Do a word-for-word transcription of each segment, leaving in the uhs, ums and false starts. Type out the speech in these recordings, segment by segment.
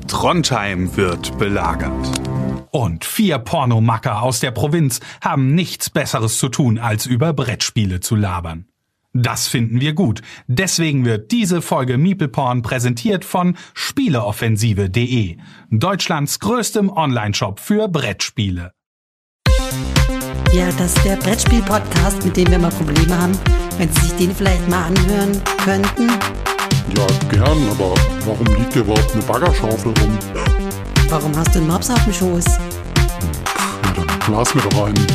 Trondheim wird belagert. Und vier Pornomacker aus der Provinz haben nichts Besseres zu tun, als über Brettspiele zu labern. Das finden wir gut. Deswegen wird diese Folge MeeplePorn präsentiert von Spieleoffensive punkt de, Deutschlands größtem Onlineshop für Brettspiele. Ja, das ist der Brettspiel-Podcast, mit dem wir mal Probleme haben. Wenn Sie sich den vielleicht mal anhören könnten. Ja, gern, aber warum liegt hier überhaupt eine Baggerschaufel rum? Warum hast du einen Mops auf dem Schoß? Ja, dann blas mir doch einen.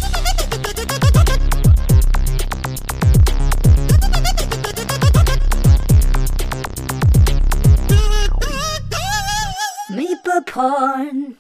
MeeplePorn.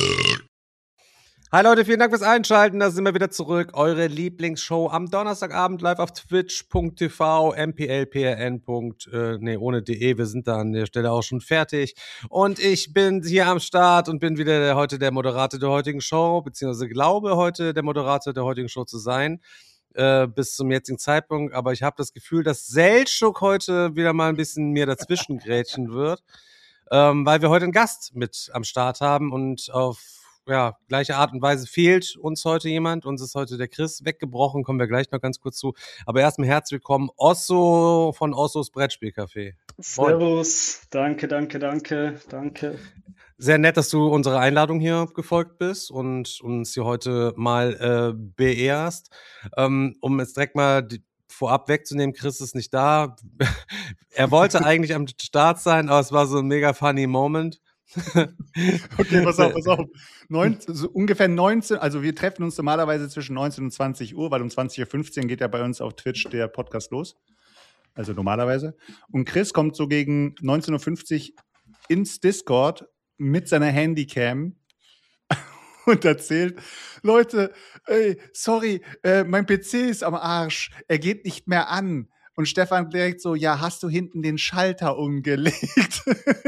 Hi Leute, vielen Dank fürs Einschalten, da sind wir wieder zurück. Eure Lieblingsshow am Donnerstagabend live auf twitch punkt t v, mplprn. Äh, nee, ohne de, wir sind da an der Stelle auch schon fertig. Und ich bin hier am Start und bin wieder der, heute der Moderator der heutigen Show, beziehungsweise glaube heute der Moderator der heutigen Show zu sein, äh, bis zum jetzigen Zeitpunkt. Aber ich habe das Gefühl, dass Seltschuk heute wieder mal ein bisschen mir dazwischen grätschen wird, ähm, weil wir heute einen Gast mit am Start haben und auf ja, gleiche Art und Weise fehlt uns heute jemand. Uns ist heute der Chris weggebrochen, kommen wir gleich noch ganz kurz zu. Aber erstmal herzlich willkommen, Osso von Ossos Brettspielcafé. Servus, danke, danke, danke, danke. Sehr nett, dass du unserer Einladung hier gefolgt bist und uns hier heute mal äh, beehrst. Ähm, um jetzt direkt mal die, vorab wegzunehmen, Chris ist nicht da. Er wollte eigentlich am Start sein, aber es war so ein mega funny Moment. Okay, pass auf, pass auf. neunzehn, so ungefähr neunzehn, also wir treffen uns normalerweise zwischen neunzehn und zwanzig Uhr, weil um zwanzig Uhr fünfzehn geht ja bei uns auf Twitch der Podcast los. Also normalerweise. Und Chris kommt so gegen neunzehn Uhr fünfzig ins Discord mit seiner Handycam und erzählt, Leute, ey, sorry, äh, mein P C ist am Arsch, er geht nicht mehr an. Und Stefan direkt so, ja, hast du hinten den Schalter umgelegt?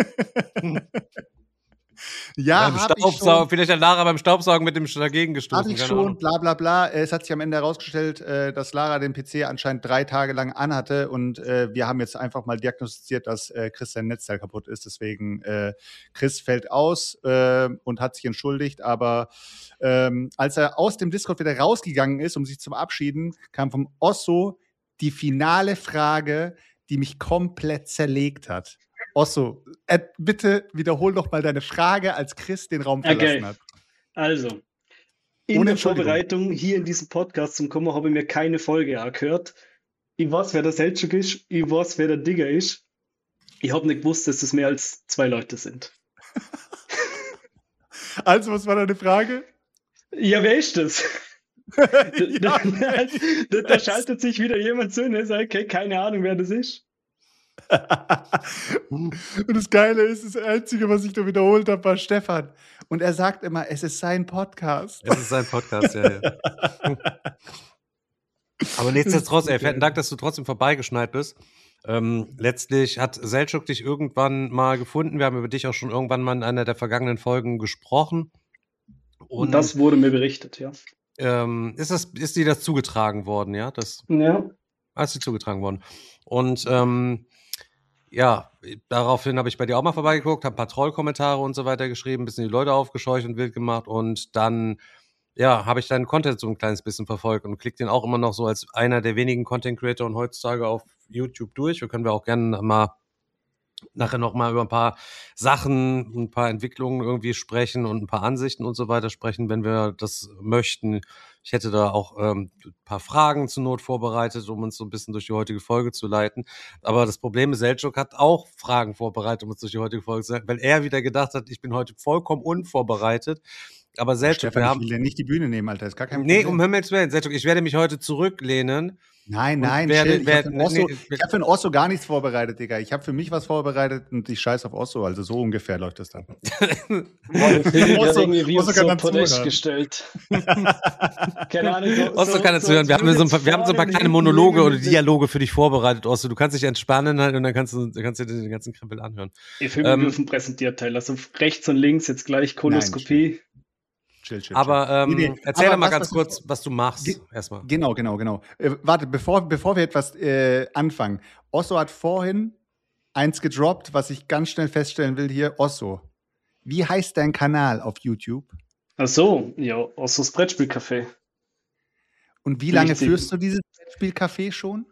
Ja, beim hab ich schon. Vielleicht hat Lara beim Staubsaugen mit dem dagegen gestoßen. Hab ich schon, bla bla bla. Es hat sich am Ende herausgestellt, äh, dass Lara den P C anscheinend drei Tage lang anhatte und äh, wir haben jetzt einfach mal diagnostiziert, dass äh, Chris sein Netzteil kaputt ist. Deswegen, äh, Chris fällt aus äh, und hat sich entschuldigt, aber ähm, als er aus dem Discord wieder rausgegangen ist, um sich zu verabschieden, kam vom Osso die finale Frage, die mich komplett zerlegt hat. Osso, äh, bitte wiederhol doch mal deine Frage, als Chris den Raum verlassen okay. hat. Also, in Ohne der Vorbereitung hier in diesem Podcast zum Kommen habe ich mir keine Folge angehört. Ich weiß, wer der Seltschuk ist, ich weiß, wer der Digger ist. Ich habe nicht gewusst, dass es mehr als zwei Leute sind. Also, was war deine Frage? Ja, wer ist das? Ja, da, da, da schaltet sich wieder jemand zu und er sagt, okay, keine Ahnung, wer das ist. Und das Geile ist, das Einzige, was ich da wiederholt habe, war Stefan. Und er sagt immer, es ist sein Podcast. Es ist sein Podcast, ja, ja. Aber nichtsdestotrotz, ey, vielen Dank, dass du trotzdem vorbeigeschneit bist. Ähm, letztlich hat Seltschuk dich irgendwann mal gefunden. Wir haben über dich auch schon irgendwann mal in einer der vergangenen Folgen gesprochen. Und, und das wurde mir berichtet, ja. Ähm, ist, das, ist dir das zugetragen worden, ja? Das, ja. Ist dir zugetragen worden. Und ähm, ja, daraufhin habe ich bei dir auch mal vorbeigeguckt, habe ein paar Trollkommentare und so weiter geschrieben, ein bisschen die Leute aufgescheucht und wild gemacht und dann, ja, habe ich deinen Content so ein kleines bisschen verfolgt und klick den auch immer noch so als einer der wenigen Content-Creator und heutzutage auf YouTube durch. Wir können wir auch gerne mal nachher noch mal über ein paar Sachen, ein paar Entwicklungen irgendwie sprechen und ein paar Ansichten und so weiter sprechen, wenn wir das möchten. Ich hätte da auch ähm, ein paar Fragen zur Not vorbereitet, um uns so ein bisschen durch die heutige Folge zu leiten. Aber das Problem ist, Seltschuk hat auch Fragen vorbereitet, um uns durch die heutige Folge zu leiten, weil er wieder gedacht hat, ich bin heute vollkommen unvorbereitet. Aber Seltschuk, Stefan, wir ich haben, will dir nicht die Bühne nehmen, Alter. Ist gar kein Problem. Nee, um Himmels Willen, Seltschuk, ich werde mich heute zurücklehnen. Nein, nein, werde, chill. Ich werde, habe für, nee, ich hab für den Osso gar nichts vorbereitet, Digga. Ich habe für mich was vorbereitet und ich scheiß auf Osso. Also so ungefähr läuft das dann. Osso, irgendwie wie Osso kann so Podest gestellt. Keine Ahnung. So, Osso so, kann dazu so, hören. Wir haben, so ein paar, wir haben so ein paar kleine Monologe oder Dialoge für dich vorbereitet, Osso. Du kannst dich entspannen halt und dann kannst du, kannst du dir den ganzen Krempel anhören. Ich fühle mich ähm, auf dem Präsentierteil. Also rechts und links jetzt gleich Koloskopie. Nein, Chill, chill, chill. Aber ähm, nee, nee. erzähl Aber doch mal was, ganz was kurz, ich, was du machst. Ge- erstmal. Genau, genau, genau. Äh, warte, bevor, bevor wir etwas äh, anfangen. Osso hat vorhin eins gedroppt, was ich ganz schnell feststellen will hier. Osso, wie heißt dein Kanal auf YouTube? Ach so, ja, aus das Brettspielcafé. Und wie lange Richtig. führst du dieses Brettspielcafé schon?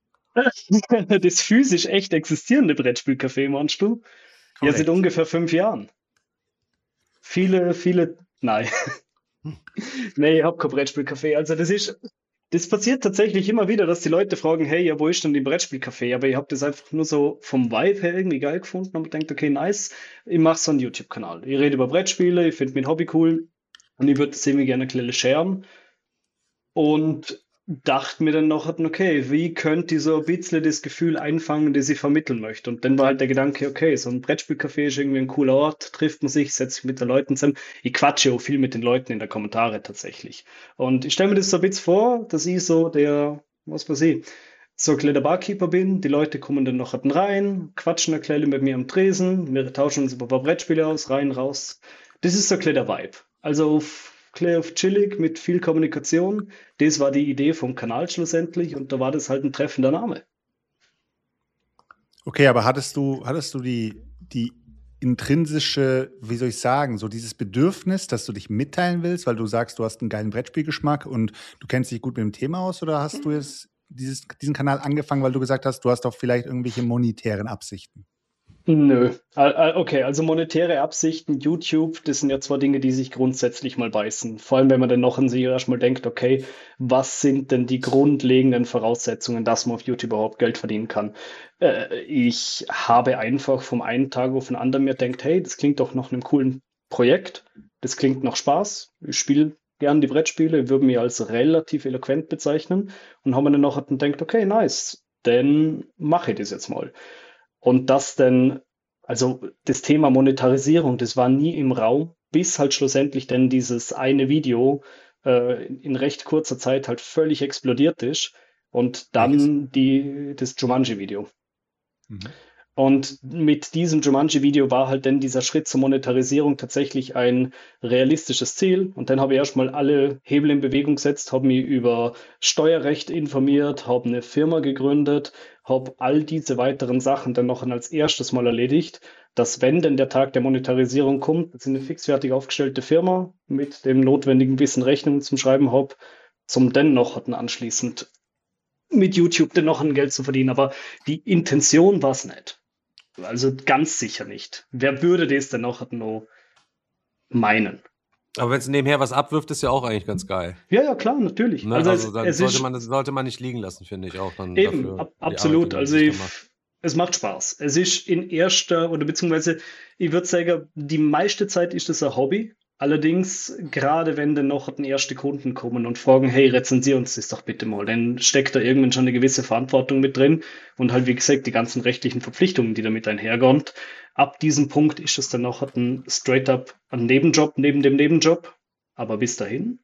Das physisch echt existierende Brettspielcafé, meinst du? Ja, seit ungefähr fünf Jahren. Viele, viele, nein. Nee, ich hab kein Brettspielcafé. Also das ist, das passiert tatsächlich immer wieder, dass die Leute fragen, hey, ja, wo ist denn die Brettspielcafé? Aber ich habe das einfach nur so vom Vibe her irgendwie geil gefunden und denkt, okay, nice, ich mache so einen YouTube-Kanal. Ich rede über Brettspiele, ich finde mein Hobby cool und ich würde das irgendwie gerne ein bisschen scheren. Und dachte mir dann noch, okay, wie könnte ich so ein bisschen das Gefühl einfangen, das ich vermitteln möchte? Und dann war halt der Gedanke, okay, so ein Brettspielcafé ist irgendwie ein cooler Ort, trifft man sich, setzt sich mit den Leuten zusammen. Ich quatsche auch viel mit den Leuten in der Kommentare tatsächlich. Und ich stelle mir das so ein bisschen vor, dass ich so der, was weiß ich, so ein kleiner Barkeeper bin. Die Leute kommen dann noch rein, quatschen ein kleines mit mir am Tresen, wir tauschen uns über ein paar Brettspiele aus, rein, raus. Das ist so ein kleiner Vibe. Also auf Clear of Chillig mit viel Kommunikation. Das war die Idee vom Kanal schlussendlich und da war das halt ein treffender Name. Okay, aber hattest du, hattest du die, die intrinsische, wie soll ich sagen, so dieses Bedürfnis, dass du dich mitteilen willst, weil du sagst, du hast einen geilen Brettspielgeschmack und du kennst dich gut mit dem Thema aus, oder hast du jetzt dieses, diesen Kanal angefangen, weil du gesagt hast, du hast auch vielleicht irgendwelche monetären Absichten? Nö. Okay, also monetäre Absichten, YouTube, das sind ja zwei Dinge, die sich grundsätzlich mal beißen. Vor allem, wenn man dann noch an sich erstmal denkt, okay, was sind denn die grundlegenden Voraussetzungen, dass man auf YouTube überhaupt Geld verdienen kann? Äh, ich habe einfach vom einen Tag auf den anderen mir gedacht, hey, das klingt doch nach einem coolen Projekt, das klingt nach Spaß, ich spiele gern die Brettspiele, ich würde mich als relativ eloquent bezeichnen und habe mir dann noch gedacht, okay, nice, dann mache ich das jetzt mal. Und das denn, also das Thema Monetarisierung, das war nie im Raum, bis halt schlussendlich dann dieses eine Video äh, in recht kurzer Zeit halt völlig explodiert ist und dann die, das Jumanji-Video. Mhm. Und mit diesem Jumanji-Video war halt dann dieser Schritt zur Monetarisierung tatsächlich ein realistisches Ziel. Und dann habe ich erstmal alle Hebel in Bewegung gesetzt, habe mich über Steuerrecht informiert, habe eine Firma gegründet, habe all diese weiteren Sachen dann noch als erstes mal erledigt, dass wenn denn der Tag der Monetarisierung kommt, dass ich eine fixfertig aufgestellte Firma mit dem notwendigen Wissen Rechnungen zum Schreiben habe, zum dann noch hatten anschließend mit YouTube dann noch ein Geld zu verdienen. Aber die Intention war es nicht. Also ganz sicher nicht. Wer würde das denn noch noch meinen? Aber wenn es nebenher was abwirft, ist ja auch eigentlich ganz geil. Ja, ja, klar, natürlich. Ne? Also, also es, dann es sollte, ist, man, das sollte man nicht liegen lassen, finde ich auch. Dann eben, dafür ab, die absolut. Arbeit, Also die man ich, sich da macht. es macht Spaß. Es ist in erster, oder beziehungsweise, ich würde sagen, die meiste Zeit ist es ein Hobby. Allerdings, gerade wenn dann noch die ersten Kunden kommen und fragen, hey, rezensier uns das doch bitte mal, dann steckt da irgendwann schon eine gewisse Verantwortung mit drin und halt, wie gesagt, die ganzen rechtlichen Verpflichtungen, die damit einhergehen. Ab diesem Punkt ist es dann noch ein straight up ein Nebenjob neben dem Nebenjob, aber bis dahin.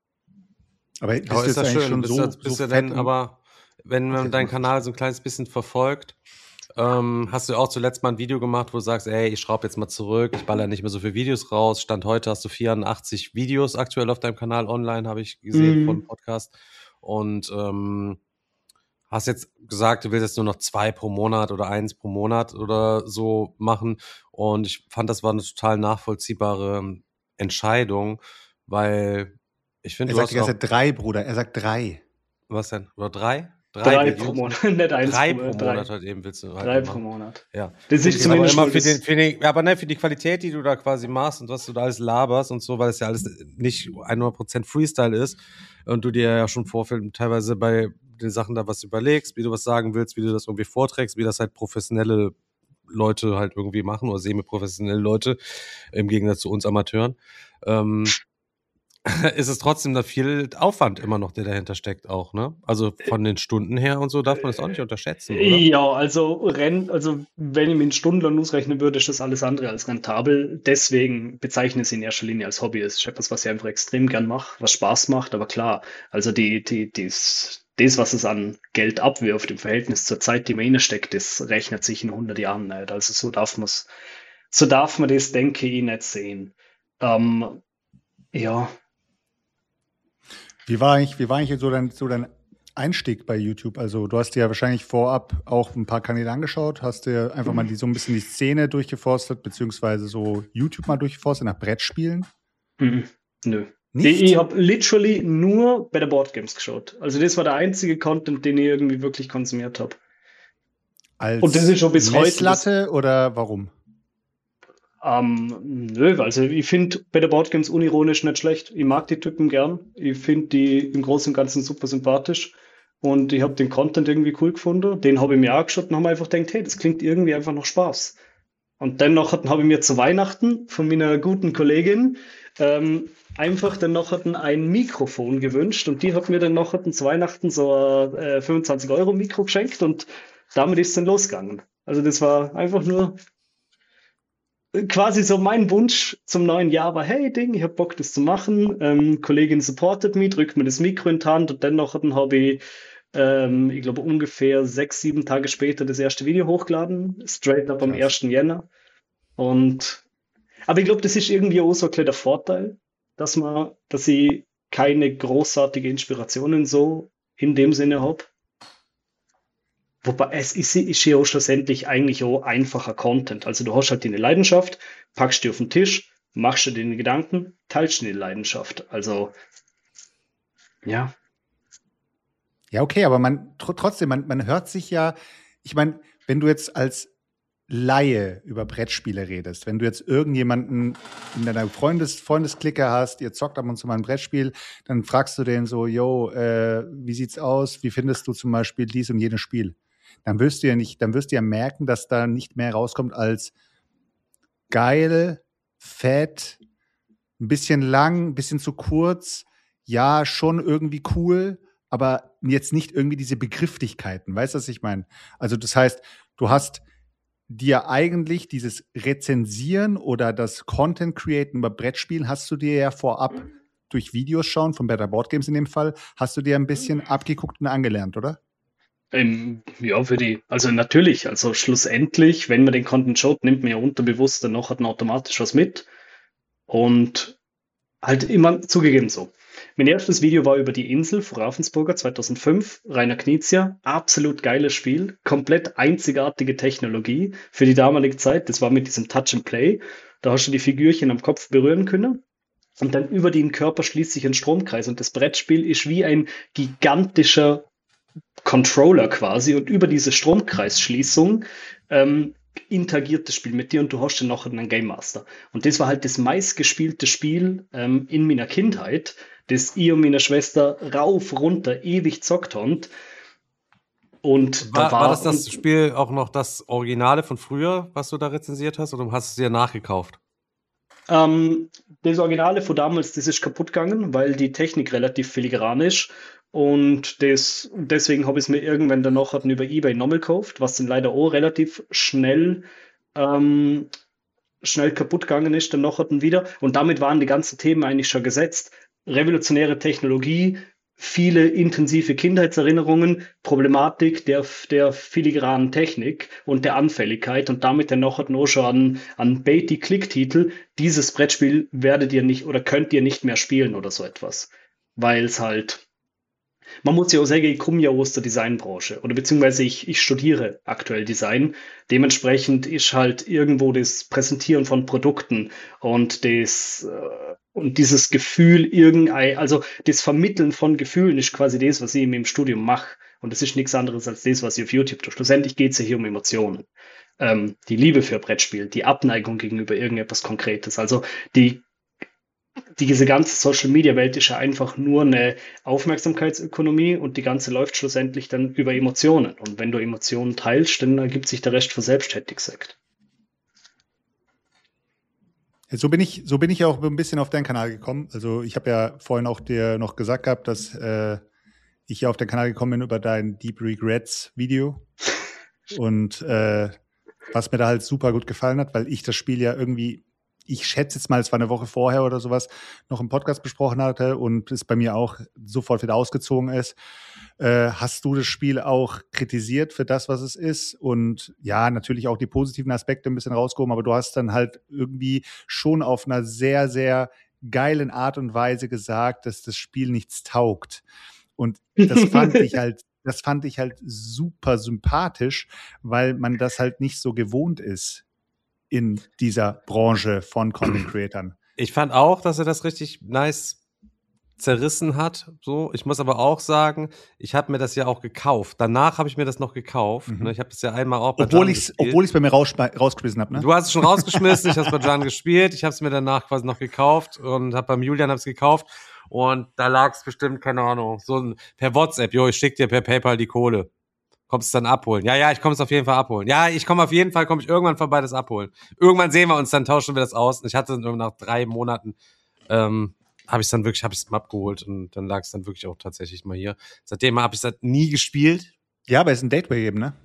Aber bist Aber du ist jetzt das eigentlich schön, schon bist so, du, bist so du denn, fett und- aber wenn man deinen Kanal so ein kleines bisschen verfolgt, ähm, hast du auch zuletzt mal ein Video gemacht, wo du sagst, ey, ich schraube jetzt mal zurück, ich baller nicht mehr so viele Videos raus. Stand heute hast du vierundachtzig Videos aktuell auf deinem Kanal online, habe ich gesehen, Mhm. von Podcast. Und ähm, hast jetzt gesagt, du willst jetzt nur noch zwei pro Monat oder eins pro Monat oder so machen. Und ich fand, das war eine total nachvollziehbare Entscheidung, weil ich finde, Er du sagt hast die ganze auch, Zeit drei, Bruder. Er sagt drei. was denn? Oder drei? Drei Videos? pro Monat, nicht eins Drei pro, pro drei, Monat halt eben willst du halt drei machen. pro Monat. Ja. Das ist Aber zumindest immer mal für das, den, für den, aber ne, für die Qualität, die du da quasi machst und was du da alles laberst und so, weil es ja alles nicht hundert Prozent Freestyle ist und du dir ja schon vorfeld teilweise bei den Sachen da was überlegst, wie du was sagen willst, wie du das irgendwie vorträgst, wie das halt professionelle Leute halt irgendwie machen oder semi-professionelle Leute im Gegensatz zu uns Amateuren. Ähm, ist es trotzdem da viel Aufwand immer noch, der dahinter steckt auch, ne? Also von den Stunden her und so darf man das auch nicht unterschätzen, oder? Ja, also Renn, also wenn ich mir einen Stundenlohn ausrechnen würde, ist das alles andere als rentabel. Deswegen bezeichne ich es in erster Linie als Hobby. Es ist etwas, was ich einfach extrem gern mache, was Spaß macht. Aber klar, also die, die, dies, das, was es an Geld abwirft im Verhältnis zur Zeit, die man reinsteckt, das rechnet sich in hundert Jahren nicht. Also so darf man es, so darf man das, denke ich, nicht sehen. Ähm, ja. Wie war eigentlich, wie war eigentlich so dein, so dein Einstieg bei YouTube? Also du hast dir ja wahrscheinlich vorab auch ein paar Kanäle angeschaut, hast dir einfach mal die, so ein bisschen die Szene durchgeforstet, beziehungsweise so YouTube mal durchgeforstet nach Brettspielen? Mhm. Nö. Nicht? Ich, ich habe literally nur Better Board Games geschaut. Also das war der einzige Content, den ich irgendwie wirklich konsumiert habe. Als Und das ist schon bis heute Messlatte oder warum? Ähm, nö, also ich finde Better Board Games unironisch nicht schlecht. Ich mag die Typen gern. Ich finde die im Großen und Ganzen super sympathisch. Und ich habe den Content irgendwie cool gefunden. Den habe ich mir auch geschaut und habe mir einfach gedacht, hey, das klingt irgendwie einfach noch Spaß. Und dann noch habe ich mir zu Weihnachten von meiner guten Kollegin ähm, einfach dann noch ein Mikrofon gewünscht. Und die hat mir dann noch zu Weihnachten so ein äh, fünfundzwanzig Euro Mikro geschenkt und damit ist es dann losgegangen. Also das war einfach nur quasi so mein Wunsch zum neuen Jahr war, hey Ding, ich hab Bock, das zu machen. Ähm, Kollegin supportet mich, drückt mir das Mikro in die Hand und dann noch habe ich, ähm, ich glaube, ungefähr sechs, sieben Tage später das erste Video hochgeladen, straight up am Krass. ersten Jänner. Und, aber ich glaube, das ist irgendwie auch so ein kleiner Vorteil, dass man, dass ich keine großartige Inspirationen so in dem Sinne habe. Wobei es ist, ist ja auch schlussendlich eigentlich auch einfacher Content. Also du hast halt deine Leidenschaft, packst die auf den Tisch, machst dir den Gedanken, teilst die Leidenschaft. Also, ja. Ja, okay, aber man tr- trotzdem, man, man hört sich ja, ich meine, wenn du jetzt als Laie über Brettspiele redest, wenn du jetzt irgendjemanden in deiner Freundes Freundesklicke hast, ihr zockt ab und zu mal ein Brettspiel, dann fragst du den so, yo, äh, wie sieht's aus? Wie findest du zum Beispiel dies und jenes Spiel? Dann wirst du ja nicht, dann wirst du ja merken, dass da nicht mehr rauskommt als geil, fett, ein bisschen lang, ein bisschen zu kurz, ja, schon irgendwie cool, aber jetzt nicht irgendwie diese Begrifflichkeiten, weißt du, was ich meine? Also das heißt, du hast dir eigentlich dieses Rezensieren oder das Content Createn über Brettspielen hast du dir ja vorab durch Videos schauen, von Better Board Games in dem Fall, hast du dir ein bisschen abgeguckt und angelernt, oder? Ähm, ja, für die, also natürlich, also schlussendlich, wenn man den Content schaut, nimmt man ja unterbewusst dann noch automatisch was mit und halt immer zugegeben so. Mein erstes Video war über die Insel von Ravensburger zweitausendfünf, Rainer Knizia, absolut geiles Spiel, komplett einzigartige Technologie für die damalige Zeit, das war mit diesem Touch and Play, da hast du die Figürchen am Kopf berühren können und dann über den Körper schließt sich ein Stromkreis und das Brettspiel ist wie ein gigantischer Controller quasi und über diese Stromkreisschließung ähm, interagiert das Spiel mit dir und du hast dann noch einen Game Master. Und das war halt das meistgespielte Spiel ähm, in meiner Kindheit, das ich und meine Schwester rauf, runter, ewig zockt haben. Und War, da war, war das das und, Spiel auch noch das Originale von früher, was du da rezensiert hast, oder hast du es dir nachgekauft? Ähm, das Originale von damals, das ist kaputt gegangen, weil die Technik relativ filigran ist. Und das, deswegen habe ich es mir irgendwann dann noch über eBay nochmal gekauft, was dann leider auch relativ schnell, ähm, schnell kaputt gegangen ist, dann noch wieder. Und damit waren die ganzen Themen eigentlich schon gesetzt. Revolutionäre Technologie, viele intensive Kindheitserinnerungen, Problematik der, der filigranen Technik und der Anfälligkeit und damit dann noch nur schon an, an Baity-Click-Titel. Dieses Brettspiel werdet ihr nicht oder könnt ihr nicht mehr spielen oder so etwas. Weil es halt, man muss ja auch sagen, ich komme ja aus der Designbranche oder beziehungsweise ich, ich studiere aktuell Design. Dementsprechend ist halt irgendwo das Präsentieren von Produkten und das äh, und dieses Gefühl irgendein, also das Vermitteln von Gefühlen ist quasi das, was ich im Studium mache. Und das ist nichts anderes als das, was ich auf YouTube tue. Schlussendlich geht es ja hier um Emotionen. Ähm, die Liebe für Brettspiel, die Abneigung gegenüber irgendetwas Konkretes. Also die diese ganze Social-Media-Welt ist ja einfach nur eine Aufmerksamkeitsökonomie und die ganze läuft schlussendlich dann über Emotionen. Und wenn du Emotionen teilst, dann ergibt sich der Rest für selbstständig gesagt. So bin ich, so bin ich auch ein bisschen auf deinen Kanal gekommen. Also ich habe ja vorhin auch dir noch gesagt gehabt, dass äh, ich ja auf den Kanal gekommen bin über dein Deep Regrets Video. Und äh, was mir da halt super gut gefallen hat, weil ich das Spiel ja irgendwie, ich schätze jetzt mal, es war eine Woche vorher oder sowas, noch im Podcast besprochen hatte und es bei mir auch sofort wieder ausgezogen ist. Äh, hast du das Spiel auch kritisiert für das, was es ist? Und ja, natürlich auch die positiven Aspekte ein bisschen rausgehoben, aber du hast dann halt irgendwie schon auf einer sehr, sehr geilen Art und Weise gesagt, dass das Spiel nichts taugt. Und das fand ich halt, das fand ich halt super sympathisch, weil man das halt nicht so gewohnt ist in dieser Branche von Content Creatern. Ich fand auch, dass er das richtig nice zerrissen hat. So, ich muss aber auch sagen, ich habe mir das ja auch gekauft. Danach habe ich mir das noch gekauft. Mhm. Ne? Ich habe das ja einmal auch bei Obwohl ich es obwohl ich's bei mir raus, rausgeschmissen habe. Ne? Du hast es schon rausgeschmissen, ich habe es bei Jan gespielt. Ich habe es mir danach quasi noch gekauft und habe beim Julian hab's gekauft. Und da lag es bestimmt, keine Ahnung, so ein, per WhatsApp. Jo, ich schick dir per PayPal die Kohle. Kommst du dann abholen? Ja, ja, ich komme es auf jeden Fall abholen. Ja, ich komme auf jeden Fall, komme ich irgendwann vorbei, das abholen. Irgendwann sehen wir uns, dann tauschen wir das aus. Und ich hatte dann nach drei Monaten, ähm, habe ich es dann wirklich, habe ich es mal abgeholt und dann lag es dann wirklich auch tatsächlich mal hier. Seitdem habe ich es nie gespielt. Ja, aber es ist ein Gateway-Game, ne?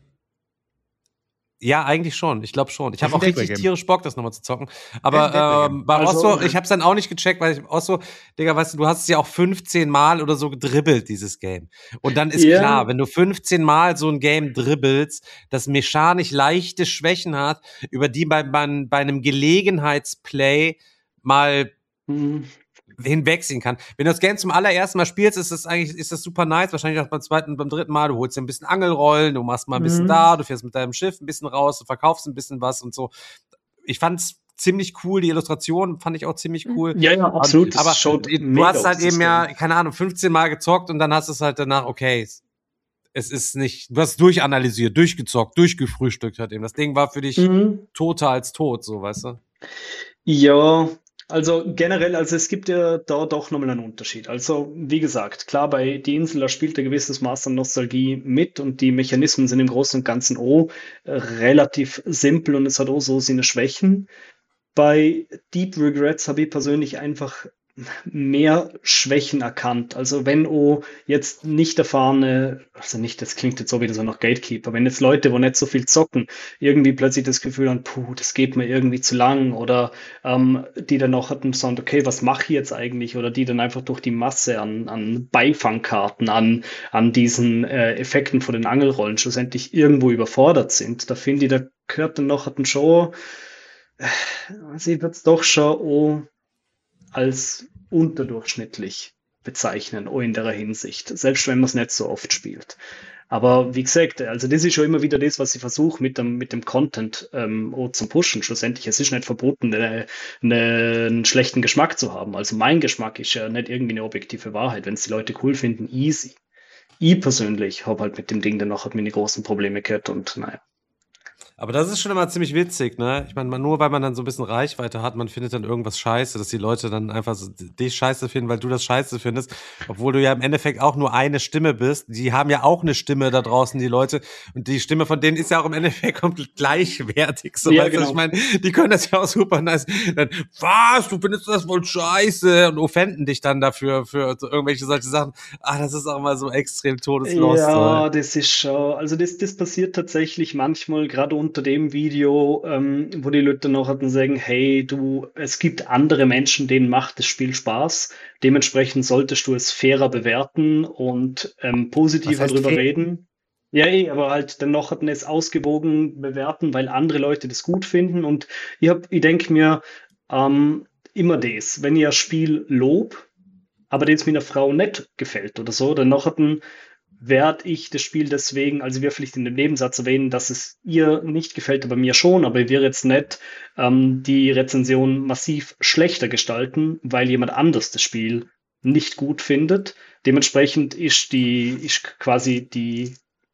Ja, eigentlich schon. Ich glaube schon. Ich habe auch richtig tierisch Bock, das nochmal zu zocken. Aber ähm, bei also, Osso, ich habe es dann auch nicht gecheckt, weil ich Osso, Digga, weißt du, du hast es ja auch fünfzehn Mal oder so gedribbelt, dieses Game. Und dann ist yeah. klar, wenn du fünfzehn Mal so ein Game dribbelst, das mechanisch leichte Schwächen hat, über die bei, bei, bei einem Gelegenheitsplay mal hm. hinwegsehen kann. Wenn du das Game zum allerersten Mal spielst, ist das eigentlich, ist das super nice, wahrscheinlich auch beim zweiten, beim dritten Mal, du holst dir ein bisschen Angelrollen, du machst mal ein bisschen mhm. da, du fährst mit deinem Schiff ein bisschen raus, du verkaufst ein bisschen was und so. Ich fand's ziemlich cool, die Illustration fand ich auch ziemlich cool. Ja, ja, absolut. Aber du hast halt eben ja, keine Ahnung, fünfzehn Mal gezockt und dann hast du es halt danach, okay, es ist nicht, du hast durchanalysiert, durchgezockt, durchgefrühstückt halt eben. Das Ding war für dich mhm. toter als tot, so, weißt du? Ja, also generell, also es gibt ja da doch nochmal einen Unterschied. Also wie gesagt, klar, bei Die Insel, da spielt ein gewisses Maß an Nostalgie mit und die Mechanismen sind im Großen und Ganzen auch äh, relativ simpel und es hat auch so seine Schwächen. Bei Deep Regrets habe ich persönlich einfach mehr Schwächen erkannt. Also wenn oh jetzt nicht erfahrene, also nicht, das klingt jetzt so wieder so nach Gatekeeper, wenn jetzt Leute, wo nicht so viel zocken, irgendwie plötzlich das Gefühl haben, puh, das geht mir irgendwie zu lang oder ähm, die dann noch hatten so, okay, was mache ich jetzt eigentlich? Oder die dann einfach durch die Masse an, an Beifangkarten, an, an diesen äh, Effekten von den Angelrollen schlussendlich irgendwo überfordert sind. Da finde ich, da gehört dann noch hatten schon, also ich würde es doch schon oh, als unterdurchschnittlich bezeichnen, auch in der Hinsicht, selbst wenn man es nicht so oft spielt. Aber wie gesagt, also das ist schon immer wieder das, was ich versuche mit dem, mit dem Content ähm, auch zum Pushen. Schlussendlich, es ist nicht verboten, eine, eine, einen schlechten Geschmack zu haben. Also mein Geschmack ist ja nicht irgendwie eine objektive Wahrheit. Wenn es die Leute cool finden, easy. Ich persönlich habe halt mit dem Ding dann noch hat mir die großen Probleme gehabt und naja. Aber das ist schon immer ziemlich witzig, ne? Ich meine, nur weil man dann so ein bisschen Reichweite hat, man findet dann irgendwas scheiße, dass die Leute dann einfach so dich scheiße finden, weil du das scheiße findest, obwohl du ja im Endeffekt auch nur eine Stimme bist. Die haben ja auch eine Stimme da draußen, die Leute, und die Stimme von denen ist ja auch im Endeffekt komplett gleichwertig. So, ja, weißt genau. du, ich meine, die können das ja auch super nice. Dann, was, du findest das wohl scheiße und offenden dich dann dafür für so irgendwelche solche Sachen. Ah, das ist auch mal so extrem todeslos. Ja, so. Das ist schon, also das, das passiert tatsächlich manchmal, gerade unter dem Video, ähm, wo die Leute noch hatten sagen, hey, du, es gibt andere Menschen, denen macht das Spiel Spaß. Dementsprechend solltest du es fairer bewerten und ähm, positiver drüber reden. Ja, eh, aber halt dann noch hatten es ausgewogen bewerten, weil andere Leute das gut finden. Und ich hab, ich denke mir ähm, immer das, wenn ihr ein Spiel lob, aber das meiner Frau nicht gefällt oder so, dann noch hatten werde ich das Spiel deswegen, also wir vielleicht in dem Nebensatz erwähnen, dass es ihr nicht gefällt, aber mir schon, aber ich will jetzt nicht ähm, die Rezension massiv schlechter gestalten, weil jemand anders das Spiel nicht gut findet. Dementsprechend ist die, ist quasi die,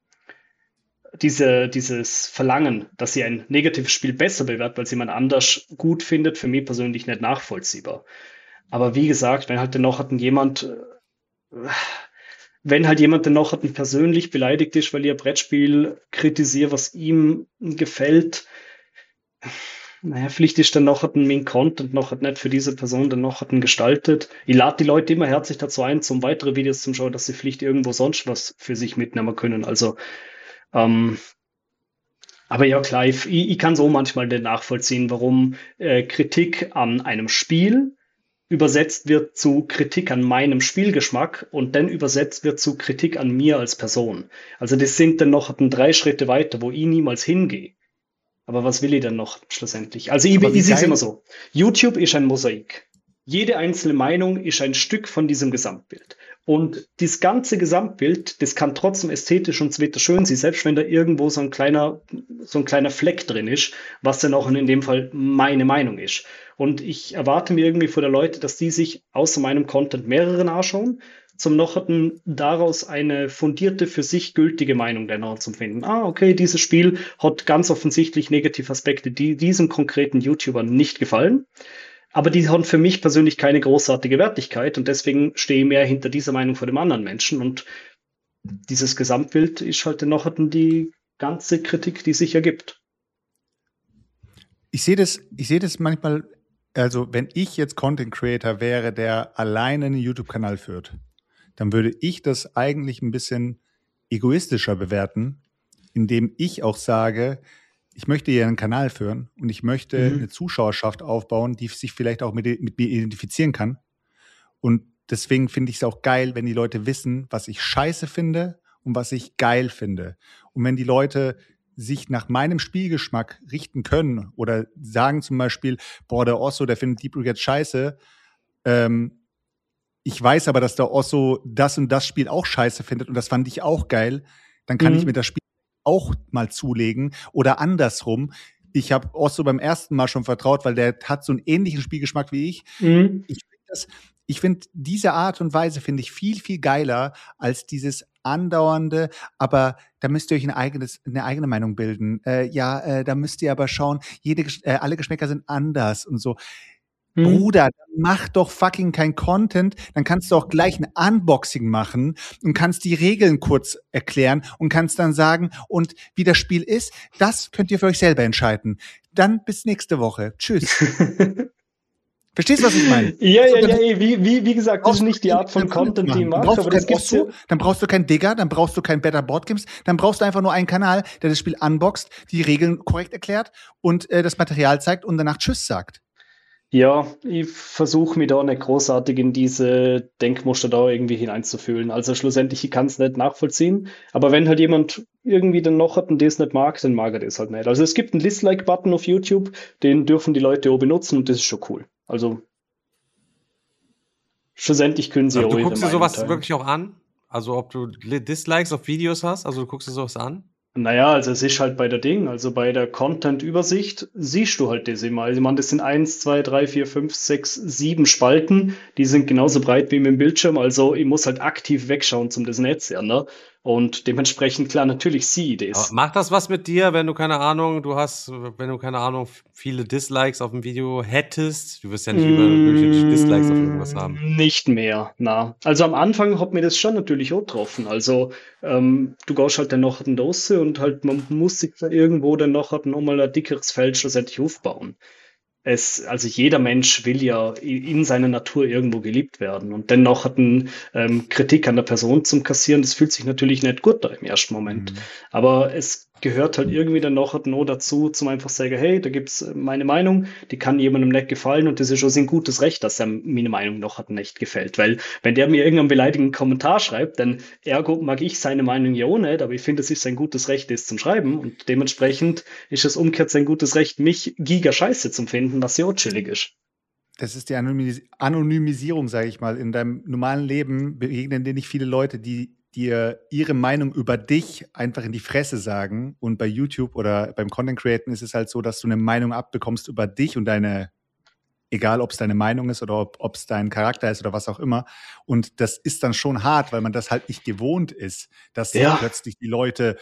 diese, dieses Verlangen, dass sie ein negatives Spiel besser bewertet, weil es jemand anders gut findet, für mich persönlich nicht nachvollziehbar. Aber wie gesagt, wenn halt dann noch hatten jemand, äh, wenn halt jemand dann noch hatten persönlich beleidigt ist, weil ihr Brettspiel kritisiert, was ihm gefällt, naja, vielleicht ist dann noch hatten mein Content noch hat nicht für diese Person dann noch hatten gestaltet. Ich lade die Leute immer herzlich dazu ein, zum weitere Videos zu schauen, dass sie vielleicht irgendwo sonst was für sich mitnehmen können. Also, ähm, aber ja klar, ich, ich kann so manchmal nicht nachvollziehen, warum äh, Kritik an einem Spiel übersetzt wird zu Kritik an meinem Spielgeschmack und dann übersetzt wird zu Kritik an mir als Person. Also das sind dann noch drei Schritte weiter, wo ich niemals hingehe. Aber was will ich denn noch schlussendlich? Also ich, ich sehe es immer so. YouTube ist ein Mosaik. Jede einzelne Meinung ist ein Stück von diesem Gesamtbild. Und das ganze Gesamtbild, das kann trotzdem ästhetisch und so weiter schön sein, selbst wenn da irgendwo so ein kleiner, so ein kleiner Fleck drin ist, was dann auch in dem Fall meine Meinung ist. Und ich erwarte mir irgendwie von der Leute, dass die sich außer meinem Content mehreren anschauen, zum Nocherten daraus eine fundierte, für sich gültige Meinung dann zum finden. Ah, okay, dieses Spiel hat ganz offensichtlich negative Aspekte, die diesem konkreten YouTuber nicht gefallen. Aber die haben für mich persönlich keine großartige Wertigkeit und deswegen stehe ich mehr hinter dieser Meinung von dem anderen Menschen. Und dieses Gesamtbild ist halt noch die ganze Kritik, die sich ergibt. Ich sehe das, ich sehe das manchmal, also wenn ich jetzt Content Creator wäre, der alleine einen YouTube-Kanal führt, dann würde ich das eigentlich ein bisschen egoistischer bewerten, indem ich auch sage, ich möchte hier einen Kanal führen und ich möchte mhm. eine Zuschauerschaft aufbauen, die sich vielleicht auch mit, mit mir identifizieren kann. Und deswegen finde ich es auch geil, wenn die Leute wissen, was ich scheiße finde und was ich geil finde. Und wenn die Leute sich nach meinem Spielgeschmack richten können oder sagen zum Beispiel, boah, der Osso, der findet Deep Brigade scheiße, ähm, ich weiß aber, dass der Osso das und das Spiel auch scheiße findet und das fand ich auch geil, dann kann mhm. ich mir das Spiel auch mal zulegen oder andersrum. Ich habe Osso beim ersten Mal schon vertraut, weil der hat so einen ähnlichen Spielgeschmack wie ich. Mhm. Ich finde das, ich finde diese Art und Weise finde ich viel, viel geiler als dieses andauernde, aber da müsst ihr euch ein eigenes, eine eigene Meinung bilden. Äh, ja, äh, da müsst ihr aber schauen, jede, äh, alle Geschmäcker sind anders und so. Hm. Bruder, mach doch fucking kein Content, dann kannst du auch gleich ein Unboxing machen und kannst die Regeln kurz erklären und kannst dann sagen, und wie das Spiel ist, das könnt ihr für euch selber entscheiden. Dann bis nächste Woche. Tschüss. Verstehst du, was ich meine? Ja, also, ja, ja, wie, wie, wie gesagt, das ist nicht die Art von Content, die ich mache, aber das gibt's ja. Dann brauchst du kein Digger, dann brauchst du kein Better Board Games, dann brauchst du einfach nur einen Kanal, der das Spiel unboxt, die Regeln korrekt erklärt und äh, das Material zeigt und danach Tschüss sagt. Ja, ich versuche mich da nicht großartig in diese Denkmuster da irgendwie hineinzufühlen. Also schlussendlich, ich kann es nicht nachvollziehen. Aber wenn halt jemand irgendwie dann noch hat und das nicht mag, dann mag er das halt nicht. Also es gibt einen Dislike-Button auf YouTube, den dürfen die Leute auch benutzen und das ist schon cool. Also schlussendlich können sie ja, auch du guckst dir sowas teilen. wirklich auch an? Also ob du Dislikes auf Videos hast? Also du guckst dir sowas an? Naja, also es ist halt bei der Ding, also bei der Content-Übersicht siehst du halt das immer. Also ich meine, das sind eins, zwei, drei, vier, fünf, sechs, sieben Spalten, die sind genauso breit wie mit dem Bildschirm, also ich muss halt aktiv wegschauen, um das nicht zu sehen, ne? Und dementsprechend, klar, natürlich sehe ich das. Aber macht das was mit dir, wenn du, keine Ahnung, du hast, wenn du, keine Ahnung, viele Dislikes auf dem Video hättest? Du wirst ja nicht mm, über Dislikes auf irgendwas haben. Nicht mehr, na. Also am Anfang hat mir das schon natürlich auch getroffen. Also ähm, du gehst halt dann noch eine Dose und halt man muss sich da irgendwo dann noch halt nochmal ein dickeres Feld schlussendlich aufbauen. Es, also jeder Mensch will ja in seiner Natur irgendwo geliebt werden und dennoch hat ein ähm, Kritik an der Person zum Kassieren, das fühlt sich natürlich nicht gut da im ersten Moment. Mhm. Aber es gehört halt irgendwie dann noch halt nur dazu, zum einfach sagen, hey, da gibt's meine Meinung, die kann jemandem nicht gefallen und das ist schon sein gutes Recht, dass er meine Meinung noch hat nicht gefällt. Weil wenn der mir irgendeinen beleidigenden Kommentar schreibt, dann ergo mag ich seine Meinung ja auch nicht, aber ich finde, es ist sein gutes Recht, das zum Schreiben und dementsprechend ist es umgekehrt sein gutes Recht, mich giga scheiße zu finden, was ja auch chillig ist. Das ist die Anonymis- Anonymisierung, sage ich mal. In deinem normalen Leben begegnen dir nicht viele Leute, die dir ihre Meinung über dich einfach in die Fresse sagen. Und bei YouTube oder beim Content Createn ist es halt so, dass du eine Meinung abbekommst über dich und deine, egal ob es deine Meinung ist oder ob es dein Charakter ist oder was auch immer. Und das ist dann schon hart, weil man das halt nicht gewohnt ist, dass ja. plötzlich die Leute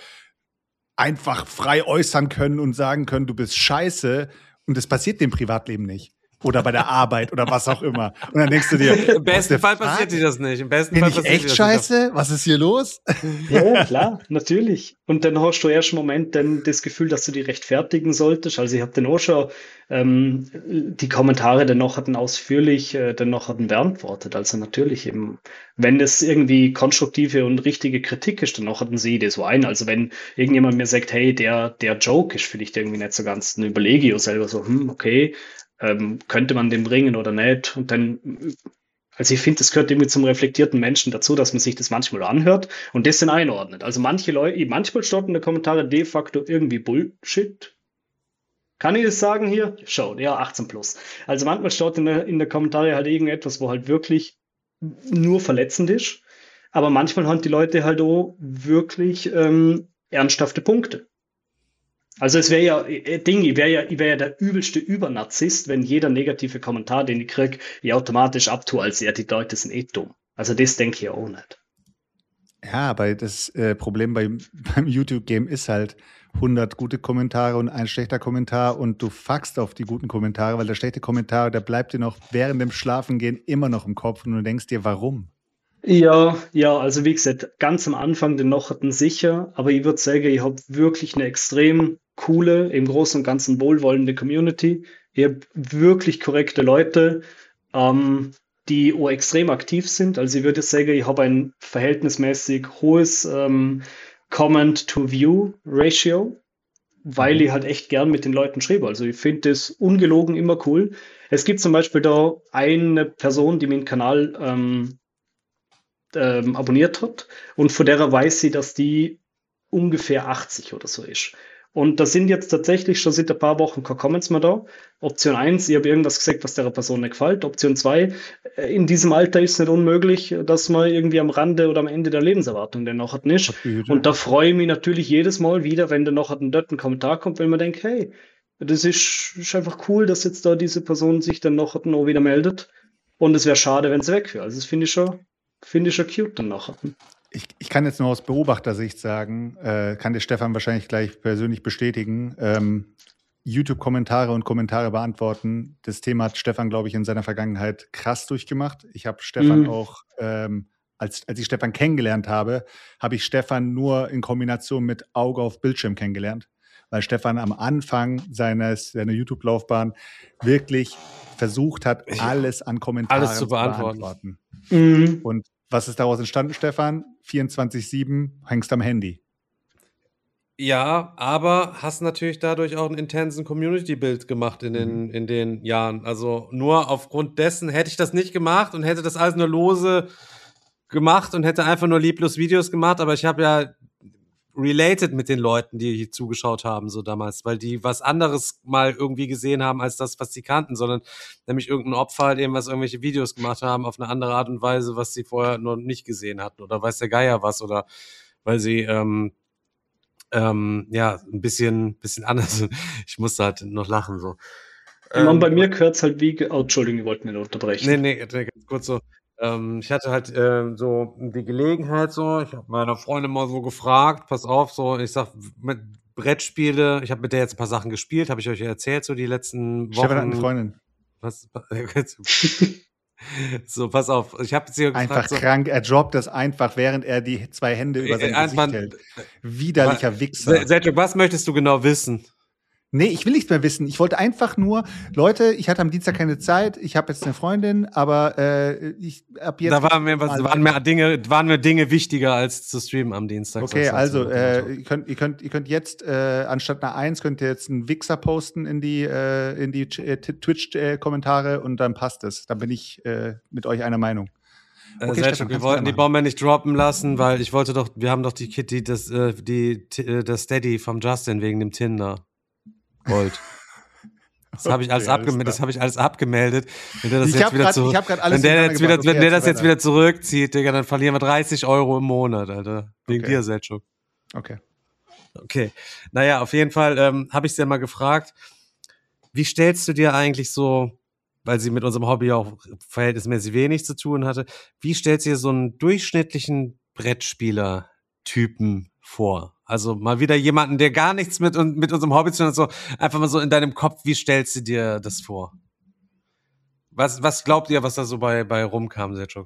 einfach frei äußern können und sagen können, du bist scheiße. Und das passiert dem Privatleben nicht. Oder bei der Arbeit oder was auch immer. Und dann denkst du dir, im besten Fall passiert dir das nicht. Im besten Bin Fall ich passiert echt scheiße? Was ist hier los? Ja, klar, natürlich. Und dann hast du erst im Moment dann das Gefühl, dass du die rechtfertigen solltest. Also ich habe dann auch schon ähm, die Kommentare dann noch hatten ausführlich äh, dann noch hatten beantwortet. Also natürlich eben, wenn das irgendwie konstruktive und richtige Kritik ist, dann noch hatten sie das so ein. Also wenn irgendjemand mir sagt, hey, der der Joke ist vielleicht irgendwie nicht so ganz, dann überlege ich auch selber so, hm, okay, Ähm, könnte man den bringen oder nicht? Und dann, also ich finde, das gehört irgendwie zum reflektierten Menschen dazu, dass man sich das manchmal anhört und das dann einordnet. Also manche Leute, manchmal steht in den Kommentaren de facto irgendwie Bullshit. Kann ich das sagen hier? Schau, ja, achtzehn plus. Also manchmal steht in der, in der Kommentare halt irgendetwas, wo halt wirklich nur verletzend ist. aber manchmal haben die Leute halt auch wirklich ähm, ernsthafte Punkte. Also es wäre ja, äh, Ding, ich wäre ja, ich wäre ja der übelste Übernarzisst, wenn jeder negative Kommentar, den ich kriege, ich automatisch abtue, als ja, die Leute sind eh dumm. Also das denke ich ja auch nicht. Ja, aber das äh, Problem beim, beim YouTube-Game ist halt hundert gute Kommentare und ein schlechter Kommentar und du fuckst auf die guten Kommentare, weil der schlechte Kommentar, der bleibt dir noch während dem Schlafengehen immer noch im Kopf und du denkst dir, warum? Ja, ja, also wie gesagt, ganz am Anfang den Nocherten sicher, aber ich würde sagen, ich habe wirklich eine extrem coole, im Großen und Ganzen wohlwollende Community. Ich habe wirklich korrekte Leute, ähm, die auch extrem aktiv sind. Also ich würde sagen, ich habe ein verhältnismäßig hohes ähm, Comment-to-View-Ratio, weil ich halt echt gern mit den Leuten schreibe. Also ich finde das ungelogen immer cool. Es gibt zum Beispiel da eine Person, die meinen Kanal ähm, ähm, abonniert hat und von der weiß sie, dass die ungefähr achtzig oder so ist. Und da sind jetzt tatsächlich schon seit ein paar Wochen keine Comments mehr da. Option eins, ich habe irgendwas gesagt, was der Person nicht gefällt. Option zwei, in diesem Alter ist es nicht unmöglich, dass man irgendwie am Rande oder am Ende der Lebenserwartung den noch hat nicht. Und da freue ich mich natürlich jedes Mal wieder, wenn dann noch ein dort Kommentar kommt, wenn man denkt, hey, das ist, ist einfach cool, dass jetzt da diese Person sich dann noch, noch wieder meldet. Und es wäre schade, wenn es weg wäre. Also das finde ich schon, finde ich schon cute dann noch. Ich, ich kann jetzt nur aus Beobachtersicht sagen, äh, kann dir Stefan wahrscheinlich gleich persönlich bestätigen, ähm, YouTube-Kommentare und Kommentare beantworten. Das Thema hat Stefan, glaube ich, in seiner Vergangenheit krass durchgemacht. Ich habe Stefan Mhm. auch, ähm, als, als ich Stefan kennengelernt habe, habe ich Stefan nur in Kombination mit Auge auf Bildschirm kennengelernt. Weil Stefan am Anfang seines, seiner YouTube-Laufbahn wirklich versucht hat, alles an Kommentaren Alles zu beantworten. beantworten. Mhm. Und was ist daraus entstanden, Stefan? vierundzwanzig sieben hängst am Handy. Ja, aber hast natürlich dadurch auch einen intensen Community-Build gemacht in den, Mhm. in den Jahren. Also nur aufgrund dessen hätte ich das nicht gemacht und hätte das alles nur lose gemacht und hätte einfach nur lieblos Videos gemacht, aber ich habe ja related mit den Leuten, die hier zugeschaut haben, so damals, weil die was anderes mal irgendwie gesehen haben als das, was sie kannten, sondern nämlich irgendein Opfer halt eben, was irgendwelche Videos gemacht haben auf eine andere Art und Weise, was sie vorher noch nicht gesehen hatten oder weiß der Geier was oder weil sie ähm, ähm, ja ein bisschen bisschen anders. Ich musste halt noch lachen so. Ich meine, bei Ähm, mir gehört es halt wie, ge- oh, Entschuldigung, ich wollte mich nicht unterbrechen. Nee, nee, nee, ganz kurz so. Ähm, ich hatte halt ähm, so die Gelegenheit so, ich habe meiner Freundin mal so gefragt, pass auf, so, ich sag, mit Brettspiele, ich habe mit der jetzt ein paar Sachen gespielt, habe ich euch ja erzählt, so die letzten Wochen. Stefan hat eine Freundin. Was? So, pass auf, ich habe sie gefragt. Einfach So, krank, er droppt das einfach, während er die zwei Hände über sein äh, einfach- Gesicht hält. Widerlicher Wichser. Sergio, was möchtest du genau wissen? Nee, ich will nichts mehr wissen. Ich wollte einfach nur, Leute, ich hatte am Dienstag keine Zeit, ich habe jetzt eine Freundin, aber äh, ich ab jetzt. Da waren mir, was, waren mir Dinge, waren mir Dinge wichtiger als zu streamen am Dienstag. Okay, sagst du also so. äh, ihr, könnt, ihr, könnt, ihr könnt jetzt äh, anstatt einer eins könnt ihr jetzt einen Wichser posten in die, äh, in die äh, Twitch-Kommentare und dann passt es. Dann bin ich äh, mit euch einer Meinung. Äh, Okay, Sergio, Stefan, wir kannst du wollten die weitermachen. Bombe nicht droppen lassen, weil ich wollte doch, wir haben doch die Kitty, das, äh, die, t- äh, das Steady vom Justin wegen dem Tinder. Gold. Das habe ich alles Okay, alles abgemeldet, das klar. habe ich alles abgemeldet. Wenn der das Ich jetzt hab wieder grad- zurück, ich hab grad alles wenn der hintereinander jetzt wieder, gebracht. wenn Okay, der das jetzt jetzt weiter. wieder zurückzieht, Digga, dann verlieren wir dreißig Euro im Monat, Alter. Wegen Okay. dir, Sergio. Okay. Okay. Naja, auf jeden Fall ähm, habe ich sie ja mal gefragt, wie stellst du dir eigentlich so, weil sie mit unserem Hobby auch verhältnismäßig wenig zu tun hatte, wie stellst du dir so einen durchschnittlichen Brettspieler-Typen vor? Also mal wieder jemanden, der gar nichts mit, un- mit unserem Hobby zu tun hat, so einfach mal so in deinem Kopf, wie stellst du dir das vor? Was, was glaubt ihr, was da so bei, bei rumkam, Sergio?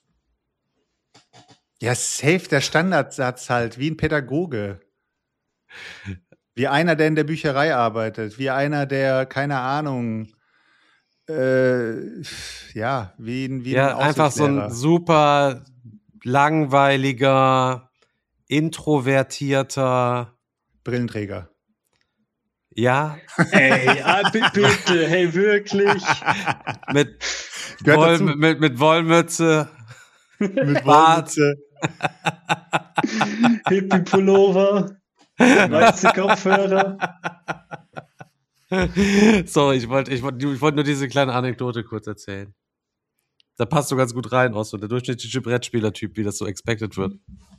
Ja, safe der Standardsatz halt, wie ein Pädagoge. Wie einer, der in der Bücherei arbeitet, wie einer, der, keine Ahnung, äh, ja, wie ein, wie Ja, ein einfach so ein Aussichtslehrer. super langweiliger, introvertierter, Brillenträger. ja, Ey, ah, b- bitte, hey, wirklich. mit, Gehört Woll, dazu. mit, mit Wollmütze, Mit Bart. Wollmütze. Hippie-Pullover, weiße Kopfhörer. Sorry, ich wollte ich wollte ich wollte nur diese kleine Anekdote kurz erzählen. da passt du ganz gut rein, auch so der durchschnittliche Brettspieler-Typ, wie das so expected wird.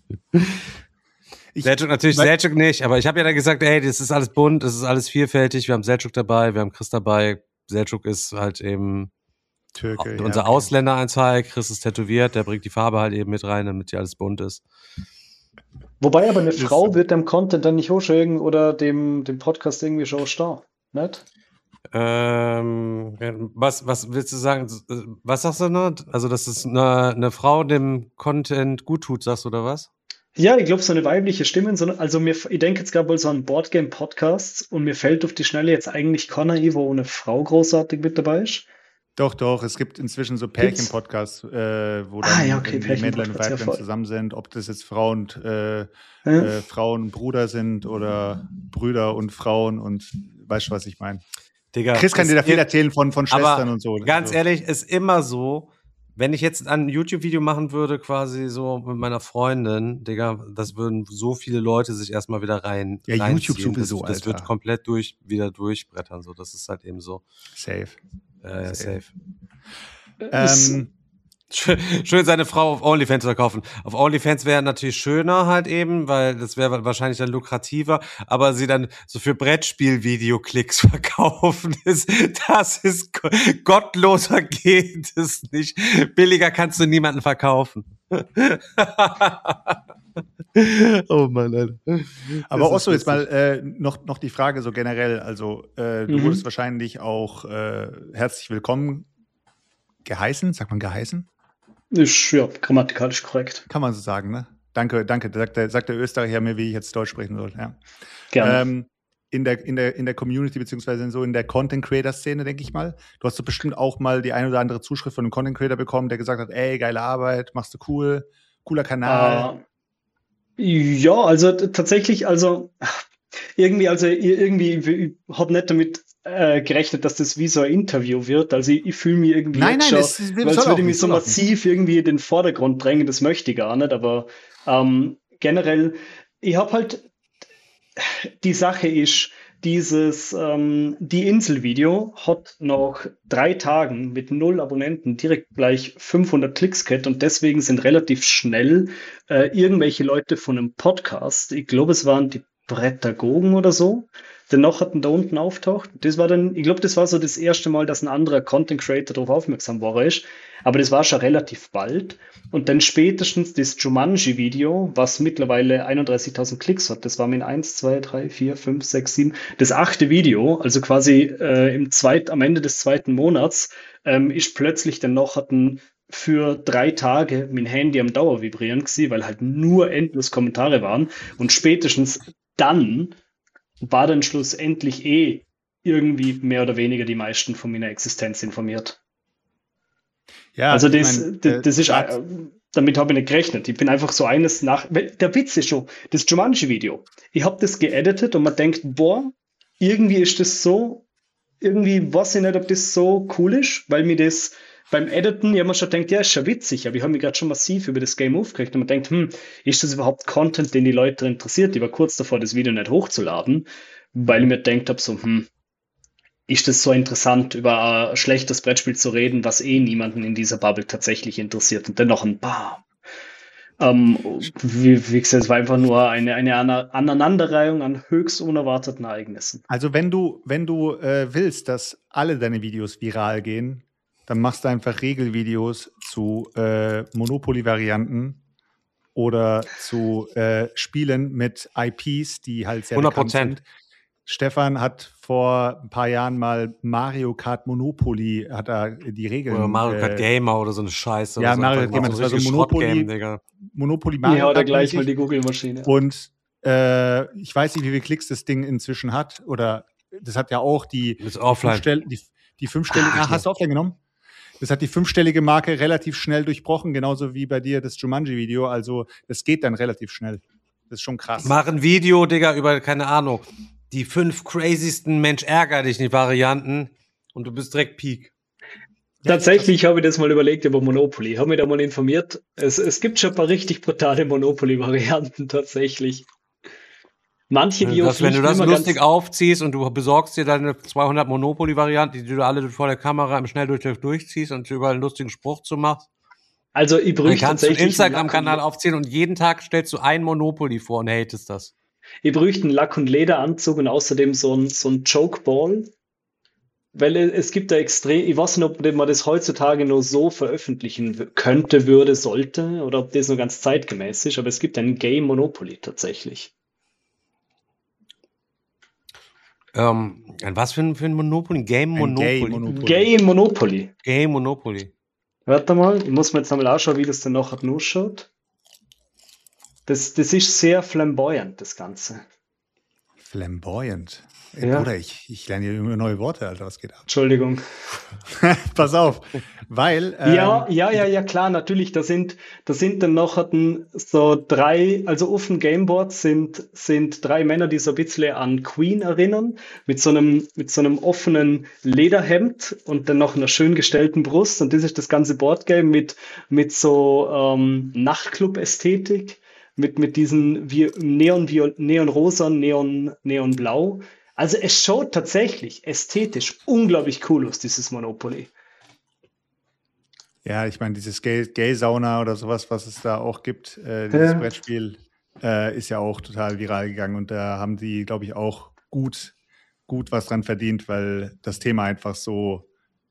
Ich, Selçuk natürlich, Selçuk nicht, aber ich habe ja dann gesagt, ey, das ist alles bunt, das ist alles vielfältig, wir haben Selçuk dabei, wir haben Chris dabei, Selçuk ist halt eben Türke, unser ja, okay. Ausländereinteil, Chris ist tätowiert, der bringt die Farbe halt eben mit rein, damit hier alles bunt ist. Wobei aber eine Frau wird dem Content dann nicht hochschlägen oder dem, dem Podcast irgendwie schon starr, nicht? Ähm, was, was willst du sagen? Was sagst du noch? Also, dass es eine, eine Frau dem Content gut tut, sagst du, oder was? Ja, ich glaube, so eine weibliche Stimme, so, also mir, ich denke jetzt gerade mal so an Boardgame-Podcasts und mir fällt auf die Schnelle jetzt eigentlich keiner ein, wo eine Frau großartig mit dabei ist. Doch, doch, es gibt inzwischen so Pärchen-Podcasts, äh, wo dann Ah, ja, okay, irgendwie Männlein und Pärchen-Podcasts, ja, Weiblein voll. zusammen sind, ob das jetzt Frau und äh, Ja. äh, Frauen und Bruder sind oder Brüder und Frauen und weißt du, was ich meine? Digga, Chris kann es dir da viel ist- erzählen von, von Schwestern aber und so. Ganz Also, ehrlich, ist immer so, wenn ich jetzt ein YouTube-Video machen würde, quasi so mit meiner Freundin, Digga, das würden so viele Leute sich erstmal wieder rein. Ja, reinziehen. YouTube sowieso, Das, das wird Alter. komplett durch, wieder durchbrettern, so. Das ist halt eben so. Safe. Äh, ja, safe. Es- Ähm, Schön, schön seine Frau auf OnlyFans zu verkaufen. Auf OnlyFans wäre natürlich schöner halt eben, weil das wäre wahrscheinlich dann lukrativer, aber sie dann so für Brettspiel-Videoklicks verkaufen, ist, das ist go- gottloser geht es nicht. Billiger kannst du niemanden verkaufen. Oh Mann, Alter. aber Das auch ist so jetzt witzig. mal äh, noch, noch die Frage so generell. Also, äh, du Mhm. wurdest wahrscheinlich auch äh, herzlich willkommen geheißen. Sagt man geheißen? Ist ja grammatikalisch korrekt. Kann man so sagen, ne? Danke, danke. Sagt der, sagt der Österreicher mir, wie ich jetzt Deutsch sprechen soll. Ja. Gerne. Ähm, in der, in der, in der Community, beziehungsweise in so in der Content-Creator-Szene, denke ich mal. Du hast doch bestimmt auch mal die ein oder andere Zuschrift von einem Content-Creator bekommen, der gesagt hat, ey, geile Arbeit, machst du cool, cooler Kanal. Äh, ja, also t- tatsächlich, also irgendwie, also i- irgendwie, ich habe nicht damit äh, gerechnet, dass das wie so ein Interview wird. Also ich, ich fühle mich irgendwie Nein, jetzt nein, schon, das, das weil soll es auch würde mich nicht, so soll auch nicht. massiv irgendwie in den Vordergrund drängen, das möchte ich gar nicht, aber ähm, generell, ich habe halt, die Sache ist, dieses ähm, Die Insel-Video hat nach drei Tagen mit null Abonnenten direkt gleich fünfhundert Klicks gehabt und deswegen sind relativ schnell äh, irgendwelche Leute von einem Podcast, ich glaube, es waren die Prädagogen oder so, dennoch hatten da unten auftaucht. Das war dann, ich glaube, das war so das erste Mal, dass ein anderer Content Creator darauf aufmerksam war ist. Aber das war schon relativ bald. Und dann spätestens das Jumanji-Video, was mittlerweile einunddreißigtausend Klicks hat. Das war mit eins, zwei, drei, vier, fünf, sechs, sieben. Das achte Video, also quasi äh, im zweit, am Ende des zweiten Monats, ähm, ist plötzlich dann noch hatten für drei Tage mein Handy am Dauervibrieren gewesen, weil halt nur endlos Kommentare waren. Und spätestens dann war dann schlussendlich eh irgendwie mehr oder weniger die meisten von meiner Existenz informiert. Ja, also ich das, mein, das, äh, das ist, grad- äh, damit habe ich nicht gerechnet. Ich bin einfach so eines nach, weil der Witz ist schon, das Jumanji-Video, ich habe das geeditet und man denkt, boah, irgendwie ist das so, irgendwie weiß ich nicht, ob das so cool ist, weil mir das beim Editen, ja, man schon denkt, ja, ist schon witzig, aber ich habe mich gerade schon massiv über das Game aufgeregt und man denkt, hm, ist das überhaupt Content, den die Leute interessiert? Ich war kurz davor, das Video nicht hochzuladen, weil ich mir gedacht habe, so, hm, ist das so interessant, über ein schlechtes Brettspiel zu reden, was eh niemanden in dieser Bubble tatsächlich interessiert und dennoch ein Bam. Ähm, wie, wie gesagt, es war einfach nur eine, eine Ana- Aneinanderreihung an höchst unerwarteten Ereignissen. Also wenn du, wenn du äh, willst, dass alle deine Videos viral gehen, dann machst du einfach Regelvideos zu äh, Monopoly-Varianten oder zu äh, Spielen mit I Ps, die halt sehr hundert bekannt Prozent. sind. Stefan hat vor ein paar Jahren mal Mario Kart Monopoly, hat er die Regeln. Oder Mario Kart äh, Gamer oder so eine Scheiße. ja, oder so. Mario Einfach Kart mal Gamer, das war so richtiges Monopoly. Schrottgame, Digga. Monopoly Mario Ja, oder Kart gleich mal mäßig. die Google-Maschine. Und äh, ich weiß nicht, wie viele Klicks das Ding inzwischen hat. Oder das hat ja auch die, Ist offline. Fünfstell- die, die fünfstellige. Ah, Ah, hast du offline genommen? Das hat die fünfstellige Marke relativ schnell durchbrochen, genauso wie bei dir das Jumanji-Video. Also das geht dann relativ schnell. Das ist schon krass. Mach ein Video, Digga, über, keine Ahnung, die fünf crazysten Mensch ärger dich nicht Varianten und du bist direkt Peak. Tatsächlich habe ich das mal überlegt über Monopoly. Habe mich da mal informiert. Es, es gibt schon ein paar richtig brutale Monopoly-Varianten tatsächlich. Manche, die das, wenn du das lustig aufziehst und du besorgst dir deine zweihundert Monopoly-Varianten, die du alle vor der Kamera im Schnelldurchlauf durchziehst und überall einen lustigen Spruch zu machst. Also ich Dann bräuchte kannst du einen tatsächlich Instagram-Kanal aufziehen und jeden Tag stellst du ein Monopoly vor und hatest das. Ich bräuchte einen Lack- und Lederanzug und außerdem so ein, so ein Jokeball. Weil es es gibt da extrem, ich weiß nicht, ob man das heutzutage nur so veröffentlichen w- könnte, würde, sollte, oder ob das nur ganz zeitgemäß ist, aber es gibt ein Game Monopoly tatsächlich. Ähm, an was für ein, für ein Monopoly? Game Ein Monopoly. Game Monopoly. Game Monopoly. Game Monopoly. Warte mal, ich muss mir jetzt nochmal anschauen, wie das denn nachher nur schaut. Das, das ist sehr flamboyant, das Ganze. Flamboyant. Ey, Ja. Bruder, ich, ich lerne hier immer neue Worte, Alter, was geht ab? Entschuldigung. Pass auf, weil ähm, Ja, ja, ja, ja, klar, natürlich. Da sind, da sind dann noch hatten so drei, also auf dem Gameboard sind, sind drei Männer, die so ein bisschen an Queen erinnern, mit so einem, mit so einem offenen Lederhemd und dann noch einer schön gestellten Brust. Und das ist das ganze Boardgame mit, mit so ähm, Nachtclub-Ästhetik, mit, mit diesen wie Neon, Neonrosa, Neon, Neonblau. Also es schaut tatsächlich ästhetisch unglaublich cool aus, dieses Monopoly. ja, ich meine, dieses Gay- Gay-Sauna oder sowas, was es da auch gibt, äh, dieses Ja. Brettspiel, äh, ist ja auch total viral gegangen und da haben die, glaube ich, auch gut, gut was dran verdient, weil das Thema einfach so,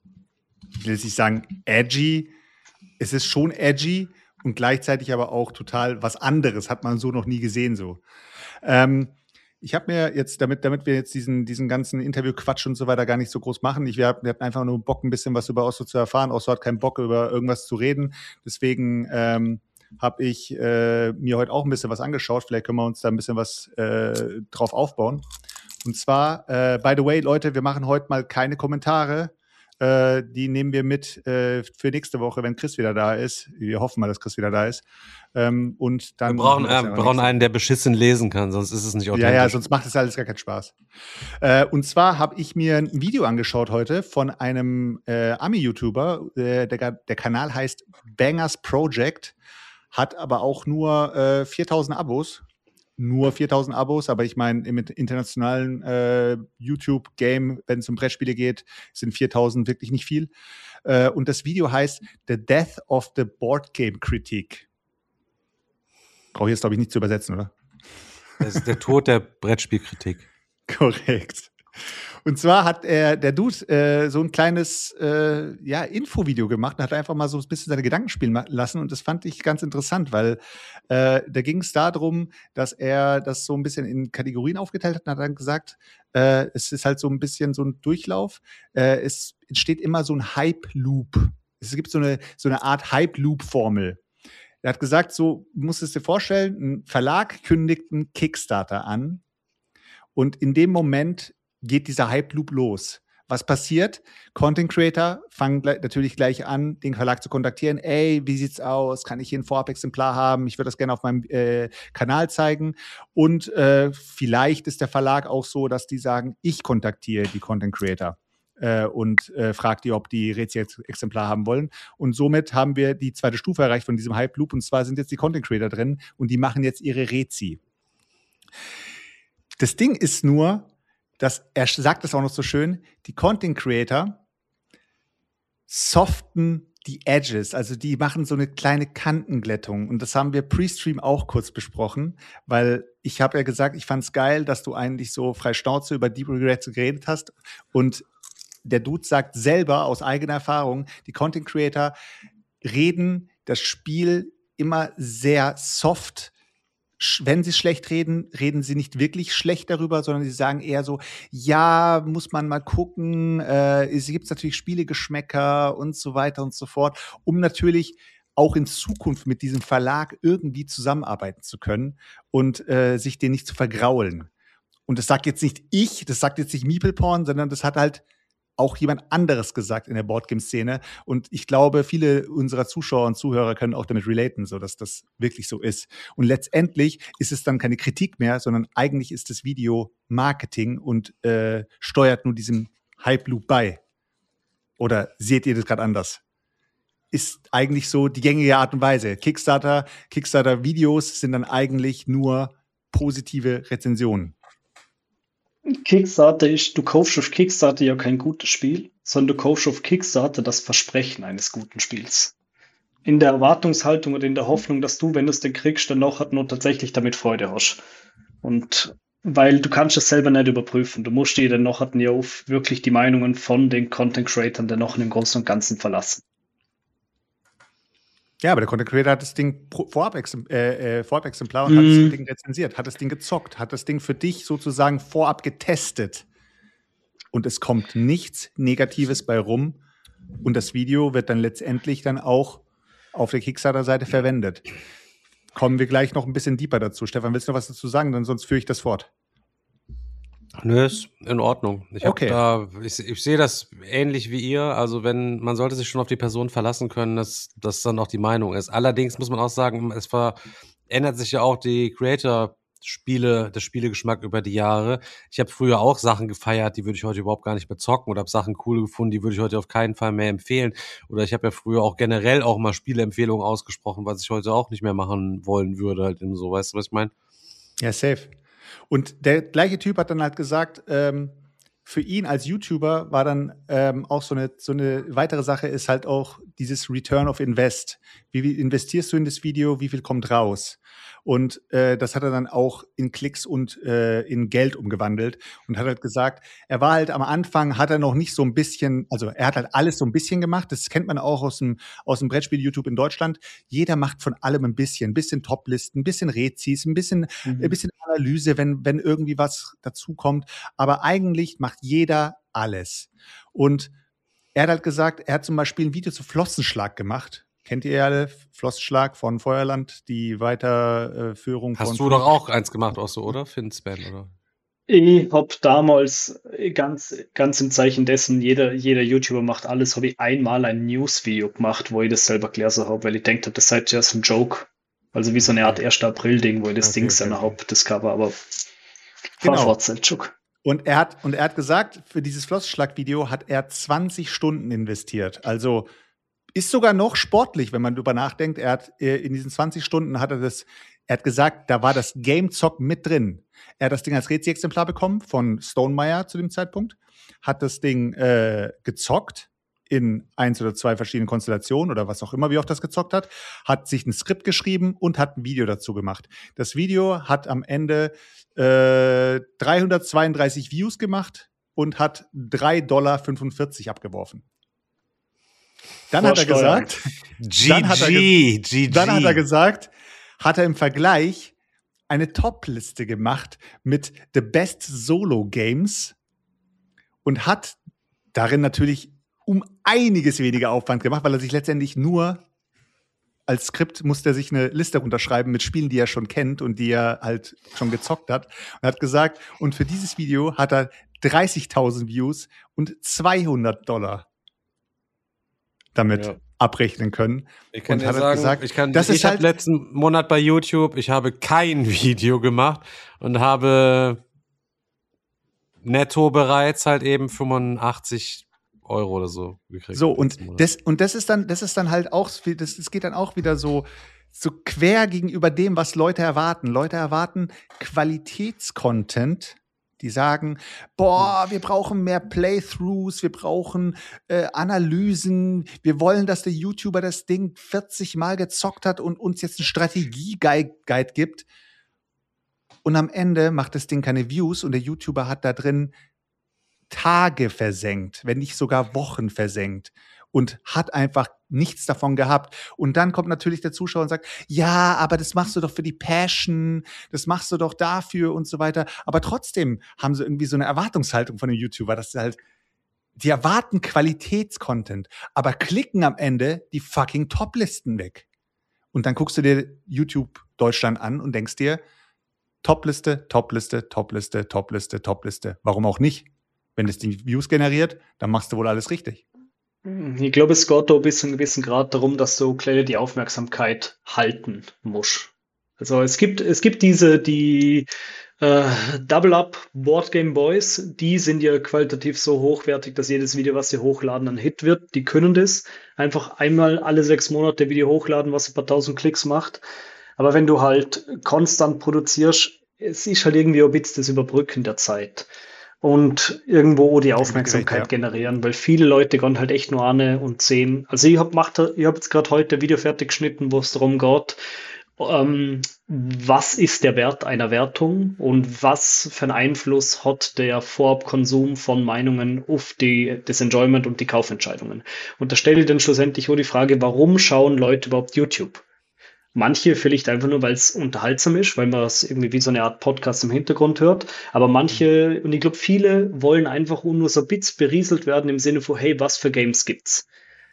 ich will jetzt nicht sagen edgy, es ist schon edgy und gleichzeitig aber auch total was anderes, hat man so noch nie gesehen so. Ähm, ich habe mir jetzt, damit, damit wir jetzt diesen, diesen ganzen Interview-Quatsch und so weiter gar nicht so groß machen, ich, wir, hatten- wir hatten einfach nur Bock, ein bisschen was über Oslo zu erfahren. Oslo hat keinen Bock, über irgendwas zu reden. Deswegen ähm, habe ich äh, mir heute auch ein bisschen was angeschaut. Vielleicht können wir uns da ein bisschen was äh, drauf aufbauen. Und zwar, äh, by the way, Leute, wir machen heute mal keine Kommentare. Äh, die nehmen wir mit äh, für nächste Woche, wenn Chris wieder da ist. Wir hoffen mal, dass Chris wieder da ist. Ähm, und dann Wir brauchen, machen wir das äh, einfach wir brauchen nächste einen, der beschissen lesen kann, sonst ist es nicht authentisch. ja, ja, sonst macht es alles gar keinen Spaß. Äh, und zwar habe ich mir ein Video angeschaut heute von einem äh, Ami-YouTuber. Äh, der, der Kanal heißt Bangers Project, hat aber auch nur äh, viertausend Abos. Nur viertausend Abos, aber ich meine, im internationalen äh, YouTube-Game, wenn es um Brettspiele geht, sind viertausend wirklich nicht viel. Äh, und das Video heißt The Death of the Board Game Critique. Brauche ich jetzt, glaube ich, nicht zu übersetzen, oder? Das ist der Tod der Brettspielkritik. Korrekt. Und zwar hat er, der Dude äh, so ein kleines äh, ja, Infovideo gemacht und hat einfach mal so ein bisschen seine Gedanken spielen ma- lassen. Und das fand ich ganz interessant, weil äh, da ging es darum, dass er das so ein bisschen in Kategorien aufgeteilt hat und hat dann gesagt, äh, es ist halt so ein bisschen so ein Durchlauf. Äh, es entsteht immer so ein Hype-Loop. Es gibt so eine, so eine Art Hype-Loop-Formel. Er hat gesagt, so musst du es dir vorstellen, ein Verlag kündigt einen Kickstarter an und in dem Moment geht dieser Hype-Loop los. Was passiert? Content Creator fangen gle- natürlich gleich an, den Verlag zu kontaktieren. Ey, wie sieht's aus? Kann ich hier ein Vorab-Exemplar haben? Ich würde das gerne auf meinem äh, Kanal zeigen. Und äh, vielleicht ist der Verlag auch so, dass die sagen, ich kontaktiere die Content Creator äh, und äh, frage die, ob die Rezi-Exemplar haben wollen. Und somit haben wir die zweite Stufe erreicht von diesem Hype-Loop. Und zwar sind jetzt die Content Creator drin und die machen jetzt ihre Rezi. Das Ding ist nur, dass er sagt das auch noch so schön, die Content Creator soften die Edges, also die machen so eine kleine Kantenglättung. Und das haben wir pre-Stream auch kurz besprochen, weil ich habe ja gesagt, ich fand es geil, dass du eigentlich so frei Schnauze über Deep Regrets geredet hast. Und der Dude sagt selber aus eigener Erfahrung, die Content Creator reden das Spiel immer sehr soft. Sch- Wenn sie schlecht reden, reden sie nicht wirklich schlecht darüber, sondern sie sagen eher so, ja, muss man mal gucken, äh, es gibt natürlich Spielegeschmäcker und so weiter und so fort, um natürlich auch in Zukunft mit diesem Verlag irgendwie zusammenarbeiten zu können und äh, sich den nicht zu vergraulen. Und das sagt jetzt nicht ich, das sagt jetzt nicht MeeplePorn, sondern das hat halt auch jemand anderes gesagt in der Boardgame-Szene. Und ich glaube, viele unserer Zuschauer und Zuhörer können auch damit relaten, so dass das wirklich so ist. Und letztendlich ist es dann keine Kritik mehr, sondern eigentlich ist das Video Marketing und äh, steuert nur diesem Hype-Loop bei. Oder seht ihr das gerade anders? Ist eigentlich so die gängige Art und Weise. Kickstarter, Kickstarter-Videos sind dann eigentlich nur positive Rezensionen? Kickstarter ist, du kaufst auf Kickstarter ja kein gutes Spiel, sondern du kaufst auf Kickstarter das Versprechen eines guten Spiels. In der Erwartungshaltung und in der Hoffnung, dass du, wenn du es denn kriegst, dann noch hat nur tatsächlich damit Freude hast. Und weil du kannst es selber nicht überprüfen. Du musst dir dann noch hatten ja auf wirklich die Meinungen von den Content Creatern dann noch in dem Großen und Ganzen verlassen. Ja, aber der Content Creator hat das Ding vorab, äh, vorab Exemplar und mm. hat das Ding rezensiert, hat das Ding gezockt, hat das Ding für dich sozusagen vorab getestet. Und es kommt nichts Negatives bei rum. Und das Video wird dann letztendlich dann auch auf der Kickstarter-Seite verwendet. Kommen wir gleich noch ein bisschen deeper dazu. Stefan, willst du noch was dazu sagen? Dann sonst führe ich das fort. Nö, ist in Ordnung. Ich, hab okay. da, ich, ich sehe das ähnlich wie ihr. Also wenn man sollte sich schon auf die Person verlassen können, dass das dann auch die Meinung ist. Allerdings muss man auch sagen, es verändert sich ja auch die Creator-Spiele, der Spielegeschmack über die Jahre. Ich habe früher auch Sachen gefeiert, die würde ich heute überhaupt gar nicht mehr zocken, oder habe Sachen cool gefunden, die würde ich heute auf keinen Fall mehr empfehlen. Oder ich habe ja früher auch generell auch mal Spieleempfehlungen ausgesprochen, was ich heute auch nicht mehr machen wollen würde, halt eben so. Weißt du, was ich meine? Ja, safe. Und der gleiche Typ hat dann halt gesagt, ähm, für ihn als YouTuber war dann ähm, auch so eine, so eine weitere Sache ist halt auch dieses Return of Invest. Wie, wie investierst du in das Video, wie viel kommt raus? Und äh, das hat er dann auch in Klicks und äh, in Geld umgewandelt und hat halt gesagt, er war halt am Anfang, hat er noch nicht so ein bisschen, also er hat halt alles so ein bisschen gemacht, das kennt man auch aus dem, aus dem Brettspiel-YouTube in Deutschland. Jeder macht von allem ein bisschen, ein bisschen Toplisten, ein bisschen Rezis, ein bisschen, mhm. ein bisschen Analyse, wenn, wenn irgendwie was dazukommt. Aber eigentlich macht jeder alles. Und er hat halt gesagt, er hat zum Beispiel ein Video zu Flossenschlag gemacht. Kennt ihr alle Flossenschlag von Feuerland, die Weiterführung Hast von... Hast du doch auch eins gemacht, auch so, oder? Finspan, oder? Ich habe damals ganz, ganz im Zeichen dessen, jeder, jeder YouTuber macht alles, habe ich einmal ein News-Video gemacht, wo ich das selber erklärt habe, weil ich denkt habe, das sei ja so ein Joke. Also wie so eine Art erster April-Ding, wo ich das okay, Ding okay, seiner okay. Haupt, das Cover, aber genau. Und er hat, und er hat gesagt, für dieses Flossenschlag-Video hat er zwanzig Stunden investiert. Also ist sogar noch sportlich, wenn man drüber nachdenkt. Er hat äh, in diesen zwanzig Stunden hat er das, er hat gesagt, da war das Game-Zock mit drin. Er hat das Ding als Rezi-Exemplar bekommen von Stonemeyer zu dem Zeitpunkt, hat das Ding äh, gezockt in eins oder zwei verschiedenen Konstellationen oder was auch immer, wie auch das gezockt hat, hat sich ein Skript geschrieben und hat ein Video dazu gemacht. Das Video hat am Ende äh, dreihundertzweiunddreißig Views gemacht und hat drei Komma fünfundvierzig Dollar abgeworfen. Dann hat er gesagt, dann hat er, ge- G G. dann hat er gesagt, hat er im Vergleich eine Top-Liste gemacht mit The Best Solo Games und hat darin natürlich um einiges weniger Aufwand gemacht, weil er sich letztendlich nur als Skript musste er sich eine Liste runterschreiben mit Spielen, die er schon kennt und die er halt schon gezockt hat. Und hat gesagt, und für dieses Video hat er dreißigtausend Views und zweihundert Dollar damit ja. abrechnen können. Ich kann und dir hat sagen, gesagt, ich, kann, das ich ist habe halt letzten Monat bei YouTube, ich habe kein Video gemacht und habe netto bereits halt eben fünfundachtzig Euro oder so gekriegt. So, und das, und das ist dann, das ist dann halt auch, das, das geht dann auch wieder so, so quer gegenüber dem, was Leute erwarten. Leute erwarten Qualitätscontent, die sagen, boah, wir brauchen mehr Playthroughs, wir brauchen äh, Analysen, wir wollen, dass der YouTuber das Ding vierzig Mal gezockt hat und uns jetzt einen Strategie-Guide gibt. Und am Ende macht das Ding keine Views und der YouTuber hat da drin Tage versenkt, wenn nicht sogar Wochen versenkt und hat einfach nichts davon gehabt. Und dann kommt natürlich der Zuschauer und sagt, ja, aber das machst du doch für die Passion, das machst du doch dafür und so weiter. Aber trotzdem haben sie irgendwie so eine Erwartungshaltung von den YouTuber, dass sie halt, die erwarten Qualitätscontent, aber klicken am Ende die fucking Top-Listen weg. Und dann guckst du dir YouTube Deutschland an und denkst dir, Top-Liste, Top-Liste, Top-Liste, Top-Liste, Top-Liste. Warum auch nicht? Wenn es die Views generiert, dann machst du wohl alles richtig. Ich glaube, es geht da bis zu einem gewissen Grad darum, dass du klar die Aufmerksamkeit halten musst. Also es gibt, es gibt diese, die äh, Double Up Board Game Boys, die sind ja qualitativ so hochwertig, dass jedes Video, was sie hochladen, ein Hit wird. Die können das. Einfach einmal alle sechs Monate Video hochladen, was ein paar tausend Klicks macht. Aber wenn du halt konstant produzierst, es ist halt irgendwie ein bisschen das Überbrücken der Zeit. Und irgendwo auch die Aufmerksamkeit Recht, ja. generieren, weil viele Leute gehen halt echt nur an und sehen. Also ich habe gemacht, ich habe jetzt gerade heute ein Video fertig geschnitten, wo es darum geht, ähm, was ist der Wert einer Wertung und was für einen Einfluss hat der Vorabkonsum von Meinungen auf die, das Enjoyment und die Kaufentscheidungen. Und da stelle ich dann schlussendlich auch die Frage, warum schauen Leute überhaupt YouTube? Manche vielleicht einfach nur, weil es unterhaltsam ist, weil man es irgendwie wie so eine Art Podcast im Hintergrund hört. Aber manche, und ich glaube, viele wollen einfach nur so ein bisschen berieselt werden im Sinne von, hey, was für Games gibt's?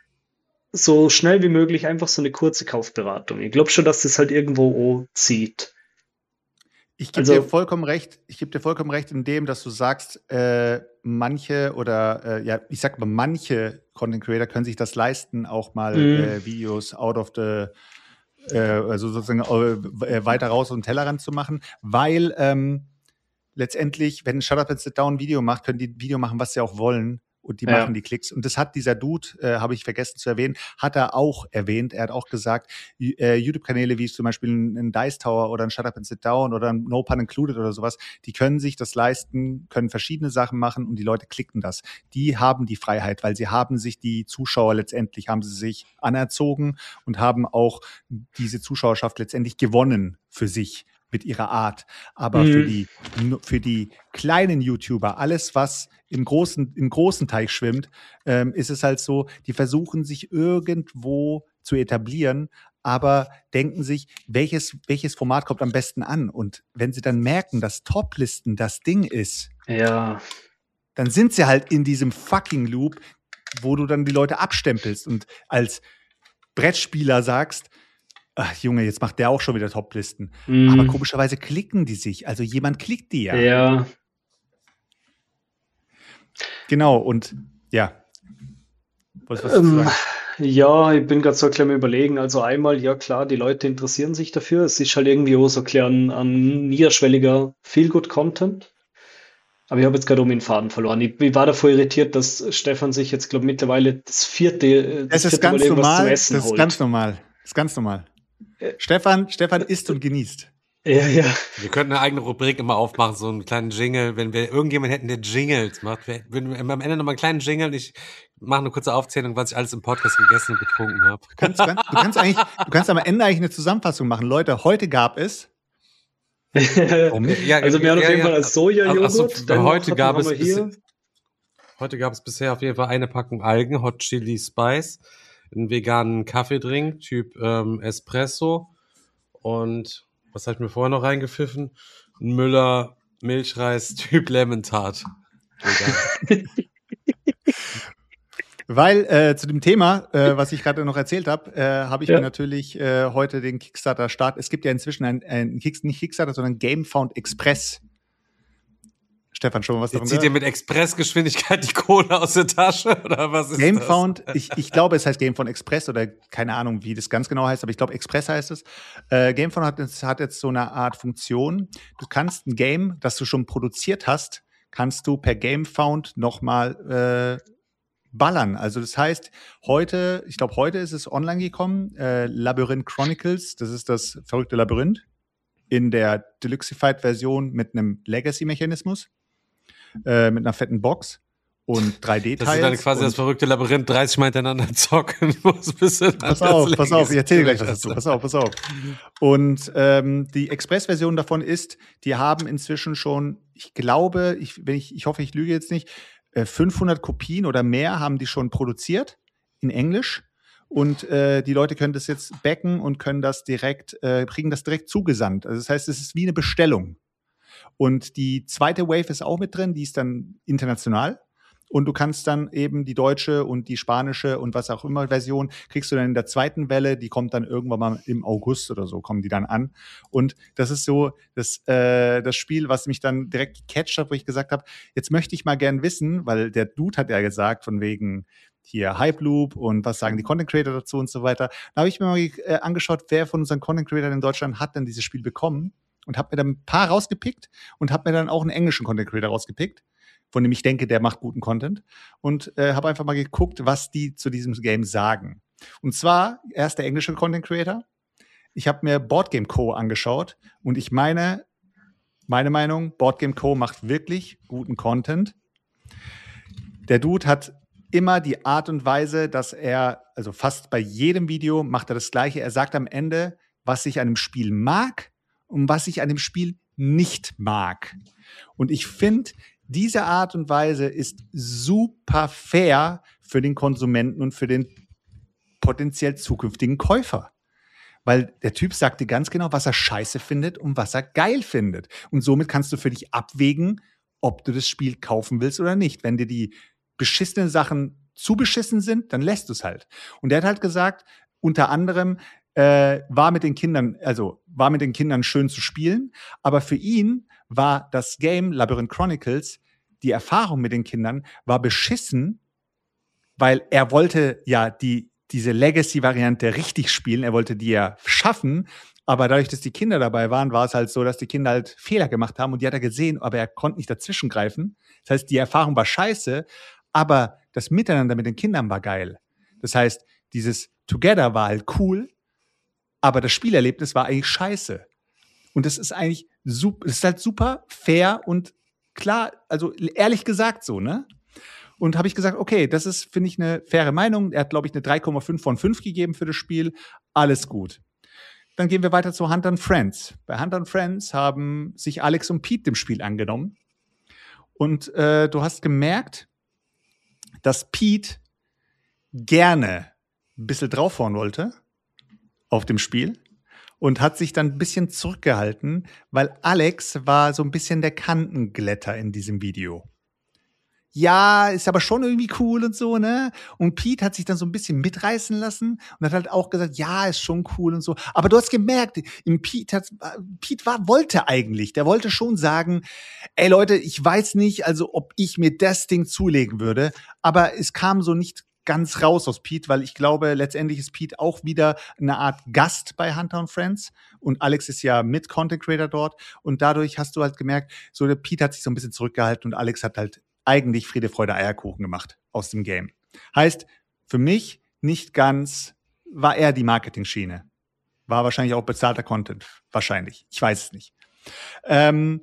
So schnell wie möglich einfach so eine kurze Kaufberatung. Ich glaube schon, dass das halt irgendwo auch zieht. Ich gebe Also- dir vollkommen recht. Ich gebe dir vollkommen recht in dem, dass du sagst, äh, manche oder äh, ja, ich sag mal, manche Content Creator können sich das leisten, auch mal Mhm. äh, Videos out of the äh, also sozusagen äh, weiter raus aus dem Tellerrand zu machen, weil ähm, letztendlich, wenn ein Shut Up and Sit Down ein Video macht, können die ein Video machen, was sie auch wollen. Und die Ja. machen die Klicks. Und das hat dieser Dude, äh, habe ich vergessen zu erwähnen, hat er auch erwähnt. Er hat auch gesagt, äh, YouTube-Kanäle wie zum Beispiel ein, ein Dice Tower oder ein Shut Up and Sit Down oder ein No Pun Included oder sowas, die können sich das leisten, können verschiedene Sachen machen und die Leute klicken das. Die haben die Freiheit, weil sie haben sich die Zuschauer letztendlich, haben sie sich anerzogen und haben auch diese Zuschauerschaft letztendlich gewonnen für sich mit ihrer Art. Aber Mhm. für die, für die kleinen YouTuber, alles, was im großen, im großen Teich schwimmt, ähm, ist es halt so, die versuchen sich irgendwo zu etablieren, aber denken sich, welches, welches Format kommt am besten an? Und wenn sie dann merken, dass Toplisten das Ding ist, Ja. dann sind sie halt in diesem fucking Loop, wo du dann die Leute abstempelst und als Brettspieler sagst, ach Junge, jetzt macht der auch schon wieder Toplisten. Mhm. Aber komischerweise klicken die sich. Also jemand klickt die ja. Ja. Genau, und ja. Was, was Ähm, sagen? ja, ich bin gerade so ein klein am Überlegen. Also einmal, ja klar, die Leute interessieren sich dafür. Es ist halt irgendwie auch so ein klein an niederschwelliger Feel-Good-Content. Aber ich habe jetzt gerade um den Faden verloren. Ich, ich war davor irritiert, dass Stefan sich jetzt, glaube ich, mittlerweile das vierte, das Das ist vierte ganz Mal irgendwas normal. zum Das Essen ist holt. ganz normal. Das ist ganz normal. Äh. Stefan, Stefan isst und genießt. Ja, ja. Wir könnten eine eigene Rubrik immer aufmachen, so einen kleinen Jingle, wenn wir irgendjemanden hätten, der Jingles macht. Wir würden wir am Ende nochmal einen kleinen Jingle und ich mache eine kurze Aufzählung, was ich alles im Podcast gegessen und getrunken habe. Du kannst, du kannst eigentlich, du kannst am Ende eigentlich eine Zusammenfassung machen. Leute, heute gab es. Ja, Also wir haben auf jeden Fall das Sojajoghurt. Also, dann heute hatten- gab haben es wir hier. bis- heute gab es bisher auf jeden Fall eine Packung Algen, Hot Chili Spice, einen veganen Kaffeedrink, Typ ähm, Espresso und was habe ich mir vorher noch reingepfiffen? Ein Müller Milchreis Typ Lemon Tart. Vegan. Weil äh, zu dem Thema, äh, was ich gerade noch erzählt habe, äh, habe ich Ja. mir natürlich äh, heute den Kickstarter-Start. Es gibt ja inzwischen ein, ein Kick, nicht Kickstarter, sondern GameFound Express. Stefan, schon mal was Jetzt davon zieht ihr gehört? mit Expressgeschwindigkeit die Kohle aus der Tasche oder was ist GameFound, das? ich, ich glaube, es heißt GameFound Express oder keine Ahnung, wie das ganz genau heißt, aber ich glaube, Express heißt es. Äh, GameFound hat, jetzt- hat jetzt so eine Art Funktion. Du kannst ein Game, das du schon produziert hast, kannst du per GameFound nochmal äh, ballern. Also das heißt, heute, ich glaube, heute ist es online gekommen, äh, Labyrinth Chronicles, das ist das verrückte Labyrinth in der Deluxified-Version mit einem Legacy-Mechanismus, äh, mit einer fetten Box und drei D-Teils. Dass du dann quasi das verrückte Labyrinth dreißig Mal hintereinander zocken musst, bis du dann Pass das auf, pass auf, Legacy ich erzähle gleich was hast. dazu. Pass auf, pass auf. Und ähm, die Express-Version davon ist, die haben inzwischen schon, ich glaube, ich, wenn ich, ich hoffe, ich lüge jetzt nicht, äh, fünfhundert Kopien oder mehr haben die schon produziert in Englisch. Und äh, die Leute können das jetzt backen und können das direkt, äh, kriegen das direkt zugesandt. Also das heißt, es ist wie eine Bestellung. Und die zweite Wave ist auch mit drin, die ist dann international. Und du kannst dann eben die deutsche und die spanische und was auch immer Version kriegst du dann in der zweiten Welle, die kommt dann irgendwann mal im August oder so, kommen die dann an. Und das ist so das, äh, das Spiel, was mich dann direkt gecatcht hat, wo ich gesagt habe, jetzt möchte ich mal gern wissen, weil der Dude hat ja gesagt, von wegen hier Hype Loop und was sagen die Content Creator dazu und so weiter. Da habe ich mir mal äh, angeschaut, wer von unseren Content Creators in Deutschland hat denn dieses Spiel bekommen und habe mir dann ein paar rausgepickt und habe mir dann auch einen englischen Content Creator rausgepickt, von dem ich denke, der macht guten Content. Und äh, habe einfach mal geguckt, was die zu diesem Game sagen. Und zwar erst der englische Content Creator. Ich habe mir Board Game Co. angeschaut und ich meine, meine Meinung, Boardgame Co. macht wirklich guten Content. Der Dude hat immer die Art und Weise, dass er, also fast bei jedem Video macht er das Gleiche. Er sagt am Ende, was ich an dem Spiel mag und was ich an dem Spiel nicht mag. Und ich finde, diese Art und Weise ist super fair für den Konsumenten und für den potenziell zukünftigen Käufer. Weil der Typ sagt dir ganz genau, was er scheiße findet und was er geil findet. Und somit kannst du für dich abwägen, ob du das Spiel kaufen willst oder nicht. Wenn dir die beschissenen Sachen zu beschissen sind, dann lässt du es halt. Und er hat halt gesagt, unter anderem äh, war mit den Kindern, also war mit den Kindern schön zu spielen, aber für ihn war das Game Labyrinth Chronicles, die Erfahrung mit den Kindern war beschissen, weil er wollte ja die diese Legacy-Variante richtig spielen. Er wollte die ja schaffen, aber dadurch, dass die Kinder dabei waren, war es halt so, dass die Kinder halt Fehler gemacht haben und die hat er gesehen, aber er konnte nicht dazwischen greifen. Das heißt, die Erfahrung war scheiße, aber das Miteinander mit den Kindern war geil. Das heißt, dieses Together war halt cool, aber das Spielerlebnis war eigentlich scheiße. Und das ist eigentlich super, das ist halt super fair und klar, also ehrlich gesagt so, ne? Und habe ich gesagt, okay, das ist, finde ich, eine faire Meinung. Er hat, glaube ich, eine drei Komma fünf von fünf gegeben für das Spiel. Alles gut. Dann gehen wir weiter zu Hunter and Friends. Bei Hunter and Friends haben sich Alex und Pete dem Spiel angenommen. Und äh, du hast gemerkt, dass Pete gerne ein bisschen draufhauen wollte auf dem Spiel und hat sich dann ein bisschen zurückgehalten, weil Alex war so ein bisschen der Kantenglätter in diesem Video. Ja, ist aber schon irgendwie cool und so, ne? Und Pete hat sich dann so ein bisschen mitreißen lassen und hat halt auch gesagt, ja, ist schon cool und so. Aber du hast gemerkt, im Pete hat, Pete war, wollte eigentlich, der wollte schon sagen, ey Leute, ich weiß nicht, also ob ich mir das Ding zulegen würde, aber es kam so nicht ganz raus aus Pete, weil ich glaube, letztendlich ist Pete auch wieder eine Art Gast bei Hunter and Friends und Alex ist ja mit Content Creator dort und dadurch hast du halt gemerkt, so der Pete hat sich so ein bisschen zurückgehalten und Alex hat halt eigentlich Friede, Freude, Eierkuchen gemacht aus dem Game. Heißt, für mich nicht ganz, war eher die Marketing-Schiene. War wahrscheinlich auch bezahlter Content. Wahrscheinlich. Ich weiß es nicht. Ähm,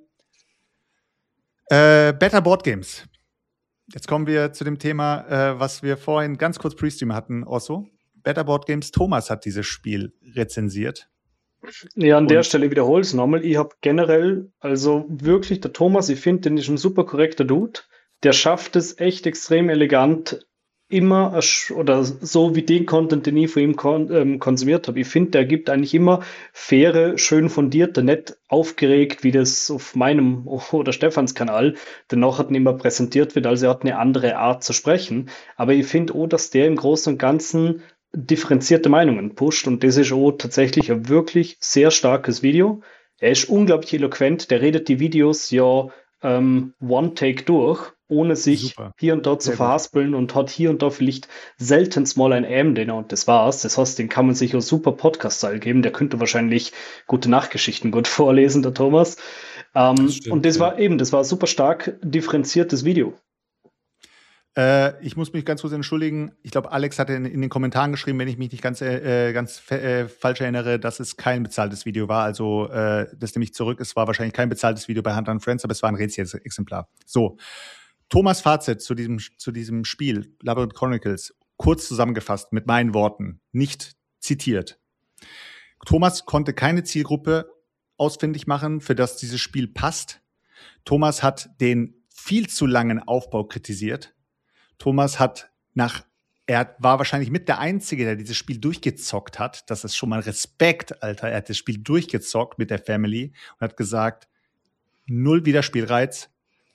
äh, Better Board Games. Jetzt kommen wir zu dem Thema, äh, was wir vorhin ganz kurz Pre-Stream hatten, Osso. Better Board Games, Thomas hat dieses Spiel rezensiert. Ja, an Und der Stelle wiederhole ich es nochmal. Ich habe generell, also wirklich, der Thomas, ich finde, den ist ein super korrekter Dude. Der schafft es echt extrem elegant, immer oder so wie den Content, den ich von ihm kon ähm, konsumiert habe. Ich finde, der gibt eigentlich immer faire, schön fundierte, nicht aufgeregt, wie das auf meinem oder Stefans Kanal dennoch hat immer präsentiert wird. Also er hat eine andere Art zu sprechen. Aber ich finde auch, dass der im Großen und Ganzen differenzierte Meinungen pusht. Und das ist auch tatsächlich ein wirklich sehr starkes Video. Er ist unglaublich eloquent. Der redet die Videos ja ähm, One-Take durch, ohne sich Super. hier und dort zu Sehr gut. verhaspeln und hat hier und da vielleicht seltenst mal ein M-Dinner und das war's. Das heißt, den kann man sich auch super Podcast-Style geben. Der könnte wahrscheinlich gute Nachtgeschichten gut vorlesen, der Thomas. Ähm, Das stimmt, und das ja. war eben, das war ein super stark differenziertes Video. Äh, ich muss mich ganz kurz entschuldigen. Ich glaube, Alex hatte in, in den Kommentaren geschrieben, wenn ich mich nicht ganz, äh, ganz äh, falsch erinnere, dass es kein bezahltes Video war. Also, äh, das nehme ich zurück. Es war wahrscheinlich kein bezahltes Video bei Hunter and Friends, aber es war ein Rätsel-Exemplar. So, Thomas Fazit zu diesem, zu diesem Spiel, Labyrinth Chronicles, kurz zusammengefasst mit meinen Worten, nicht zitiert. Thomas konnte keine Zielgruppe ausfindig machen, für das dieses Spiel passt. Thomas hat den viel zu langen Aufbau kritisiert. Thomas hat nach, er war wahrscheinlich mit der Einzige, der dieses Spiel durchgezockt hat. Das ist schon mal Respekt, Alter. Er hat das Spiel durchgezockt mit der Family und hat gesagt, null Wiederspielreiz.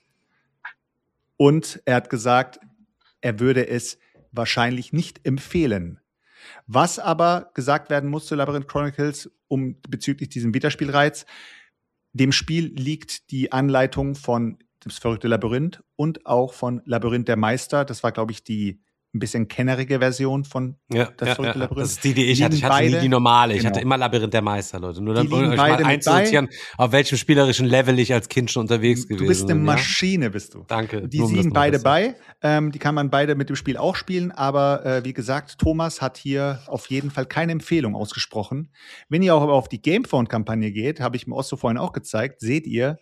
Und er hat gesagt, er würde es wahrscheinlich nicht empfehlen. Was aber gesagt werden muss zu Labyrinth Chronicles, um bezüglich diesem Wiederspielreiz, dem Spiel liegt die Anleitung von das verrückte Labyrinth und auch von Labyrinth der Meister. Das war, glaube ich, die ein bisschen kennerige Version von Ja, das ja, verrückte ja. Labyrinth. Das ist die, die ich Die hatte. Ich liegen hatte nie beide- die normale. Ich genau. hatte immer Labyrinth der Meister, Leute. Nur Die dann, um liegen euch mal beide mit einzusortieren, auf welchem spielerischen Level ich als Kind schon unterwegs gewesen Du bist eine bin. ja? Maschine, bist du. Danke. Die nur um das liegen noch beide zu- bei. Ähm, die kann man beide mit dem Spiel auch spielen. Aber äh, wie gesagt, Thomas hat hier auf jeden Fall keine Empfehlung ausgesprochen. Wenn ihr auch aber auf die Gamephone-Kampagne geht, habe ich mir Osso vorhin auch gezeigt, seht ihr,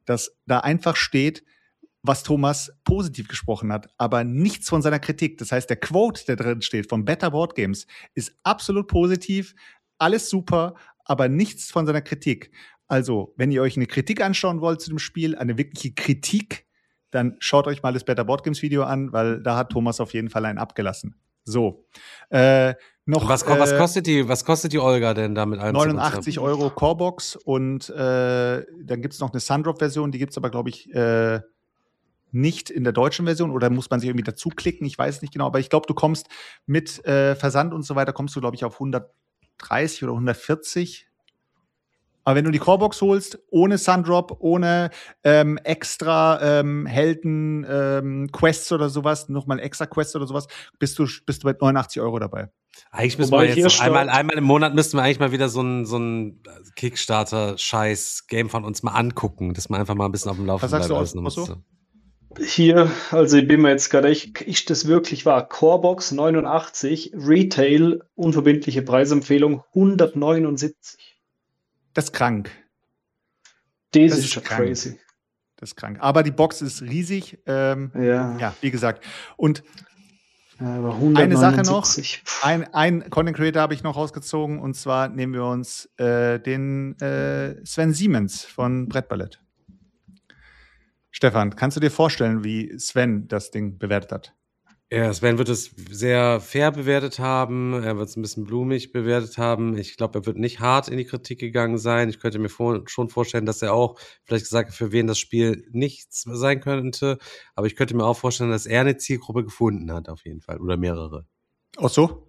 dass da einfach steht, was Thomas positiv gesprochen hat, aber nichts von seiner Kritik. Das heißt, der Quote, der drin steht von Better Board Games, ist absolut positiv, alles super, aber nichts von seiner Kritik. Also, wenn ihr euch eine Kritik anschauen wollt zu dem Spiel, eine wirkliche Kritik, dann schaut euch mal das Better Board Games Video an, weil da hat Thomas auf jeden Fall einen abgelassen. So. Äh, noch, was, was, äh, kostet die, was kostet die Olga denn da mit allem? neunundachtzig Euro Corebox und äh, dann gibt es noch eine Sundrop-Version, die gibt es aber, glaube ich, äh, nicht in der deutschen Version oder muss man sich irgendwie dazu klicken, ich weiß nicht genau, aber ich glaube, du kommst mit äh, Versand und so weiter, kommst du, glaube ich, auf hundertdreißig oder hundertvierzig. Aber wenn du die Corebox holst, ohne Sundrop, ohne ähm, extra ähm, Helden, ähm, Quests oder sowas, nochmal extra Quests oder sowas, bist du, bist du bei neunundachtzig Euro dabei. Eigentlich müssen Wobei wir jetzt noch hier einmal, steht- einmal im Monat müssten wir eigentlich mal wieder so ein, so ein Kickstarter-Scheiß-Game von uns mal angucken, dass man einfach mal ein bisschen auf dem Laufenden Was sagst du, alles noch Osso? mit- Hier, also ich bin mir jetzt gerade echt, ist das wirklich wahr? Corebox neunundachtzig, Retail, unverbindliche Preisempfehlung hundertneunundsiebzig. Das ist krank. Das, Das ist ist schon krank. crazy. Das ist krank. Aber die Box ist riesig. Ähm, Ja, ja, wie gesagt. Und ja, aber Eine Sache noch. hundertneunundsiebzig. ein, ein Content Creator habe ich noch rausgezogen. Und zwar nehmen wir uns äh, den äh, Sven Siemens von Brettballett. Stefan, kannst du dir vorstellen, wie Sven das Ding bewertet hat? Ja, Sven wird es sehr fair bewertet haben. Er wird es ein bisschen blumig bewertet haben. Ich glaube, er wird nicht hart in die Kritik gegangen sein. Ich könnte mir vor, schon vorstellen, dass er auch vielleicht gesagt hat, für wen das Spiel nichts sein könnte. Aber ich könnte mir auch vorstellen, dass er eine Zielgruppe gefunden hat, auf jeden Fall. Oder mehrere. Auch so?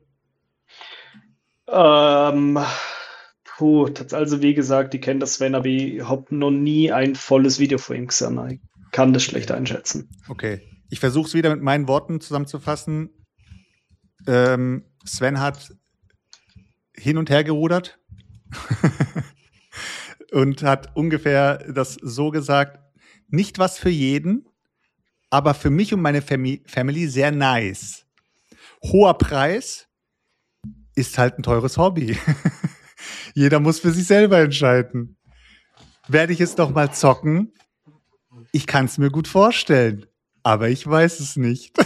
Ähm, puh, das- also wie gesagt, ich kenne das Sven, aber ich habe noch nie ein volles Video von ihm gesehen. Ich kann das schlecht einschätzen. Okay. Ich versuche es wieder mit meinen Worten zusammenzufassen. Ähm, Sven hat hin und her gerudert und hat ungefähr das so gesagt, nicht was für jeden, aber für mich und meine Fami- Family sehr nice. Hoher Preis ist halt ein teures Hobby. Jeder muss für sich selber entscheiden. Werde ich es noch mal zocken? Ich kann es mir gut vorstellen. Aber ich weiß es nicht.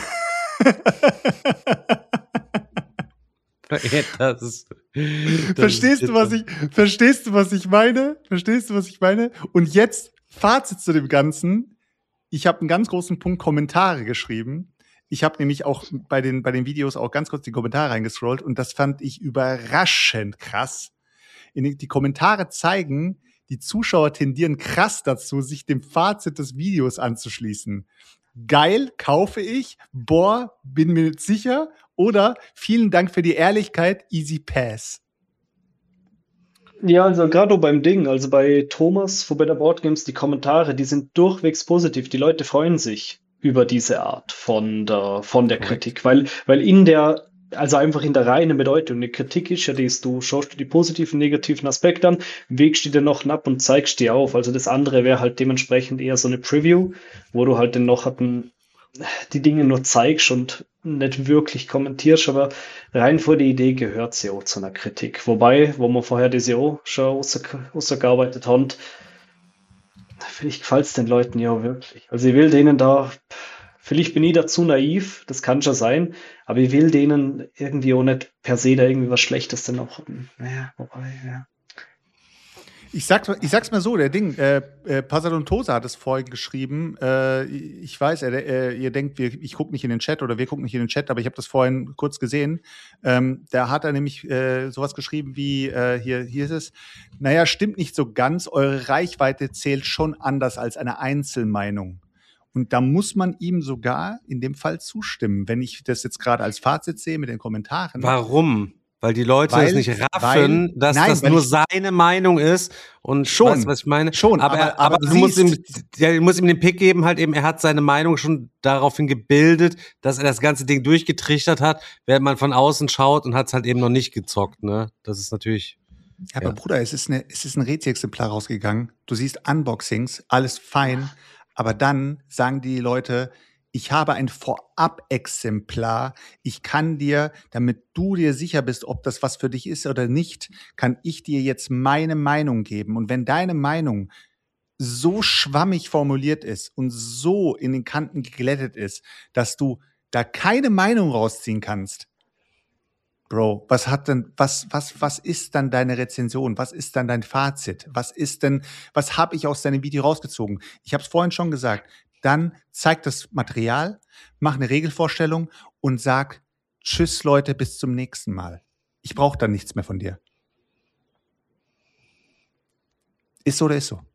Ja, das ist, das Verstehst ist du, was ich, verstehst du, was ich meine? Verstehst du, was ich meine? Und jetzt Fazit zu dem Ganzen. Ich habe einen ganz großen Punkt Kommentare geschrieben. Ich habe nämlich auch bei den, bei den Videos auch ganz kurz die Kommentare reingescrollt und das fand ich überraschend krass. In die, die Kommentare zeigen, die Zuschauer tendieren krass dazu, sich dem Fazit des Videos anzuschließen. Geil, kaufe ich. Boah, bin mir nicht sicher. Oder vielen Dank für die Ehrlichkeit, easy pass. Ja, also gerade beim Ding, also bei Thomas von Better Board Games, die Kommentare, die sind durchwegs positiv. Die Leute freuen sich über diese Art von der, von der Korrekt. Kritik, weil, weil in der, also einfach in der reinen Bedeutung, eine Kritik ist ja das, du schaust dir die positiven, negativen Aspekte an, wägst die dann noch ab und zeigst die auf. Also das andere wäre halt dementsprechend eher so eine Preview, wo du halt dann noch hatten, die Dinge nur zeigst und nicht wirklich kommentierst, aber rein vor die Idee gehört sie auch zu einer Kritik. Wobei, wo wir vorher das ja auch schon ausge- ausgearbeitet haben, vielleicht gefällt es den Leuten ja auch wirklich. Also ich will denen da, vielleicht bin ich da zu naiv, das kann schon sein, aber ich will denen irgendwie auch nicht per se da irgendwie was Schlechtes denn noch. Ja, wobei, ja. Ich sag's, ich sag's mal so, der Ding, äh, äh, Pasadontosa hat es vorhin geschrieben. Äh, ich weiß, er, äh, ihr denkt, wir, ich gucke nicht in den Chat oder wir gucken nicht in den Chat, aber ich habe das vorhin kurz gesehen. Ähm, da hat er nämlich äh, sowas geschrieben wie, äh, hier, hier ist es, naja, stimmt nicht so ganz, eure Reichweite zählt schon anders als eine Einzelmeinung. Und da muss man ihm sogar in dem Fall zustimmen. Wenn ich das jetzt gerade als Fazit sehe mit den Kommentaren. Warum? Weil die Leute Weil- das nicht raffen, weil- dass nein, das weil nur ich- seine Meinung ist. Und Schon. weißt du, was ich meine? Schon, aber, aber- aber, aber du musst ihm, siehst- ja, du musst ihm den Pick geben, halt eben, er hat seine Meinung schon daraufhin gebildet, dass er das ganze Ding durchgetrichtert hat, während man von außen schaut und hat es halt eben noch nicht gezockt, ne? Das ist natürlich, Ja, aber Ja. Bruder, es ist, eine, es ist ein Rätselexemplar rausgegangen. Du siehst Unboxings, alles fein. Aber dann sagen die Leute, ich habe ein Vorab-Exemplar. Ich kann dir, damit du dir sicher bist, ob das was für dich ist oder nicht, kann ich dir jetzt meine Meinung geben. Und wenn deine Meinung so schwammig formuliert ist und so in den Kanten geglättet ist, dass du da keine Meinung rausziehen kannst. Bro, was hat denn, was, was, was ist dann deine Rezension? Was ist dann dein Fazit? Was ist denn, was habe ich aus deinem Video rausgezogen? Ich habe es vorhin schon gesagt. Dann zeig das Material, mach eine Regelvorstellung und sag, tschüss Leute, bis zum nächsten Mal. Ich brauche dann nichts mehr von dir. Ist so oder ist so?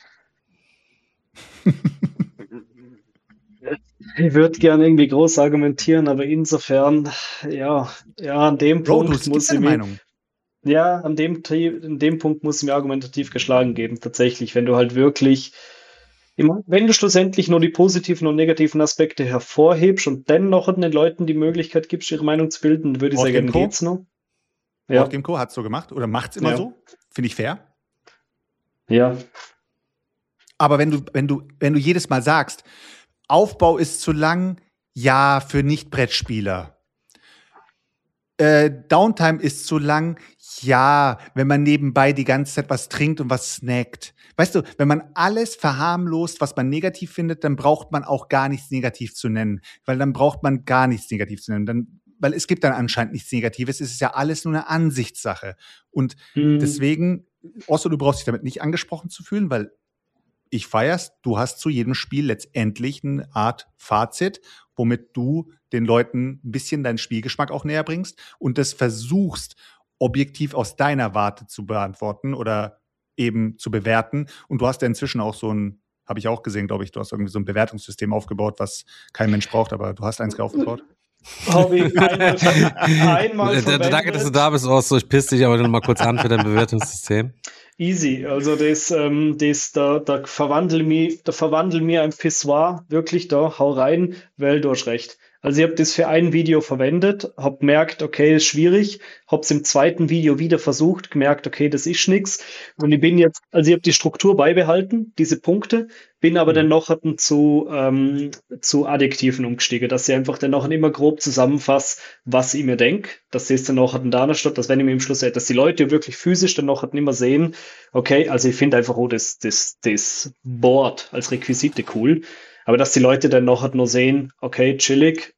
Ich würde gerne irgendwie groß argumentieren, aber insofern, ja, ja, an dem Bro, Punkt du muss deine ich mir, Meinung. ja, an dem, Tri- an dem Punkt muss ich mir argumentativ geschlagen geben, tatsächlich, wenn du halt wirklich, immer, wenn du schlussendlich nur die positiven und negativen Aspekte hervorhebst und dennoch den Leuten die Möglichkeit gibst, ihre Meinung zu bilden, würde ich Board sagen, Game Co. geht's noch. Ja, Board Game Co. hat es so gemacht oder macht es immer Ja. so. Finde ich fair. ja, Aber wenn du, wenn du, wenn du jedes Mal sagst, Aufbau ist zu lang, ja, für Nicht-Brettspieler. Äh, Downtime ist zu lang, ja, wenn man nebenbei die ganze Zeit was trinkt und was snackt. Weißt du, wenn man alles verharmlost, was man negativ findet, dann braucht man auch gar nichts negativ zu nennen. Weil dann braucht man gar nichts negativ zu nennen. Dann, weil es gibt dann anscheinend nichts Negatives. Es ist ja alles nur eine Ansichtssache. Und Hm. deswegen, Osso, du brauchst dich damit nicht angesprochen zu fühlen, weil ich feier's, du hast zu jedem Spiel letztendlich eine Art Fazit, womit du den Leuten ein bisschen deinen Spielgeschmack auch näher bringst und das versuchst, objektiv aus deiner Warte zu beantworten oder eben zu bewerten. Und du hast ja inzwischen auch so ein, habe ich auch gesehen, glaube ich, du hast irgendwie so ein Bewertungssystem aufgebaut, was kein Mensch braucht, aber du hast eins aufgebaut. Habe ich einmal, einmal D- d- Danke, verwendet. dass du da bist, Osso. Ich piss dich aber noch mal kurz an für dein Bewertungssystem. Easy, also das, ähm, das, da, da verwandel mir, da verwandel mir ein Pissoir, wirklich da, hau rein, weil du hast recht. Also ich habe das für ein Video verwendet, habe gemerkt, okay, ist schwierig, habe es im zweiten Video wieder versucht, gemerkt, okay, das ist nix. Und ich bin jetzt, also ich habe die Struktur beibehalten, diese Punkte, bin aber dann noch zu, ähm, zu Adjektiven umgestiegen, dass ich einfach dann noch immer grob zusammenfasse, was ich mir denke, dass sie es dann noch hatten da statt, dass wenn ich mir im Schluss, dass die Leute wirklich physisch dann noch immer sehen, okay, also ich finde einfach auch das, das, das Board als Requisite cool, aber dass die Leute dann noch nur sehen, okay, chillig,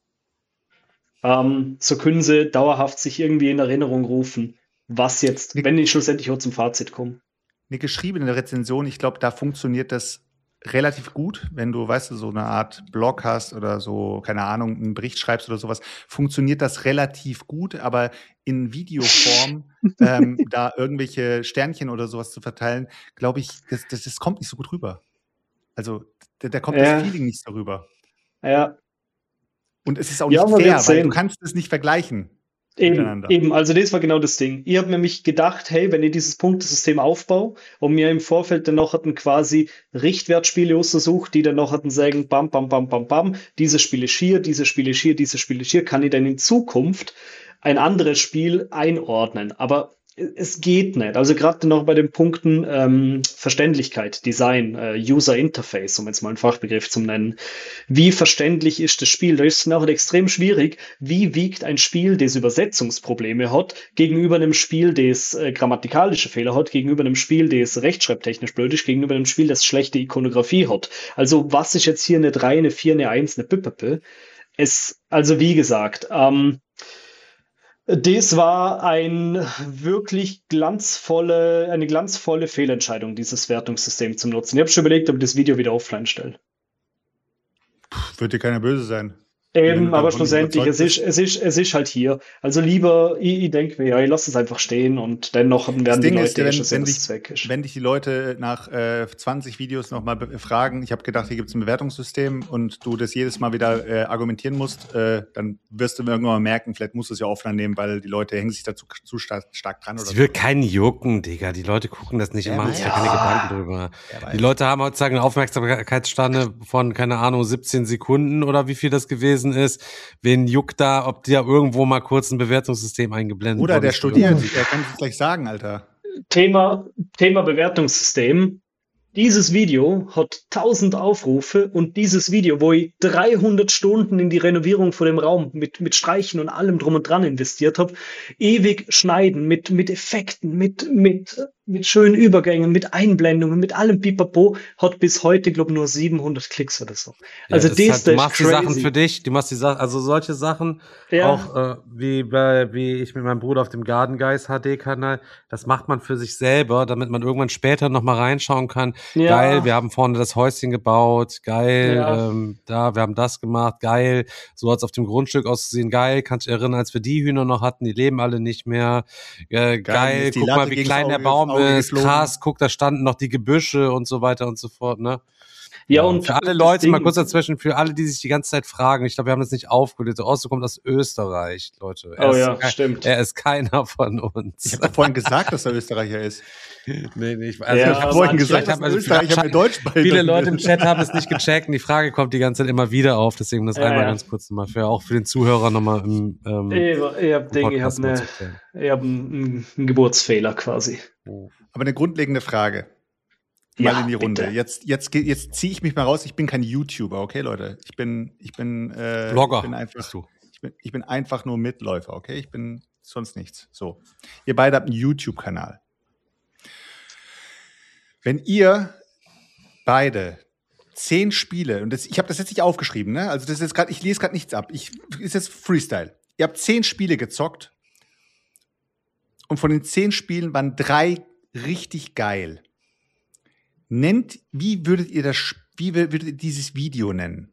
ähm, so können sie dauerhaft sich irgendwie in Erinnerung rufen, was jetzt, wenn ich schlussendlich auch zum Fazit komme. Eine geschriebene Rezension, ich glaube, da funktioniert das relativ gut, wenn du, weißt du, so eine Art Blog hast oder so, keine Ahnung, einen Bericht schreibst oder sowas, funktioniert das relativ gut, aber in Videoform ähm, da irgendwelche Sternchen oder sowas zu verteilen, glaube ich, das, das, das kommt nicht so gut rüber. Also, da, da kommt Ja. das Feeling nicht so rüber. Ja, Und es ist auch Ja, nicht man fair, wird's weil sehen. du kannst es nicht vergleichen. Eben, miteinander. eben, also das war genau das Ding. Ich habe nämlich gedacht, hey, wenn ich dieses Punktesystem aufbaue und mir im Vorfeld dann noch hatten quasi Richtwertspiele ausgesucht, die dann noch hatten sagen, bam, bam, bam, bam, bam, dieses Spiel ist hier, dieses Spiel ist hier, dieses Spiel ist hier, kann ich dann in Zukunft ein anderes Spiel einordnen. Aber es geht nicht. Also gerade noch bei den Punkten ähm, Verständlichkeit, Design, äh, User Interface, um jetzt mal einen Fachbegriff zu nennen. Wie verständlich ist das Spiel? Da ist es auch extrem schwierig. Wie wiegt ein Spiel, das Übersetzungsprobleme hat, gegenüber einem Spiel, das äh, grammatikalische Fehler hat, gegenüber einem Spiel, das rechtschreibtechnisch blöd ist, gegenüber einem Spiel, das schlechte Ikonografie hat? Also was ist jetzt hier eine drei, eine vier, eine eins, eine Pipape? Es, also wie gesagt, ähm, das war ein wirklich glanzvolle, eine glanzvolle Fehlentscheidung, dieses Wertungssystem zu nutzen. Ich habe schon überlegt, ob ich das Video wieder offline stelle. Wird dir keiner böse sein. Wenn Eben, du aber davon schlussendlich, es überzeugt ist, es ist, es ist halt hier. Also lieber, ich, ich denke mir, ja, ich lasse es einfach stehen und dennoch werden Das die Ding Leute ist, eh wenn, schon sehen, wenn, dass dich, es weg ist. wenn dich die Leute nach äh, zwanzig Videos nochmal fragen, ich habe gedacht, hier gibt es ein Bewertungssystem und du das jedes Mal wieder äh, argumentieren musst, äh, dann wirst du irgendwann mal merken, vielleicht musst du es ja offline nehmen, weil die Leute hängen sich dazu zu stark, stark dran. Oder Es so. wird keinen jucken, Digga. Die Leute gucken das nicht Ja, und machen sich da ja. keine Gedanken drüber. Ja, Die Leute haben heutzutage eine Aufmerksamkeitsspanne von, keine Ahnung, siebzehn Sekunden oder wie viel das gewesen ist. Wen juckt da, ob dir irgendwo mal kurz ein Bewertungssystem eingeblendet Oder worden der ist studiert, oder- der kann es gleich sagen, Alter. Thema, Thema Bewertungssystem. Dieses Video hat tausend Aufrufe und dieses Video, wo ich dreihundert Stunden in die Renovierung von dem Raum mit, mit Streichen und allem drum und dran investiert habe, ewig schneiden, mit, mit Effekten, mit, mit mit schönen Übergängen, mit Einblendungen, mit allem Pipapo, hat bis heute, glaube ich, nur siebenhundert Klicks oder so. Also ja, das halt, du ist machst crazy. die Sachen für dich, du machst die Sachen, also solche Sachen, Ja. auch äh, wie bei, wie ich mit meinem Bruder auf dem Garden Guys H D-Kanal, das macht man für sich selber, damit man irgendwann später noch mal reinschauen kann. Ja. Geil, wir haben vorne das Häuschen gebaut, geil, Ja. ähm, da, wir haben das gemacht, geil, so hat's auf dem Grundstück ausgesehen, geil, kannst du erinnern, als wir die Hühner noch hatten, die leben alle nicht mehr, äh, geil, Geil, ist die guck Latte mal, wie gegens klein der Auge- Baum Auge ist, geflogen. krass, guck, da standen noch die Gebüsche und so weiter und so fort, ne? Ja, und für alle das Leute, mal Ding- kurz dazwischen, für alle, die sich die ganze Zeit fragen, ich glaube, wir haben das nicht aufgelöst, der Osto kommt aus Österreich, Leute. Er Oh ist ja, kein, stimmt. Er ist keiner von uns. Ich habe vorhin gesagt, dass er Österreicher ist. nee, nee, ich, Ja, also, Ich habe vorhin manche- gesagt, ich dass hab ein also Österreicher vielleicht- mir Deutsch beibringen viele Leute im will. Chat haben es nicht gecheckt und die Frage kommt die ganze Zeit immer wieder auf, deswegen das Ja, einmal ja. ganz kurz nochmal für, auch für den Zuhörer nochmal im, ähm, Ich, ich habe Ding, ich Podcast habe mal ne, zu erklären. ich hab einen, einen Geburtsfehler quasi. Aber eine grundlegende Frage. Mal Ja, in die Runde. bitte. Jetzt, jetzt, ge- jetzt ziehe ich mich mal raus. Ich bin kein YouTuber, okay, Leute? Ich bin, ich bin, äh, Blogger ich bin einfach, bist du. ich bin, ich bin einfach nur Mitläufer, okay? Ich bin sonst nichts. So. Ihr beide habt einen YouTube-Kanal. Wenn ihr beide zehn Spiele, und das, ich habe das jetzt nicht aufgeschrieben, ne? Also das ist jetzt gerade, ich lese gerade nichts ab. Ich ist jetzt Freestyle. Ihr habt zehn Spiele gezockt und von den zehn Spielen waren drei richtig geil. Nennt, wie würdet ihr das, Sp- wie würdet ihr dieses Video nennen?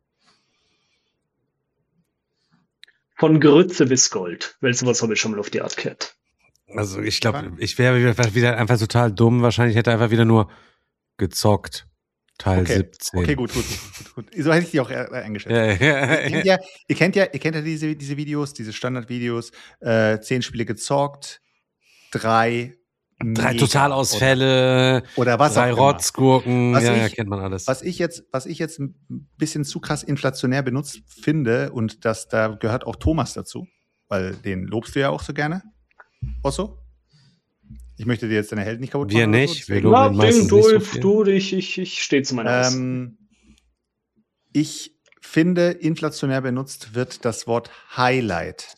Von Grütze bis Gold. Weil sowas habe ich schon mal auf die Art gehört. Also ich glaube, ich wäre wieder, wieder einfach total dumm, wahrscheinlich hätte er einfach wieder nur gezockt. Teil Okay. siebzehn. Okay, gut, gut, gut, gut, gut. So hätte ich die auch äh, eingeschätzt. Ja, Ihr kennt ja. ja, ihr kennt ja, ihr kennt ja diese, diese Videos, diese Standardvideos. Äh, zehn Spiele gezockt, drei Drei mega- Totalausfälle, Oder, oder was drei auch immer. Rotzgurken, Was ja, ja, ich- kennt man alles. Was ich jetzt, was ich jetzt ein bisschen zu krass inflationär benutzt finde, und das, da gehört auch Thomas dazu, weil den lobst du ja auch so gerne. Osso? Ich möchte dir jetzt deine Held nicht kaputt Wir machen. oder nicht, so, wir deswegen- loben Ja, ihn meistens du, nicht so du, viel. du, ich, ich, ich stehe zu meiner Haus. Ähm, ich finde, inflationär benutzt wird das Wort Highlight.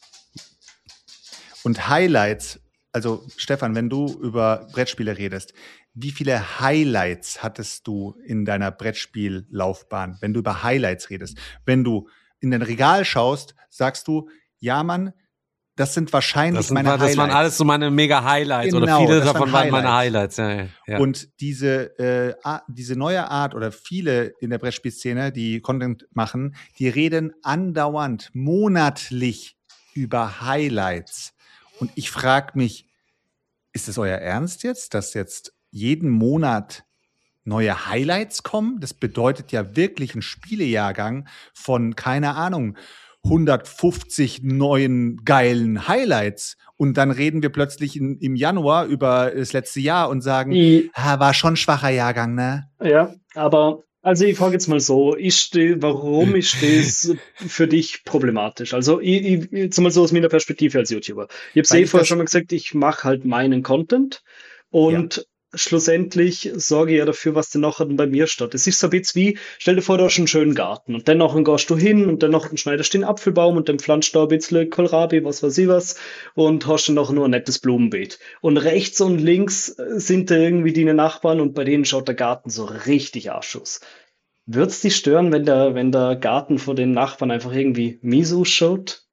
Und Highlights, also Stefan, wenn du über Brettspiele redest, wie viele Highlights hattest du in deiner Brettspiellaufbahn, wenn du über Highlights redest? Wenn du in dein Regal schaust, sagst du, ja Mann, das sind wahrscheinlich Das, sind, meine das Highlights. waren alles so meine Mega-Highlights oder Genau, viele das waren davon waren meine Highlights. Highlights. Ja, ja. Und diese, äh, Ar- diese neue Art oder viele in der Brettspielszene, die Content machen, die reden andauernd, monatlich über Highlights. Und ich frage mich, ist es euer Ernst jetzt, dass jetzt jeden Monat neue Highlights kommen? Das bedeutet ja wirklich ein Spielejahrgang von, keine Ahnung, hundertfünfzig neuen geilen Highlights. Und dann reden wir plötzlich in, im Januar über das letzte Jahr und sagen, Ich, ah, war schon ein schwacher Jahrgang, ne? ja, aber also ich frage jetzt mal so, ist die, warum ist das für dich problematisch? Also ich, ich, jetzt mal so aus meiner Perspektive als YouTuber. Ich habe Weil eh ich vorher das- schon mal gesagt, ich mache halt meinen Content und schlussendlich sorge ich ja dafür, was denn nachher bei mir statt. Es ist so ein bisschen wie, stell dir vor, du hast einen schönen Garten und dann nachher gehst du hin und dann nachher schneidest du den Apfelbaum und dann pflanzt du da ein bisschen Kohlrabi, was weiß ich was und hast dann nachher nur ein nettes Blumenbeet. Und rechts und links äh, sind da irgendwie deine Nachbarn und bei denen schaut der Garten so richtig Arsch aus. Würd's dich stören, wenn der, wenn der Garten von den Nachbarn einfach irgendwie mies ausschaut?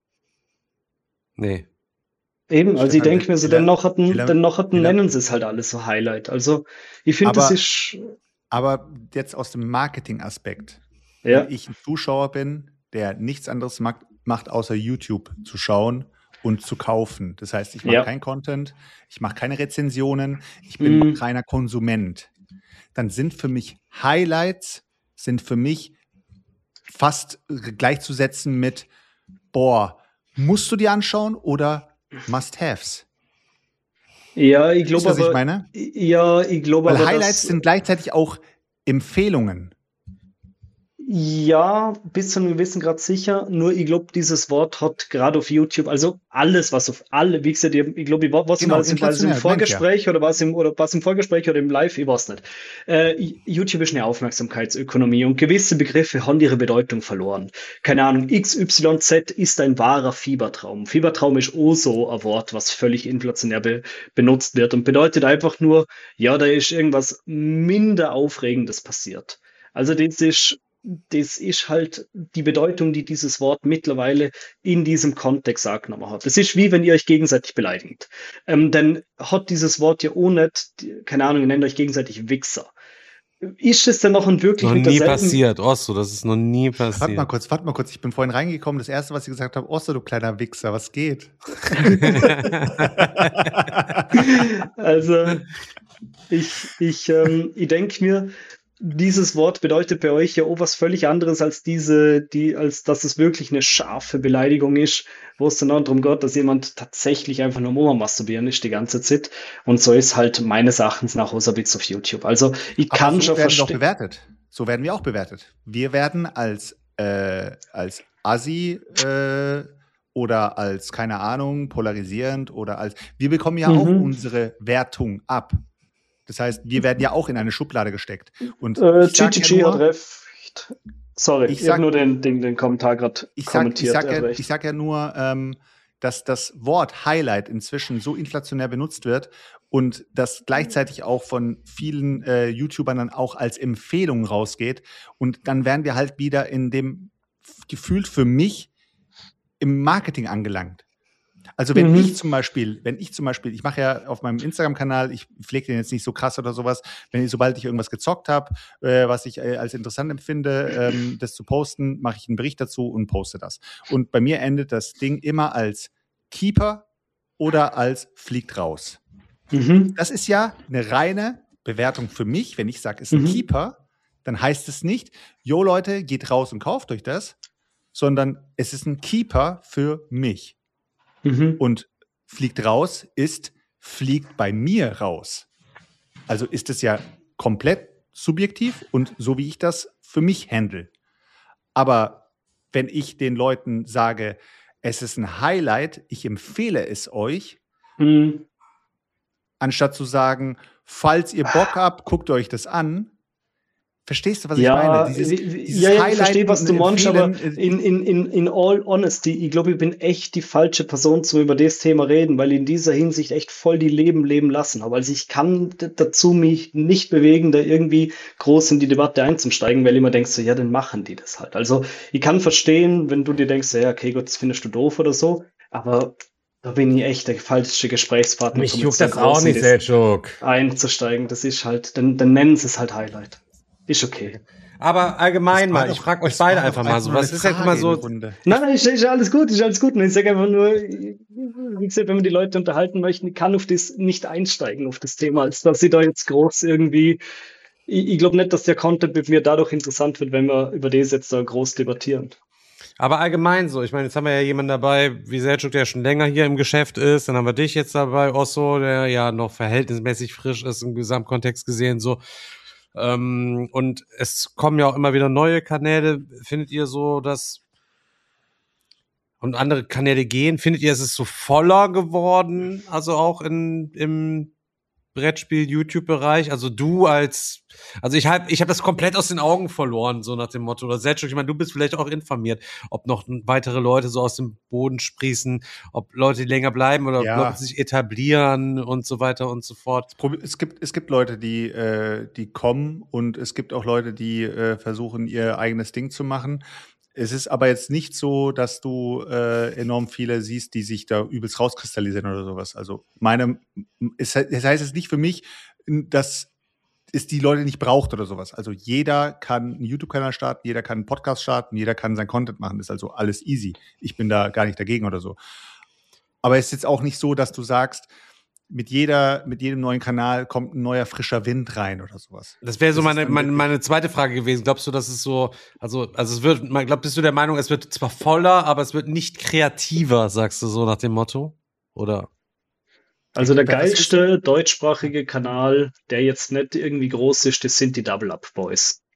Nee. Eben, also ich Stefan, denke mir so, wie dann lang- noch hatten, wie lang- dann noch hatten wie lang- nennen sie es halt alles so Highlight. Also ich finde, das Aber- ist Aber jetzt aus dem Marketing-Aspekt. ja, Wenn ich ein Zuschauer bin, der nichts anderes mag, macht, außer YouTube zu schauen und zu kaufen. Das heißt, ich mache Ja. keinen Content, ich mache keine Rezensionen, ich bin Mhm. reiner Konsument. Dann sind für mich Highlights, sind für mich fast gleichzusetzen mit, boah, musst du dir anschauen oder Must-Haves? ja, ich Wisst glaube ihr, was ich aber, meine? ja, ich glaube Weil aber, Highlights dass, sind gleichzeitig auch Empfehlungen. Ja, bis zu einem gewissen Grad sicher. Nur ich glaube, dieses Wort hat gerade auf YouTube, also alles, was auf alle, wie gesagt, ich, ich glaube, ich was Genau, war das im, war das im inflationär, Vorgespräch oder was im oder was im Vorgespräch oder im Live, ich weiß nicht. Äh, YouTube ist eine Aufmerksamkeitsökonomie und gewisse Begriffe haben ihre Bedeutung verloren. Keine Ahnung, X Y Z ist ein wahrer Fiebertraum. Fiebertraum ist auch so ein Wort, was völlig inflationär be benutzt wird und bedeutet einfach nur, ja, da ist irgendwas minder Aufregendes passiert. Also das ist Das ist halt die Bedeutung, die dieses Wort mittlerweile in diesem Kontext angenommen hat. Das ist wie wenn ihr euch gegenseitig beleidigt. Ähm, dann hat dieses Wort ja auch nicht, keine Ahnung, ihr nennt euch gegenseitig Wichser. Ist es denn noch ein wirklich Noch mit nie derselben... passiert, Osso, das ist noch nie Warte mal passiert. kurz, warte mal kurz. Ich bin vorhin reingekommen. Das erste, was ich gesagt habe, Osso, du kleiner Wichser, was geht? Also, ich, ich, ähm, ich denke mir, dieses Wort bedeutet bei euch ja auch was völlig anderes als diese, die, als dass es wirklich eine scharfe Beleidigung ist, wo es dann auch darum geht, dass jemand tatsächlich einfach nur am masturbieren ist die ganze Zeit. Und so ist halt meines Erachtens nach Osabitz auf YouTube. Also ich Aber kann so schon werden wir auch verstehen. bewertet. So werden wir auch bewertet. Wir werden als, äh, als Assi äh, oder als, keine Ahnung, polarisierend oder als. Wir bekommen ja Mhm. auch unsere Wertung ab. Das heißt, wir werden ja auch in eine Schublade gesteckt. Und Äh, ich sag G G G ja hat nur, recht. Sorry, Ich ich, habe sag- nur den, den, den Kommentar gerade ich sag, ich, kommentiert. sag er hat ja, recht. ich sag ja nur, ähm, dass das Wort Highlight inzwischen so inflationär benutzt wird und das gleichzeitig auch von vielen äh, YouTubern dann auch als Empfehlung rausgeht. Und dann werden wir halt wieder in dem f- gefühlt für mich im Marketing angelangt. Also wenn Mhm. ich zum Beispiel, wenn ich zum Beispiel, ich mache ja auf meinem Instagram-Kanal, ich pflege den jetzt nicht so krass oder sowas, wenn ich, sobald ich irgendwas gezockt habe, äh, was ich äh, als interessant empfinde, ähm, das zu posten, mache ich einen Bericht dazu und poste das. Und bei mir endet das Ding immer als Keeper oder als fliegt raus. Mhm. Das ist ja eine reine Bewertung für mich. Wenn ich sage, ist ein Mhm. Keeper, dann heißt es nicht, jo Leute, geht raus und kauft euch das, sondern es ist ein Keeper für mich. Mhm. Und fliegt raus ist, fliegt bei mir raus. Also ist es ja komplett subjektiv und so wie ich das für mich handle. Aber wenn ich den Leuten sage, es ist ein Highlight, ich empfehle es euch, Mhm. anstatt zu sagen, falls ihr Bock habt, guckt euch das an. Verstehst du, was Ja, ich meine? Dieses, wie- wie- dieses ja, ja, ich Highlighten verstehe, was du und meinst, aber Empfehlen, äh, in, in, in, in all honesty, ich glaube, ich bin echt die falsche Person, zum über das Thema reden, weil ich in dieser Hinsicht echt voll die Leben leben lassen habe. Also ich kann d- dazu mich nicht bewegen, da irgendwie groß in die Debatte einzusteigen, weil ich immer denkst so, ja, dann machen die das halt. Also ich kann verstehen, wenn du dir denkst, ja, okay, Gott, das findest du doof oder so, aber da bin ich echt der falsche Gesprächspartner, Mich um juckt jetzt so das auch groß in nicht, das Selçuk. einzusteigen. Das ist halt, dann, dann nennen sie es halt Highlight. Ist okay. Aber allgemein das war mal, ich doch- frage euch das war beide doch einfach mal so, nur was eine ist jetzt Frage mal in so, der Runde. Nein, nein, ist, ist alles gut, ist alles gut. Und ich sage einfach nur, wie gesagt, wenn wir die Leute unterhalten möchten, ich kann auf das nicht einsteigen, auf das Thema, als dass sie da jetzt groß irgendwie. Ich, ich glaube nicht, dass der Content mit mir dadurch interessant wird, wenn wir über das jetzt da groß debattieren. aber allgemein so, ich meine, jetzt haben wir ja jemanden dabei, wie Selçuk, der schon länger hier im Geschäft ist, dann haben wir dich jetzt dabei, Osso, der ja noch verhältnismäßig frisch ist im Gesamtkontext gesehen, so. Ähm, und es kommen ja auch immer wieder neue Kanäle. Findet ihr so, dass und andere Kanäle gehen? Findet ihr, es ist so voller geworden? Also auch in, im Brettspiel-YouTube-Bereich? Also du als, also ich habe ich hab das komplett aus den Augen verloren, so nach dem Motto. Oder Selçuk, ich meine, du bist vielleicht auch informiert, ob noch weitere Leute so aus dem Boden sprießen, ob Leute länger bleiben oder Ja. ob Leute sich etablieren und so weiter und so fort. Probi- Es gibt, es gibt Leute, die, äh, die kommen und es gibt auch Leute, die äh, versuchen, ihr eigenes Ding zu machen. Es ist aber jetzt nicht so, dass du äh, enorm viele siehst, die sich da übelst rauskristallisieren oder sowas. Also meine, es, es heißt jetzt nicht für mich, dass es die Leute nicht braucht oder sowas. Also jeder kann einen YouTube-Kanal starten, jeder kann einen Podcast starten, jeder kann sein Content machen. Das ist also alles easy. Ich bin da gar nicht dagegen oder so. Aber es ist jetzt auch nicht so, dass du sagst, mit jeder, mit jedem neuen Kanal kommt ein neuer frischer Wind rein oder sowas. Das wäre so Das ist meine, dann meine, wirklich- meine zweite Frage gewesen. Glaubst du, dass es so, also, also es wird, man glaubt, bist du der Meinung, es wird zwar voller, aber es wird nicht kreativer, sagst du so nach dem Motto? Oder? Also der Das ist- geilste deutschsprachige Kanal, der jetzt nicht irgendwie groß ist, das sind die Double Up Boys.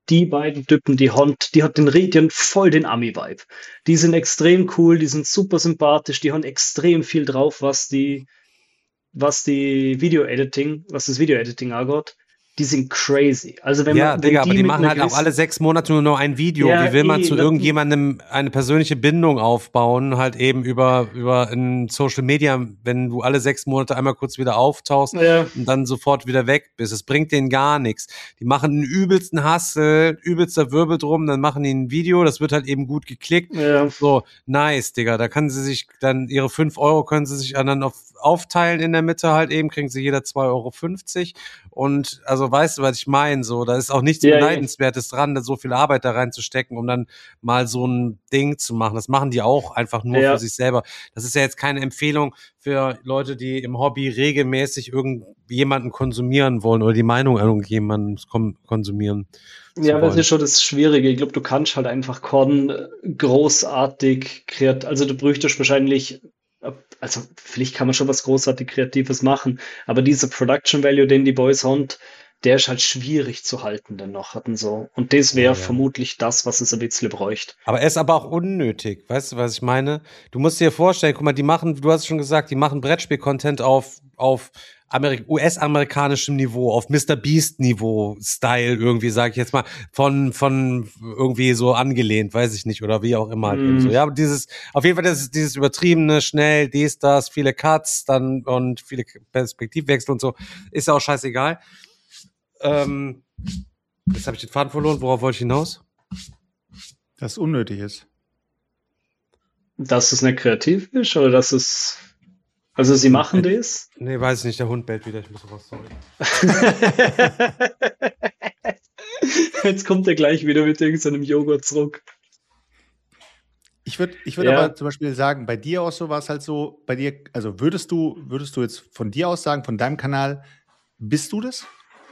die beiden Typen, die haben, die hat den, die haben voll den Ami-Vibe. Die sind extrem cool, die sind super sympathisch, die haben extrem viel drauf, was die, was die Video-Editing, was das Video-Editing angeht. Die sind crazy. Also wenn ja, man, Digga, wenn aber die mit machen einer halt auch gewissen- alle sechs Monate nur noch ein Video. Ja, Wie will man eh, zu das- irgendjemandem eine persönliche Bindung aufbauen? Halt eben über, über ein Social Media, wenn du alle sechs Monate einmal kurz wieder auftauchst Ja. und dann sofort wieder weg bist. Es bringt denen gar nichts. Die machen einen übelsten Hassel, übelster Wirbel drum, dann machen die ein Video, das wird halt eben gut geklickt. Ja. So, nice, Digga. Da können sie sich dann, ihre fünf Euro können sie sich dann auf, aufteilen in der Mitte halt eben, kriegen sie jeder zwei Euro fünfzig. Und also weißt du, was ich meine? So, da ist auch nichts Ja, ja. Beneidenswertes dran, da so viel Arbeit da reinzustecken, um dann mal so ein Ding zu machen. Das machen die auch einfach nur Ja. für sich selber. Das ist ja jetzt keine Empfehlung für Leute, die im Hobby regelmäßig irgendjemanden konsumieren wollen oder die Meinung irgendjemanden kon- konsumieren. Ja, aber das wollen. ist schon das Schwierige. Ich glaube, du kannst halt einfach Korn großartig kreat, also du bräuchtest wahrscheinlich, also vielleicht kann man schon was großartig Kreatives machen, aber dieser Production Value, den die Boys haben, der ist halt schwierig zu halten dann noch hatten so. Und das wäre Ja, ja. vermutlich das, was es ein bisschen bräuchte. Aber er ist aber auch unnötig. Weißt du, was ich meine? Du musst dir vorstellen, guck mal, die machen, du hast es schon gesagt, die machen Brettspiel-Content auf, auf Amerik- U S-amerikanischem Niveau, auf Mister Beast-Niveau, Style irgendwie, sag ich jetzt mal, von, von irgendwie so angelehnt, weiß ich nicht, oder wie auch immer. Halt Mm. eben so. Ja, aber dieses, auf jeden Fall, das ist dieses übertriebene, schnell, dies, das, viele Cuts, dann, und viele Perspektivwechsel und so, ist ja auch scheißegal. Ähm, jetzt habe ich den Faden verloren, worauf wollte ich hinaus? Das unnötig ist. Dass es nicht kreativ ist oder dass es, also sie machen das. Nee, weiß ich nicht, der Hund bellt wieder, ich muss raus, sorry. Jetzt kommt er gleich wieder mit irgendeinem Joghurt zurück. Ich würde ich würd Ja. aber zum Beispiel sagen, bei dir auch so war es halt so, bei dir, also würdest du, würdest du jetzt von dir aus sagen, von deinem Kanal, bist du das?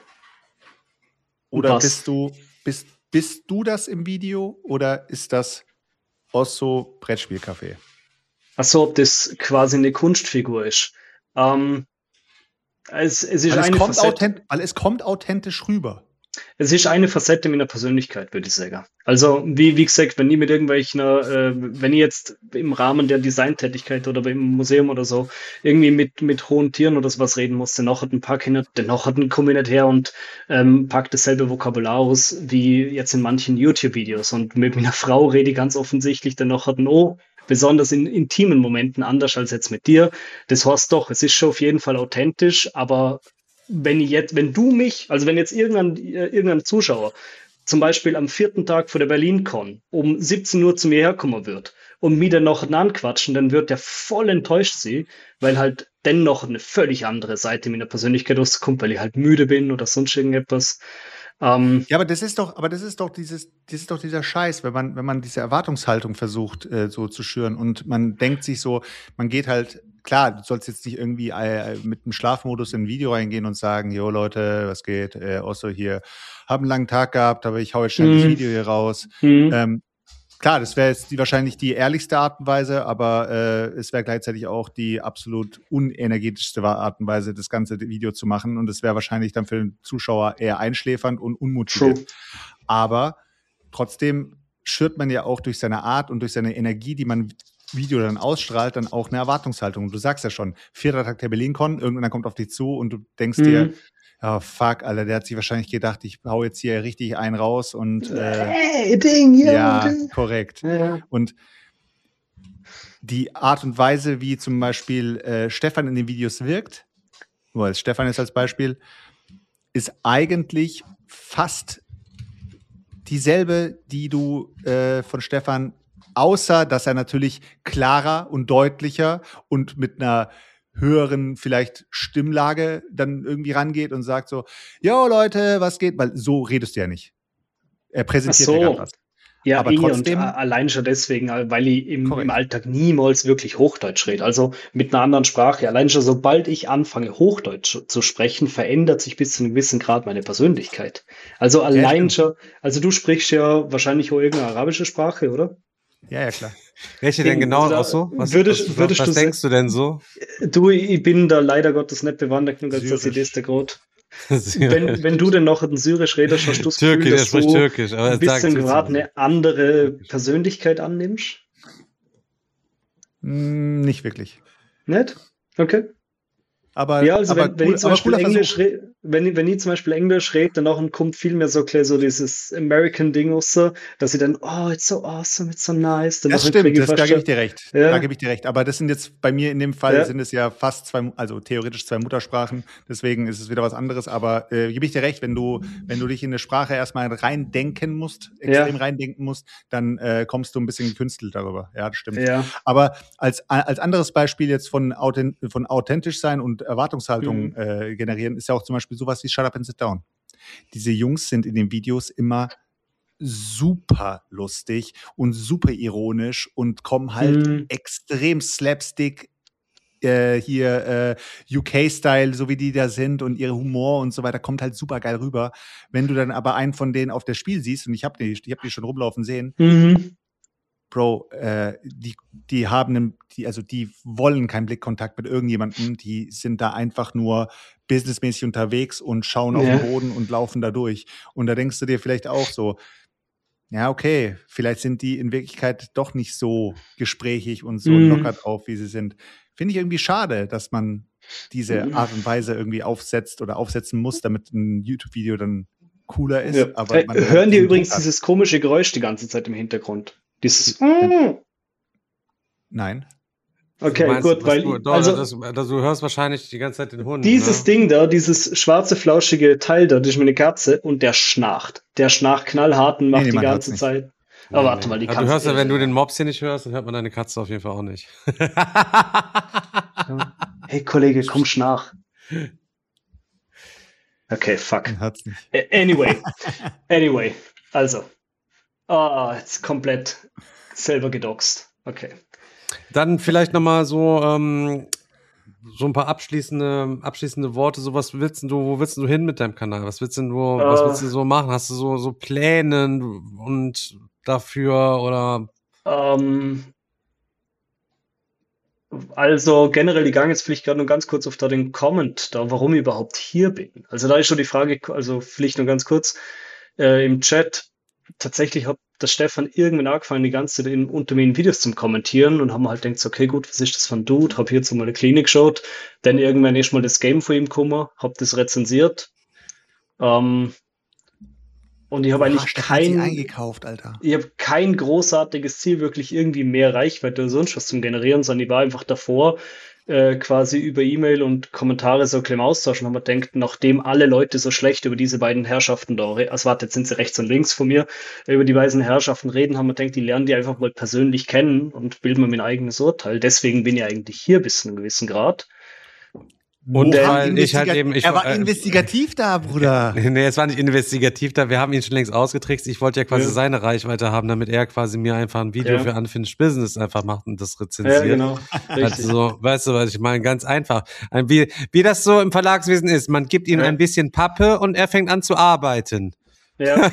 Oder Was? bist du, bist, bist du das im Video oder ist das Osso Brettspielcafé? Achso, ob das quasi eine Kunstfigur ist. Ähm, es, es, ist Weil es, eine kommt Facette, authent, weil es kommt authentisch rüber. es ist eine Facette meiner Persönlichkeit, würde ich sagen. Also, wie, wie gesagt, wenn ich mit irgendwelchen, äh, wenn ich jetzt im Rahmen der Designtätigkeit oder im Museum oder so irgendwie mit, mit hohen Tieren oder sowas reden muss, dann noch hat ein paar Kinder, dann noch hat ein komme nicht her und ähm, packt dasselbe Vokabular aus wie jetzt in manchen YouTube-Videos. Und mit meiner Frau rede ich ganz offensichtlich dann noch hat ein O, besonders in intimen Momenten anders als jetzt mit dir. Das heißt doch, es ist schon auf jeden Fall authentisch, aber wenn ich jetzt, wenn du mich, also wenn jetzt irgendein, äh, irgendein Zuschauer zum Beispiel am vierten Tag vor der BerlinCon um siebzehn Uhr zu mir herkommen wird und mich dann noch anquatschen, dann wird der voll enttäuscht sein, weil halt dennoch eine völlig andere Seite meiner Persönlichkeit rauskommt, weil ich halt müde bin oder sonst irgendetwas. Ähm, Ja, aber das ist doch, aber das ist doch dieses, das ist doch dieser Scheiß, wenn man, wenn man diese Erwartungshaltung versucht, äh, so zu schüren und man denkt sich so, man geht halt, klar, du sollst jetzt nicht irgendwie äh, mit einem Schlafmodus in ein Video reingehen und sagen, jo Leute, was geht, äh, Osso hier, hab einen langen Tag gehabt, aber ich hau jetzt schnell das Mhm. Video hier raus. hm, Ähm, klar, das wäre jetzt die, wahrscheinlich die ehrlichste Art und Weise, aber äh, es wäre gleichzeitig auch die absolut unenergetischste Art und Weise, das ganze Video zu machen. Und es wäre wahrscheinlich dann für den Zuschauer eher einschläfernd und unmotiviert. True. Aber trotzdem schürt man ja auch durch seine Art und durch seine Energie, die man im Video dann ausstrahlt, dann auch eine Erwartungshaltung. Du sagst ja schon, vierter Tag der BerlinCon, irgendwann kommt auf dich zu und du denkst dir, Mhm. ja, fuck, Alter, der hat sich wahrscheinlich gedacht, ich hau jetzt hier richtig einen raus und äh, Hey, Ding, yo, ja, Ding. korrekt. Ja. Und die Art und Weise, wie zum Beispiel äh, Stefan in den Videos wirkt, nur als Stefan ist als Beispiel, ist eigentlich fast dieselbe, die du äh, von Stefan, außer dass er natürlich klarer und deutlicher und mit einer höheren vielleicht Stimmlage dann irgendwie rangeht und sagt so, jo Leute, was geht? Weil so redest du ja nicht. Er Ach präsentiert ja so. gerade was. Ja, Aber eh, trotzdem- und a- allein schon deswegen, weil ich im, Korrekt. im Alltag niemals wirklich Hochdeutsch rede. Also mit einer anderen Sprache. Allein schon, sobald ich anfange, Hochdeutsch zu sprechen, verändert sich bis zu einem gewissen Grad meine Persönlichkeit. Also allein stimmt. schon, also du sprichst ja wahrscheinlich auch irgendeine arabische Sprache, oder? Ja, ja, klar. Welche denn Ding, genau also da auch so? Was, würdest- was, würdest was du denkst du denn so? Du, ich bin da leider Gottes nicht bewandert genug, als dass ich Syrisch. das da grad. wenn, wenn du denn noch ein Syrisch redest, hast du das Türkisch, Gefühl, er dass spricht du Türkisch, aber er ein bisschen sagt- gerade eine andere Persönlichkeit annimmst? Hm, nicht wirklich. Nicht? Okay. Aber, Ja, also aber wenn, wenn cool, ich zum aber Beispiel cooler Englisch Versuch. re- wenn, wenn ich zum Beispiel Englisch rede, dann kommt viel mehr so klar so dieses American-Ding raus, so, dass ich dann, oh, it's so awesome, it's so nice. Dann Das noch stimmt, kriege ich das, da fast gebe ich schon- dir recht. Ja. Da gebe ich dir recht. Aber das sind jetzt bei mir in dem Fall Ja. sind es ja fast zwei, also theoretisch zwei Muttersprachen. Deswegen ist es wieder was anderes. Aber äh, gebe ich dir recht, wenn du, wenn du dich in eine Sprache erstmal reindenken musst, extrem Ja. reindenken musst, dann äh, kommst du ein bisschen gekünstelt darüber. Ja, das stimmt. Ja. Aber als, als anderes Beispiel jetzt von, authent von authentisch sein und Erwartungshaltung Mhm. äh, generieren, ist ja auch zum Beispiel sowas wie Shut Up and Sit Down. Diese Jungs sind in den Videos immer super lustig und super ironisch und kommen halt Mhm. extrem Slapstick äh, hier äh, U K-Style, so wie die da sind und ihre Humor und so weiter, kommt halt super geil rüber. Wenn du dann aber einen von denen auf der Spiel siehst, und ich habe die, ich hab die schon rumlaufen sehen, Mhm. Bro, äh, die, die haben, einen, die, also die wollen keinen Blickkontakt mit irgendjemandem, die sind da einfach nur businessmäßig unterwegs und schauen auf Ja. den Boden und laufen da durch. Und da denkst du dir vielleicht auch so, ja, okay, vielleicht sind die in Wirklichkeit doch nicht so gesprächig und so Mhm. locker drauf, wie sie sind. Finde ich irgendwie schade, dass man diese Mhm. Art und Weise irgendwie aufsetzt oder aufsetzen muss, damit ein YouTube-Video dann cooler ist. Ja. Aber Äh, man hören die diesen übrigens Druck hat. dieses komische Geräusch die ganze Zeit im Hintergrund? Dieses mm. Nein. Okay, Du meinst, gut, was weil du, doch, also das, das, du hörst wahrscheinlich die ganze Zeit den Hund. dieses ne? Ding da, dieses schwarze, flauschige Teil da, das ist meine Katze und der schnarcht. Der schnarcht knallhart und macht Nee, nee, die man ganze hört's Zeit. Aber warte mal, die Ja, Katze. du hörst ja, ist- wenn du den Mops hier nicht hörst, dann hört man deine Katze auf jeden Fall auch nicht. Hey Kollege, komm schnarch. Okay, fuck. Man hört's nicht. A- Anyway, anyway, also. Ah, jetzt komplett selber gedoxt. Okay. Dann vielleicht nochmal so, ähm, so ein paar abschließende, abschließende Worte. So, was willst denn du, wo willst denn du hin mit deinem Kanal? Was willst denn du, was Äh. willst du so machen? Hast du so, so Pläne und dafür oder? Ähm, also generell die Gang jetzt vielleicht gerade nur ganz kurz auf da den Comment, da warum ich überhaupt hier bin. Also da ist schon die Frage, also vielleicht nur ganz kurz äh, im Chat. Tatsächlich hat der Stefan irgendwann angefangen, die ganze Zeit in, unter meinen Videos zum Kommentieren und haben halt gedacht, so, okay, gut, was ist das für ein Dude? Hab jetzt mal eine Klinik geschaut, dann irgendwann erst mal das Game von ihm gekommen, hab das rezensiert. Ähm, und ich habe eigentlich Hast du hat sie kein, eingekauft, Alter. ich habe kein großartiges Ziel, wirklich irgendwie mehr Reichweite oder sonst was zum Generieren, sondern ich war einfach davor, äh, quasi über E-Mail und Kommentare so klein austauschen, haben wir gedacht, nachdem alle Leute so schlecht über diese beiden Herrschaften da, re- also warte, jetzt sind sie rechts und links von mir, äh, über die beiden Herrschaften reden, haben wir gedacht, die lernen die einfach mal persönlich kennen und bilden mir mein eigenes Urteil. Deswegen bin ich eigentlich hier bis zu einem gewissen Grad. Und der- weil ich halt eben, ich er war äh, investigativ da, Bruder. Nee, es war nicht investigativ da. Wir haben ihn schon längst ausgetrickst. Ich wollte ja quasi Ja. seine Reichweite haben, damit er quasi mir einfach ein Video Ja. für Unfinished Business einfach macht und das rezensiert. Ja, genau. Richtig. Also, weißt du, was ich meine? Ganz einfach. Ein- Wie, wie das so im Verlagswesen ist. Man gibt ihm Ja. ein bisschen Pappe und er fängt an zu arbeiten. Ja.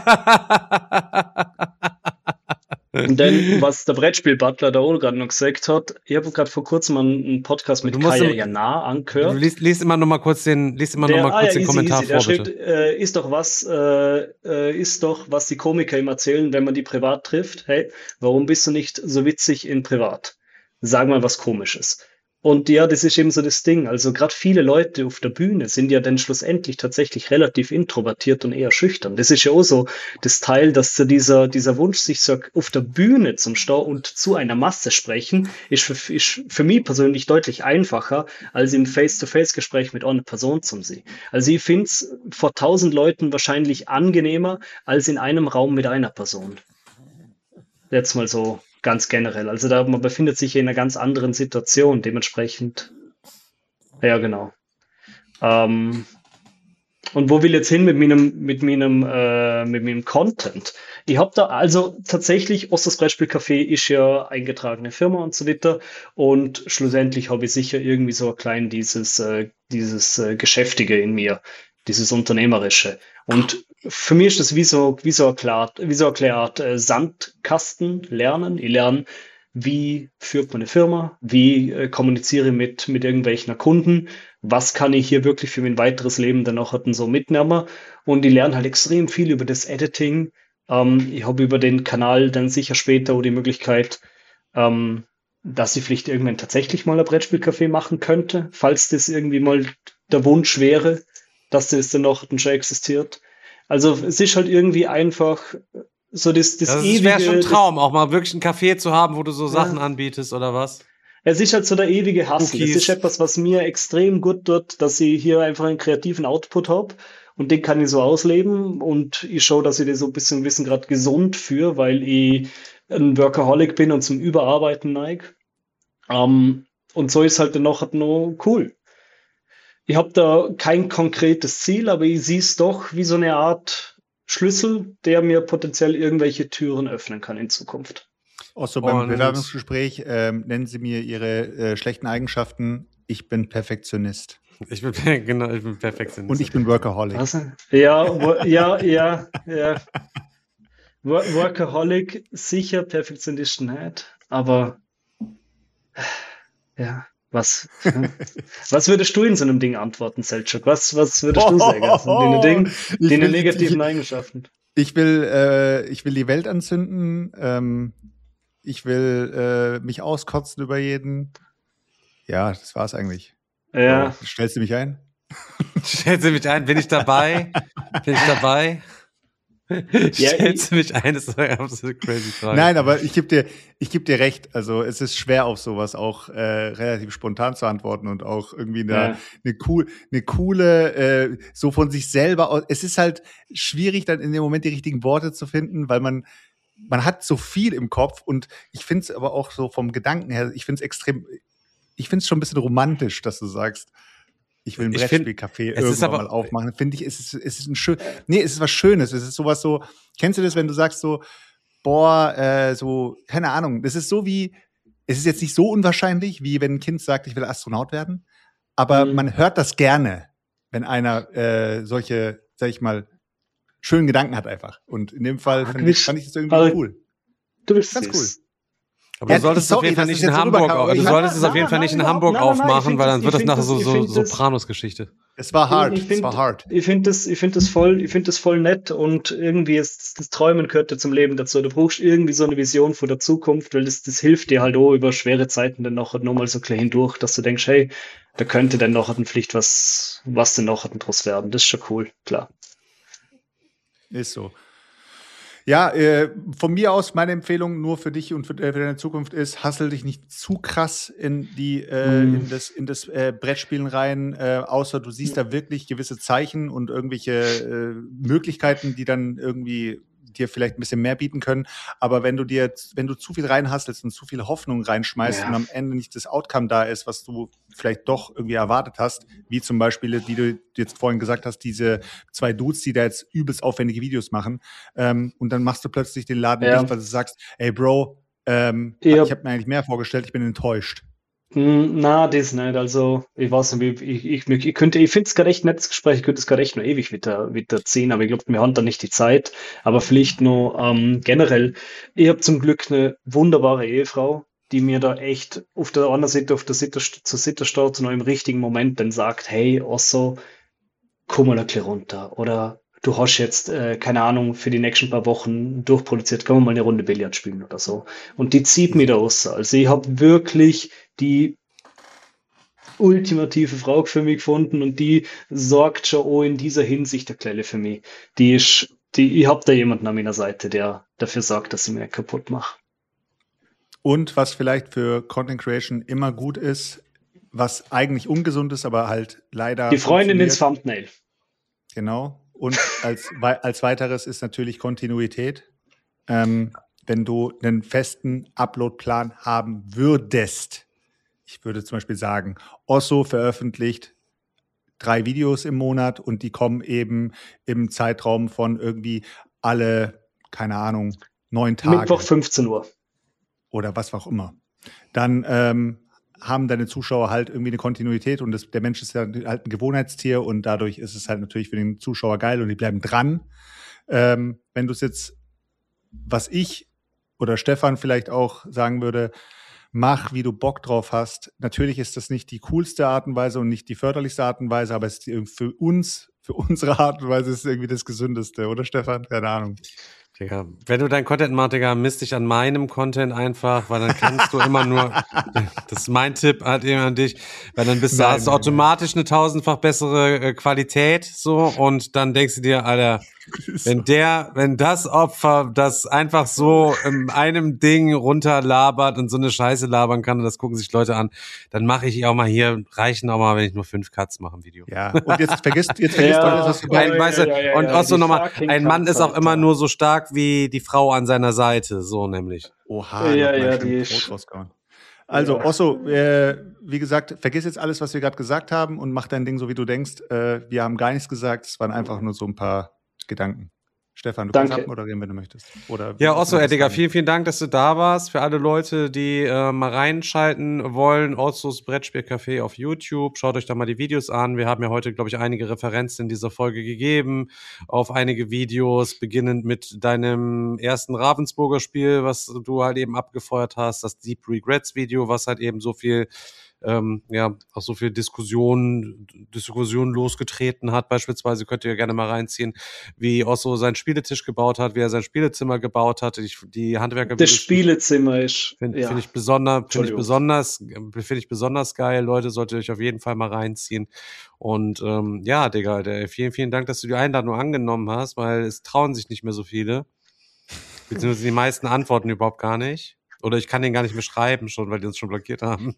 Und dann, was der Brettspiel-Butler da auch gerade noch gesagt hat, ich habe gerade vor kurzem einen, einen Podcast mit Du musst Kaya im- Jana Du angehört. liest, liest immer noch mal kurz den, liest immer noch Der, mal ah, kurz ja, den easy, Kommentar easy. Der vor, schreibt, bitte. äh, ist doch was, äh, äh, ist doch, was die Komiker ihm erzählen, wenn man die privat trifft. Hey, warum bist du nicht so witzig in privat? Sag mal was Komisches. Und ja, das ist eben so das Ding. Also gerade viele Leute auf der Bühne sind ja dann schlussendlich tatsächlich relativ introvertiert und eher schüchtern. Das ist ja auch so das Teil, dass so dieser, dieser Wunsch, sich so auf der Bühne zum Stau und zu einer Masse sprechen, ist für, ist für mich persönlich deutlich einfacher, als im Face-to-Face-Gespräch mit einer Person zum See. Also ich finde es vor tausend Leuten wahrscheinlich angenehmer, als in einem Raum mit einer Person. Jetzt mal so ganz generell. Also da man befindet sich in einer ganz anderen Situation, dementsprechend. Ja, genau. Ähm, und wo will ich jetzt hin mit meinem, mit meinem, äh, mit meinem Content? Ich habe da also tatsächlich, Osters Brettspielcafé ist ja eingetragene Firma und so weiter. Und schlussendlich habe ich sicher irgendwie so ein klein dieses, äh, dieses äh, Geschäftige in mir, dieses Unternehmerische. Und für mich ist das wie so, wie so eine Art, wie so eine Art äh, Sandkasten lernen. Ich lerne wie führt man eine Firma, wie äh, kommuniziere ich mit, mit irgendwelchen Kunden, was kann ich hier wirklich für mein weiteres Leben dann auch so mitnehmen. Und ich lerne halt extrem viel über das Editing. Ähm, ich habe über den Kanal dann sicher später auch die Möglichkeit, ähm, dass ich vielleicht irgendwann tatsächlich mal ein Brettspielcafé machen könnte, falls das irgendwie mal der Wunsch wäre, dass das dann noch schon existiert. Also es ist halt irgendwie einfach so das, das, Das ewige... wäre schon ein Traum, auch mal wirklich ein Café zu haben, wo du so Sachen Ja. anbietest, oder was? Es ist halt so der ewige Hassel. Cookies. Es ist etwas, was mir extrem gut tut, dass ich hier einfach einen kreativen Output habe und den kann ich so ausleben und ich schaue, dass ich das so ein bisschen Wissen gerade gesund führe, weil ich ein Workaholic bin und zum Überarbeiten neige. Um, und so ist halt dann noch, noch cool. Ich habe da kein konkretes Ziel, aber ich sehe es doch wie so eine Art Schlüssel, der mir potenziell irgendwelche Türen öffnen kann in Zukunft. Auch so beim Und- Bewerbungsgespräch ähm, nennen Sie mir Ihre äh, schlechten Eigenschaften. Ich bin Perfektionist. Ich bin, genau, ich bin Perfektionist. Und ich bin Workaholic. Was? Ja, wo, ja, ja, ja. Wo- Workaholic, sicher, Perfektionist nicht, aber ja, was, was würdest du in so einem Ding antworten, Selçuk? Was, was würdest du sagen? Also, deine, Ding, Ich deine will- negativen ich- Eigenschaften. Ich will, äh, ich will die Welt anzünden. Ähm, ich will äh, mich auskotzen über jeden. Ja, das war's eigentlich. Ja, So, stellst du mich ein? Stellst du mich ein? Bin ich dabei? Bin ich dabei? Ja, Stellst du mich ein? Das ist eine absolut crazy Frage. Nein, aber ich gebe dir, ich geb dir recht. Also es ist schwer, auf sowas auch äh, relativ spontan zu antworten und auch irgendwie eine, Ja. eine, cool, eine coole, äh, so von sich selber. aus- Es ist halt schwierig, dann in dem Moment die richtigen Worte zu finden, weil man man hat so viel im Kopf und ich finde es aber auch so vom Gedanken her, ich finde es extrem, ich finde es schon ein bisschen romantisch, dass du sagst, ich will ein Ich find, Brettspielcafé es ist irgendwann aber- mal aufmachen. Finde ich, es ist, es ist ein schön, nee, es ist was Schönes. Es ist sowas so, kennst du das, wenn du sagst so, boah, äh, so, keine Ahnung, das ist so wie, es ist jetzt nicht so unwahrscheinlich, wie wenn ein Kind sagt, ich will Astronaut werden, aber Mhm. man hört das gerne, wenn einer äh, solche, sag ich mal, schönen Gedanken hat einfach. Und in dem Fall Ah, fand du ich, bist- fand ich das irgendwie aber- cool. Du bist Ganz süß. Aber du Ja, solltest es auf sorry, jeden Fall dass nicht es in jetzt so Hamburg, rüberkam, aber du ich- solltest es auf jeden Nein, Fall nicht in nein, Hamburg nein, nein, nein, ich aufmachen, find weil das- dann wird ich das find nachher das- so, ich so find das- Sopranos-Geschichte. Es war hart, Ich es find- war hart. Ich finde das, ich finde das voll, ich finde das voll nett und irgendwie ist das Träumen gehört ja zum Leben dazu. Du brauchst irgendwie so eine Vision von der Zukunft, weil das, das hilft dir halt auch über schwere Zeiten dann noch nochmal so klein hindurch, dass du denkst, hey, da könnte dann noch ein Pflicht was, was denn noch draus werden. Das ist schon cool, klar. Ist so. Ja, äh, von mir aus meine Empfehlung nur für dich und für, äh, für deine Zukunft ist, hassel dich nicht zu krass in die äh, Mhm. in das in das äh, Brettspielen rein, äh, außer du siehst da wirklich gewisse Zeichen und irgendwelche äh, Möglichkeiten, die dann irgendwie dir vielleicht ein bisschen mehr bieten können. Aber wenn du dir, wenn du zu viel reinhasselst und zu viel Hoffnung reinschmeißt Ja. und am Ende nicht das Outcome da ist, was du vielleicht doch irgendwie erwartet hast, wie zum Beispiel, die du jetzt vorhin gesagt hast, diese zwei Dudes, die da jetzt übelst aufwendige Videos machen, ähm, und dann machst du plötzlich den Laden Ja. dicht, weil du sagst, ey Bro, ähm, Ja. ich habe mir eigentlich mehr vorgestellt, ich bin enttäuscht. Hm, Na, das nicht. Also, ich weiß nicht, wie- ich, ich, ich könnte, ich finde es gerade echt ein nettes Gespräch, ich könnte es gerade echt noch ewig wieder, wieder ziehen, aber ich glaube, wir haben da nicht die Zeit. Aber vielleicht noch ähm, generell, ich habe zum Glück eine wunderbare Ehefrau, die mir da echt auf der anderen Seite, auf der Sitter, zur Sitter steht und noch im richtigen Moment dann sagt, hey, Osso, komm mal ein bisschen runter. Oder du hast jetzt, äh, keine Ahnung, für die nächsten paar Wochen durchproduziert, können wir mal eine Runde Billard spielen oder so. Und die zieht mich da raus. Also ich habe wirklich die ultimative Frau für mich gefunden und die sorgt schon auch in dieser Hinsicht der Klelle für mich. Die ist, die, ich habe da jemanden an meiner Seite, der dafür sorgt, dass ich mir kaputt mache. Und was vielleicht für Content Creation immer gut ist, was eigentlich ungesund ist, aber halt leider Die Freundin ins funktioniert. Thumbnail. Genau. Und als, wei- als weiteres ist natürlich Kontinuität. Ähm, wenn du einen festen Uploadplan haben würdest, ich würde zum Beispiel sagen, Osso veröffentlicht drei Videos im Monat und die kommen eben im Zeitraum von irgendwie alle, keine Ahnung, neun Tage Mittwoch fünfzehn Uhr. oder was auch immer. Dann ähm, haben deine Zuschauer halt irgendwie eine Kontinuität und das, der Mensch ist ja halt ein Gewohnheitstier und dadurch ist es halt natürlich für den Zuschauer geil und die bleiben dran. Ähm, wenn du es jetzt, was ich oder Stefan vielleicht auch sagen würde, mach, wie du Bock drauf hast. Natürlich ist das nicht die coolste Art und Weise und nicht die förderlichste Art und Weise, aber es ist für uns, für unsere Art und Weise ist es irgendwie das Gesündeste, oder Stefan? Keine Ahnung. Digga, wenn du dein Content machst, Digga, misst dich an meinem Content einfach, weil dann kannst du immer nur, das ist mein Tipp halt eben an dich, weil dann bist du, Nein, hast du nein, automatisch eine tausendfach bessere äh, Qualität, so, und dann denkst du dir, Alter, wenn der, wenn das Opfer das einfach so in einem Ding runterlabert und so eine Scheiße labern kann und das gucken sich Leute an, dann mache ich auch mal hier, reichen auch mal, wenn ich nur fünf Cuts mache im Video. Ja, und jetzt vergisst, jetzt vergisst Ja, alles, was du Ein, ja, weißt du, ja, ja, und ja, auch so die nochmal, fucking ein Mann ist auch Cuts, immer Alter. nur so stark wie die Frau an seiner Seite, so nämlich. Oha, Ja, noch mal ja, schön die Brot ist- rausgehauen. Also, Ja. Osso, äh, wie gesagt, vergiss jetzt alles, was wir gerade gesagt haben und mach dein Ding so, wie du denkst. Äh, wir haben gar nichts gesagt, es waren einfach nur so ein paar Gedanken. Stefan, du Danke. kannst abmoderieren, wenn du möchtest. Oder Ja, willst du Osso, noch was Edgar, sagen? vielen, vielen Dank, dass du da warst. Für alle Leute, die äh, mal reinschalten wollen, Ossos Brettspielcafé auf YouTube, schaut euch da mal die Videos an. Wir haben ja heute, glaube ich, einige Referenzen in dieser Folge gegeben auf einige Videos, beginnend mit deinem ersten Ravensburger Spiel, was du halt eben abgefeuert hast, das Deep Regrets Video, was halt eben so viel ähm, ja, auch so viel Diskussion, Diskussion losgetreten hat. Beispielsweise könnt ihr gerne mal reinziehen, wie Osso seinen Spieletisch gebaut hat, wie er sein Spielezimmer gebaut hat. Ich, die Handwerker Das Spielezimmer ist. finde ja. find ich besonders, finde ich Entschuldigung. besonders, finde ich besonders geil. Leute, solltet ihr euch auf jeden Fall mal reinziehen. Und ähm, ja, Digga, Alter, vielen, vielen Dank, dass du die Einladung angenommen hast, weil es trauen sich nicht mehr so viele. Beziehungsweise die meisten antworten überhaupt gar nicht. Oder ich kann den gar nicht mehr schreiben schon, weil die uns schon blockiert haben.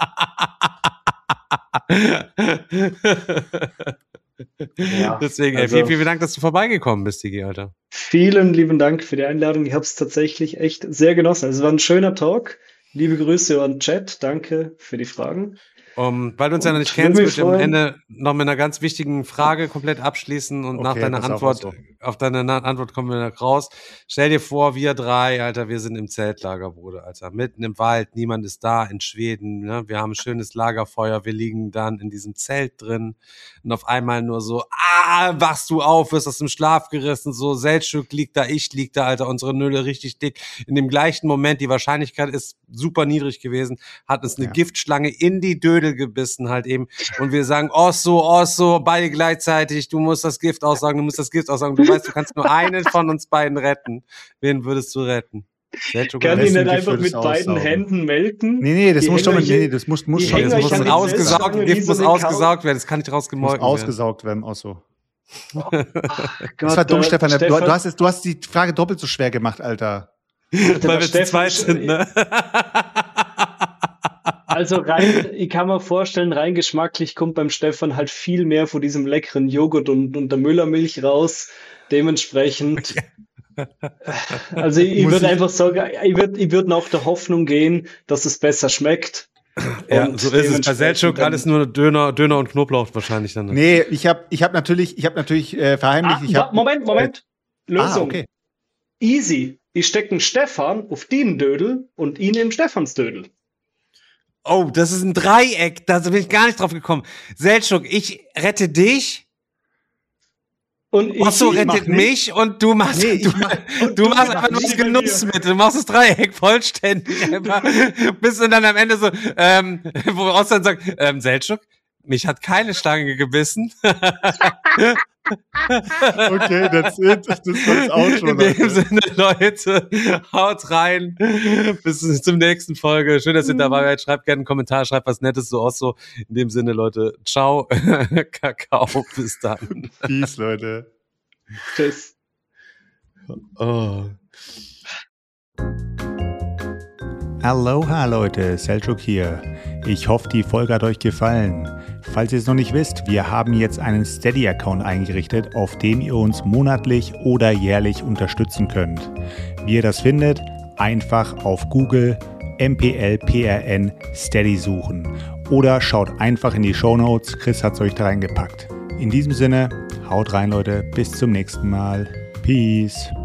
Ja, Deswegen, ey, also- vielen, vielen Dank, dass du vorbeigekommen bist, Digi, Alter. Vielen lieben Dank für die Einladung. Ich habe es tatsächlich echt sehr genossen. Also, es war ein schöner Talk. Liebe Grüße an Chat. Danke für die Fragen. Um, weil du uns ja noch nicht Und kennst, würde würde mich ich am freuen- Ende noch mit einer ganz wichtigen Frage komplett abschließen und nach Okay, deiner pass auf, Antwort, Osso. auf deine Na- Antwort kommen wir da raus. Stell dir vor, wir drei, Alter, wir sind im Zeltlager, Bruder, Alter, mitten im Wald, niemand ist da, in Schweden, ne? Wir haben ein schönes Lagerfeuer, wir liegen dann in diesem Zelt drin und auf einmal nur so, ah, wachst du auf, wirst aus dem Schlaf gerissen, so, Seltschuk liegt da, ich lieg da, Alter, unsere Nülle richtig dick. In dem gleichen Moment, die Wahrscheinlichkeit ist super niedrig gewesen, hat uns eine Ja. Giftschlange in die Dödel gebissen halt eben und wir sagen, Osso, Osso, beide gleichzeitig, du musst das Gift aussagen, du musst das Gift aussagen, du weißt, du kannst nur einen von uns beiden retten. Wen würdest du retten? Seltschuk Kann oder ich besten nicht Gift einfach mit würdest beiden aussaugen. Händen melken? Nee, nee, das Die muss schon, hängen nee, euch- nee, das muss, muss die schon. hängen Das euch muss an den ausgesaugt, Selbststangen Gift wie muss so eine ausgesaugt werden, das kann nicht muss rausgemolken werden. ausgesaugt werden, Osso. Gott, Das war dumm, der Stefan. Du, Stefan- du, hast es, du hast die Frage doppelt so schwer gemacht, Alter. der Weil wir zu Stefan- zweit sind, ne? Also rein, ich kann mir vorstellen, rein geschmacklich kommt beim Stefan halt viel mehr von diesem leckeren Joghurt und, und der Müllermilch raus. Dementsprechend. Also ich, ich Muss würde ich- einfach sagen, ich würde ich würd nach der Hoffnung gehen, dass es besser schmeckt. Ja, Und so ist es. Bei dementsprechend Seltschuk dann- alles nur Döner, Döner und Knoblauch wahrscheinlich dann. Ne? Nee, ich habe ich hab natürlich, ich hab natürlich äh, verheimlicht. Ah, ich hab, Moment, Moment. Lösung. Ah, okay. Easy. Ich stecke einen Stefan auf den Dödel und ihn im Stephansdödel. Oh, das ist ein Dreieck. Da bin ich gar nicht drauf gekommen. Seltschuk, ich rette dich. Und ich, Osso mach rettet nicht. mich und du machst, Nee, du, ich mach- du machst machst einfach nur das nicht bei mir. Genussmittel. Du machst das Dreieck vollständig. Einfach, bis und dann am Ende so, ähm, wo Osso dann sagt, ähm, Seltschuk, mich hat keine Schlange gebissen. Okay, that's it. Das war's auch schon. In dem Leute. Sinne, Leute, haut rein. Bis zum nächsten Folge. Schön, dass ihr dabei seid. Schreibt gerne einen Kommentar, schreibt was Nettes zu Osso. In dem Sinne, Leute, ciao. Kakao, bis dann. Peace, Leute. Tschüss. Oh. Aloha Leute, Selchuk hier. Ich hoffe, die Folge hat euch gefallen. Falls ihr es noch nicht wisst, wir haben jetzt einen Steady-Account eingerichtet, auf dem ihr uns monatlich oder jährlich unterstützen könnt. Wie ihr das findet, einfach auf Google M P L P R N Steady suchen. Oder schaut einfach in die Shownotes, Chris hat es euch da reingepackt. In diesem Sinne, haut rein Leute, bis zum nächsten Mal. Peace.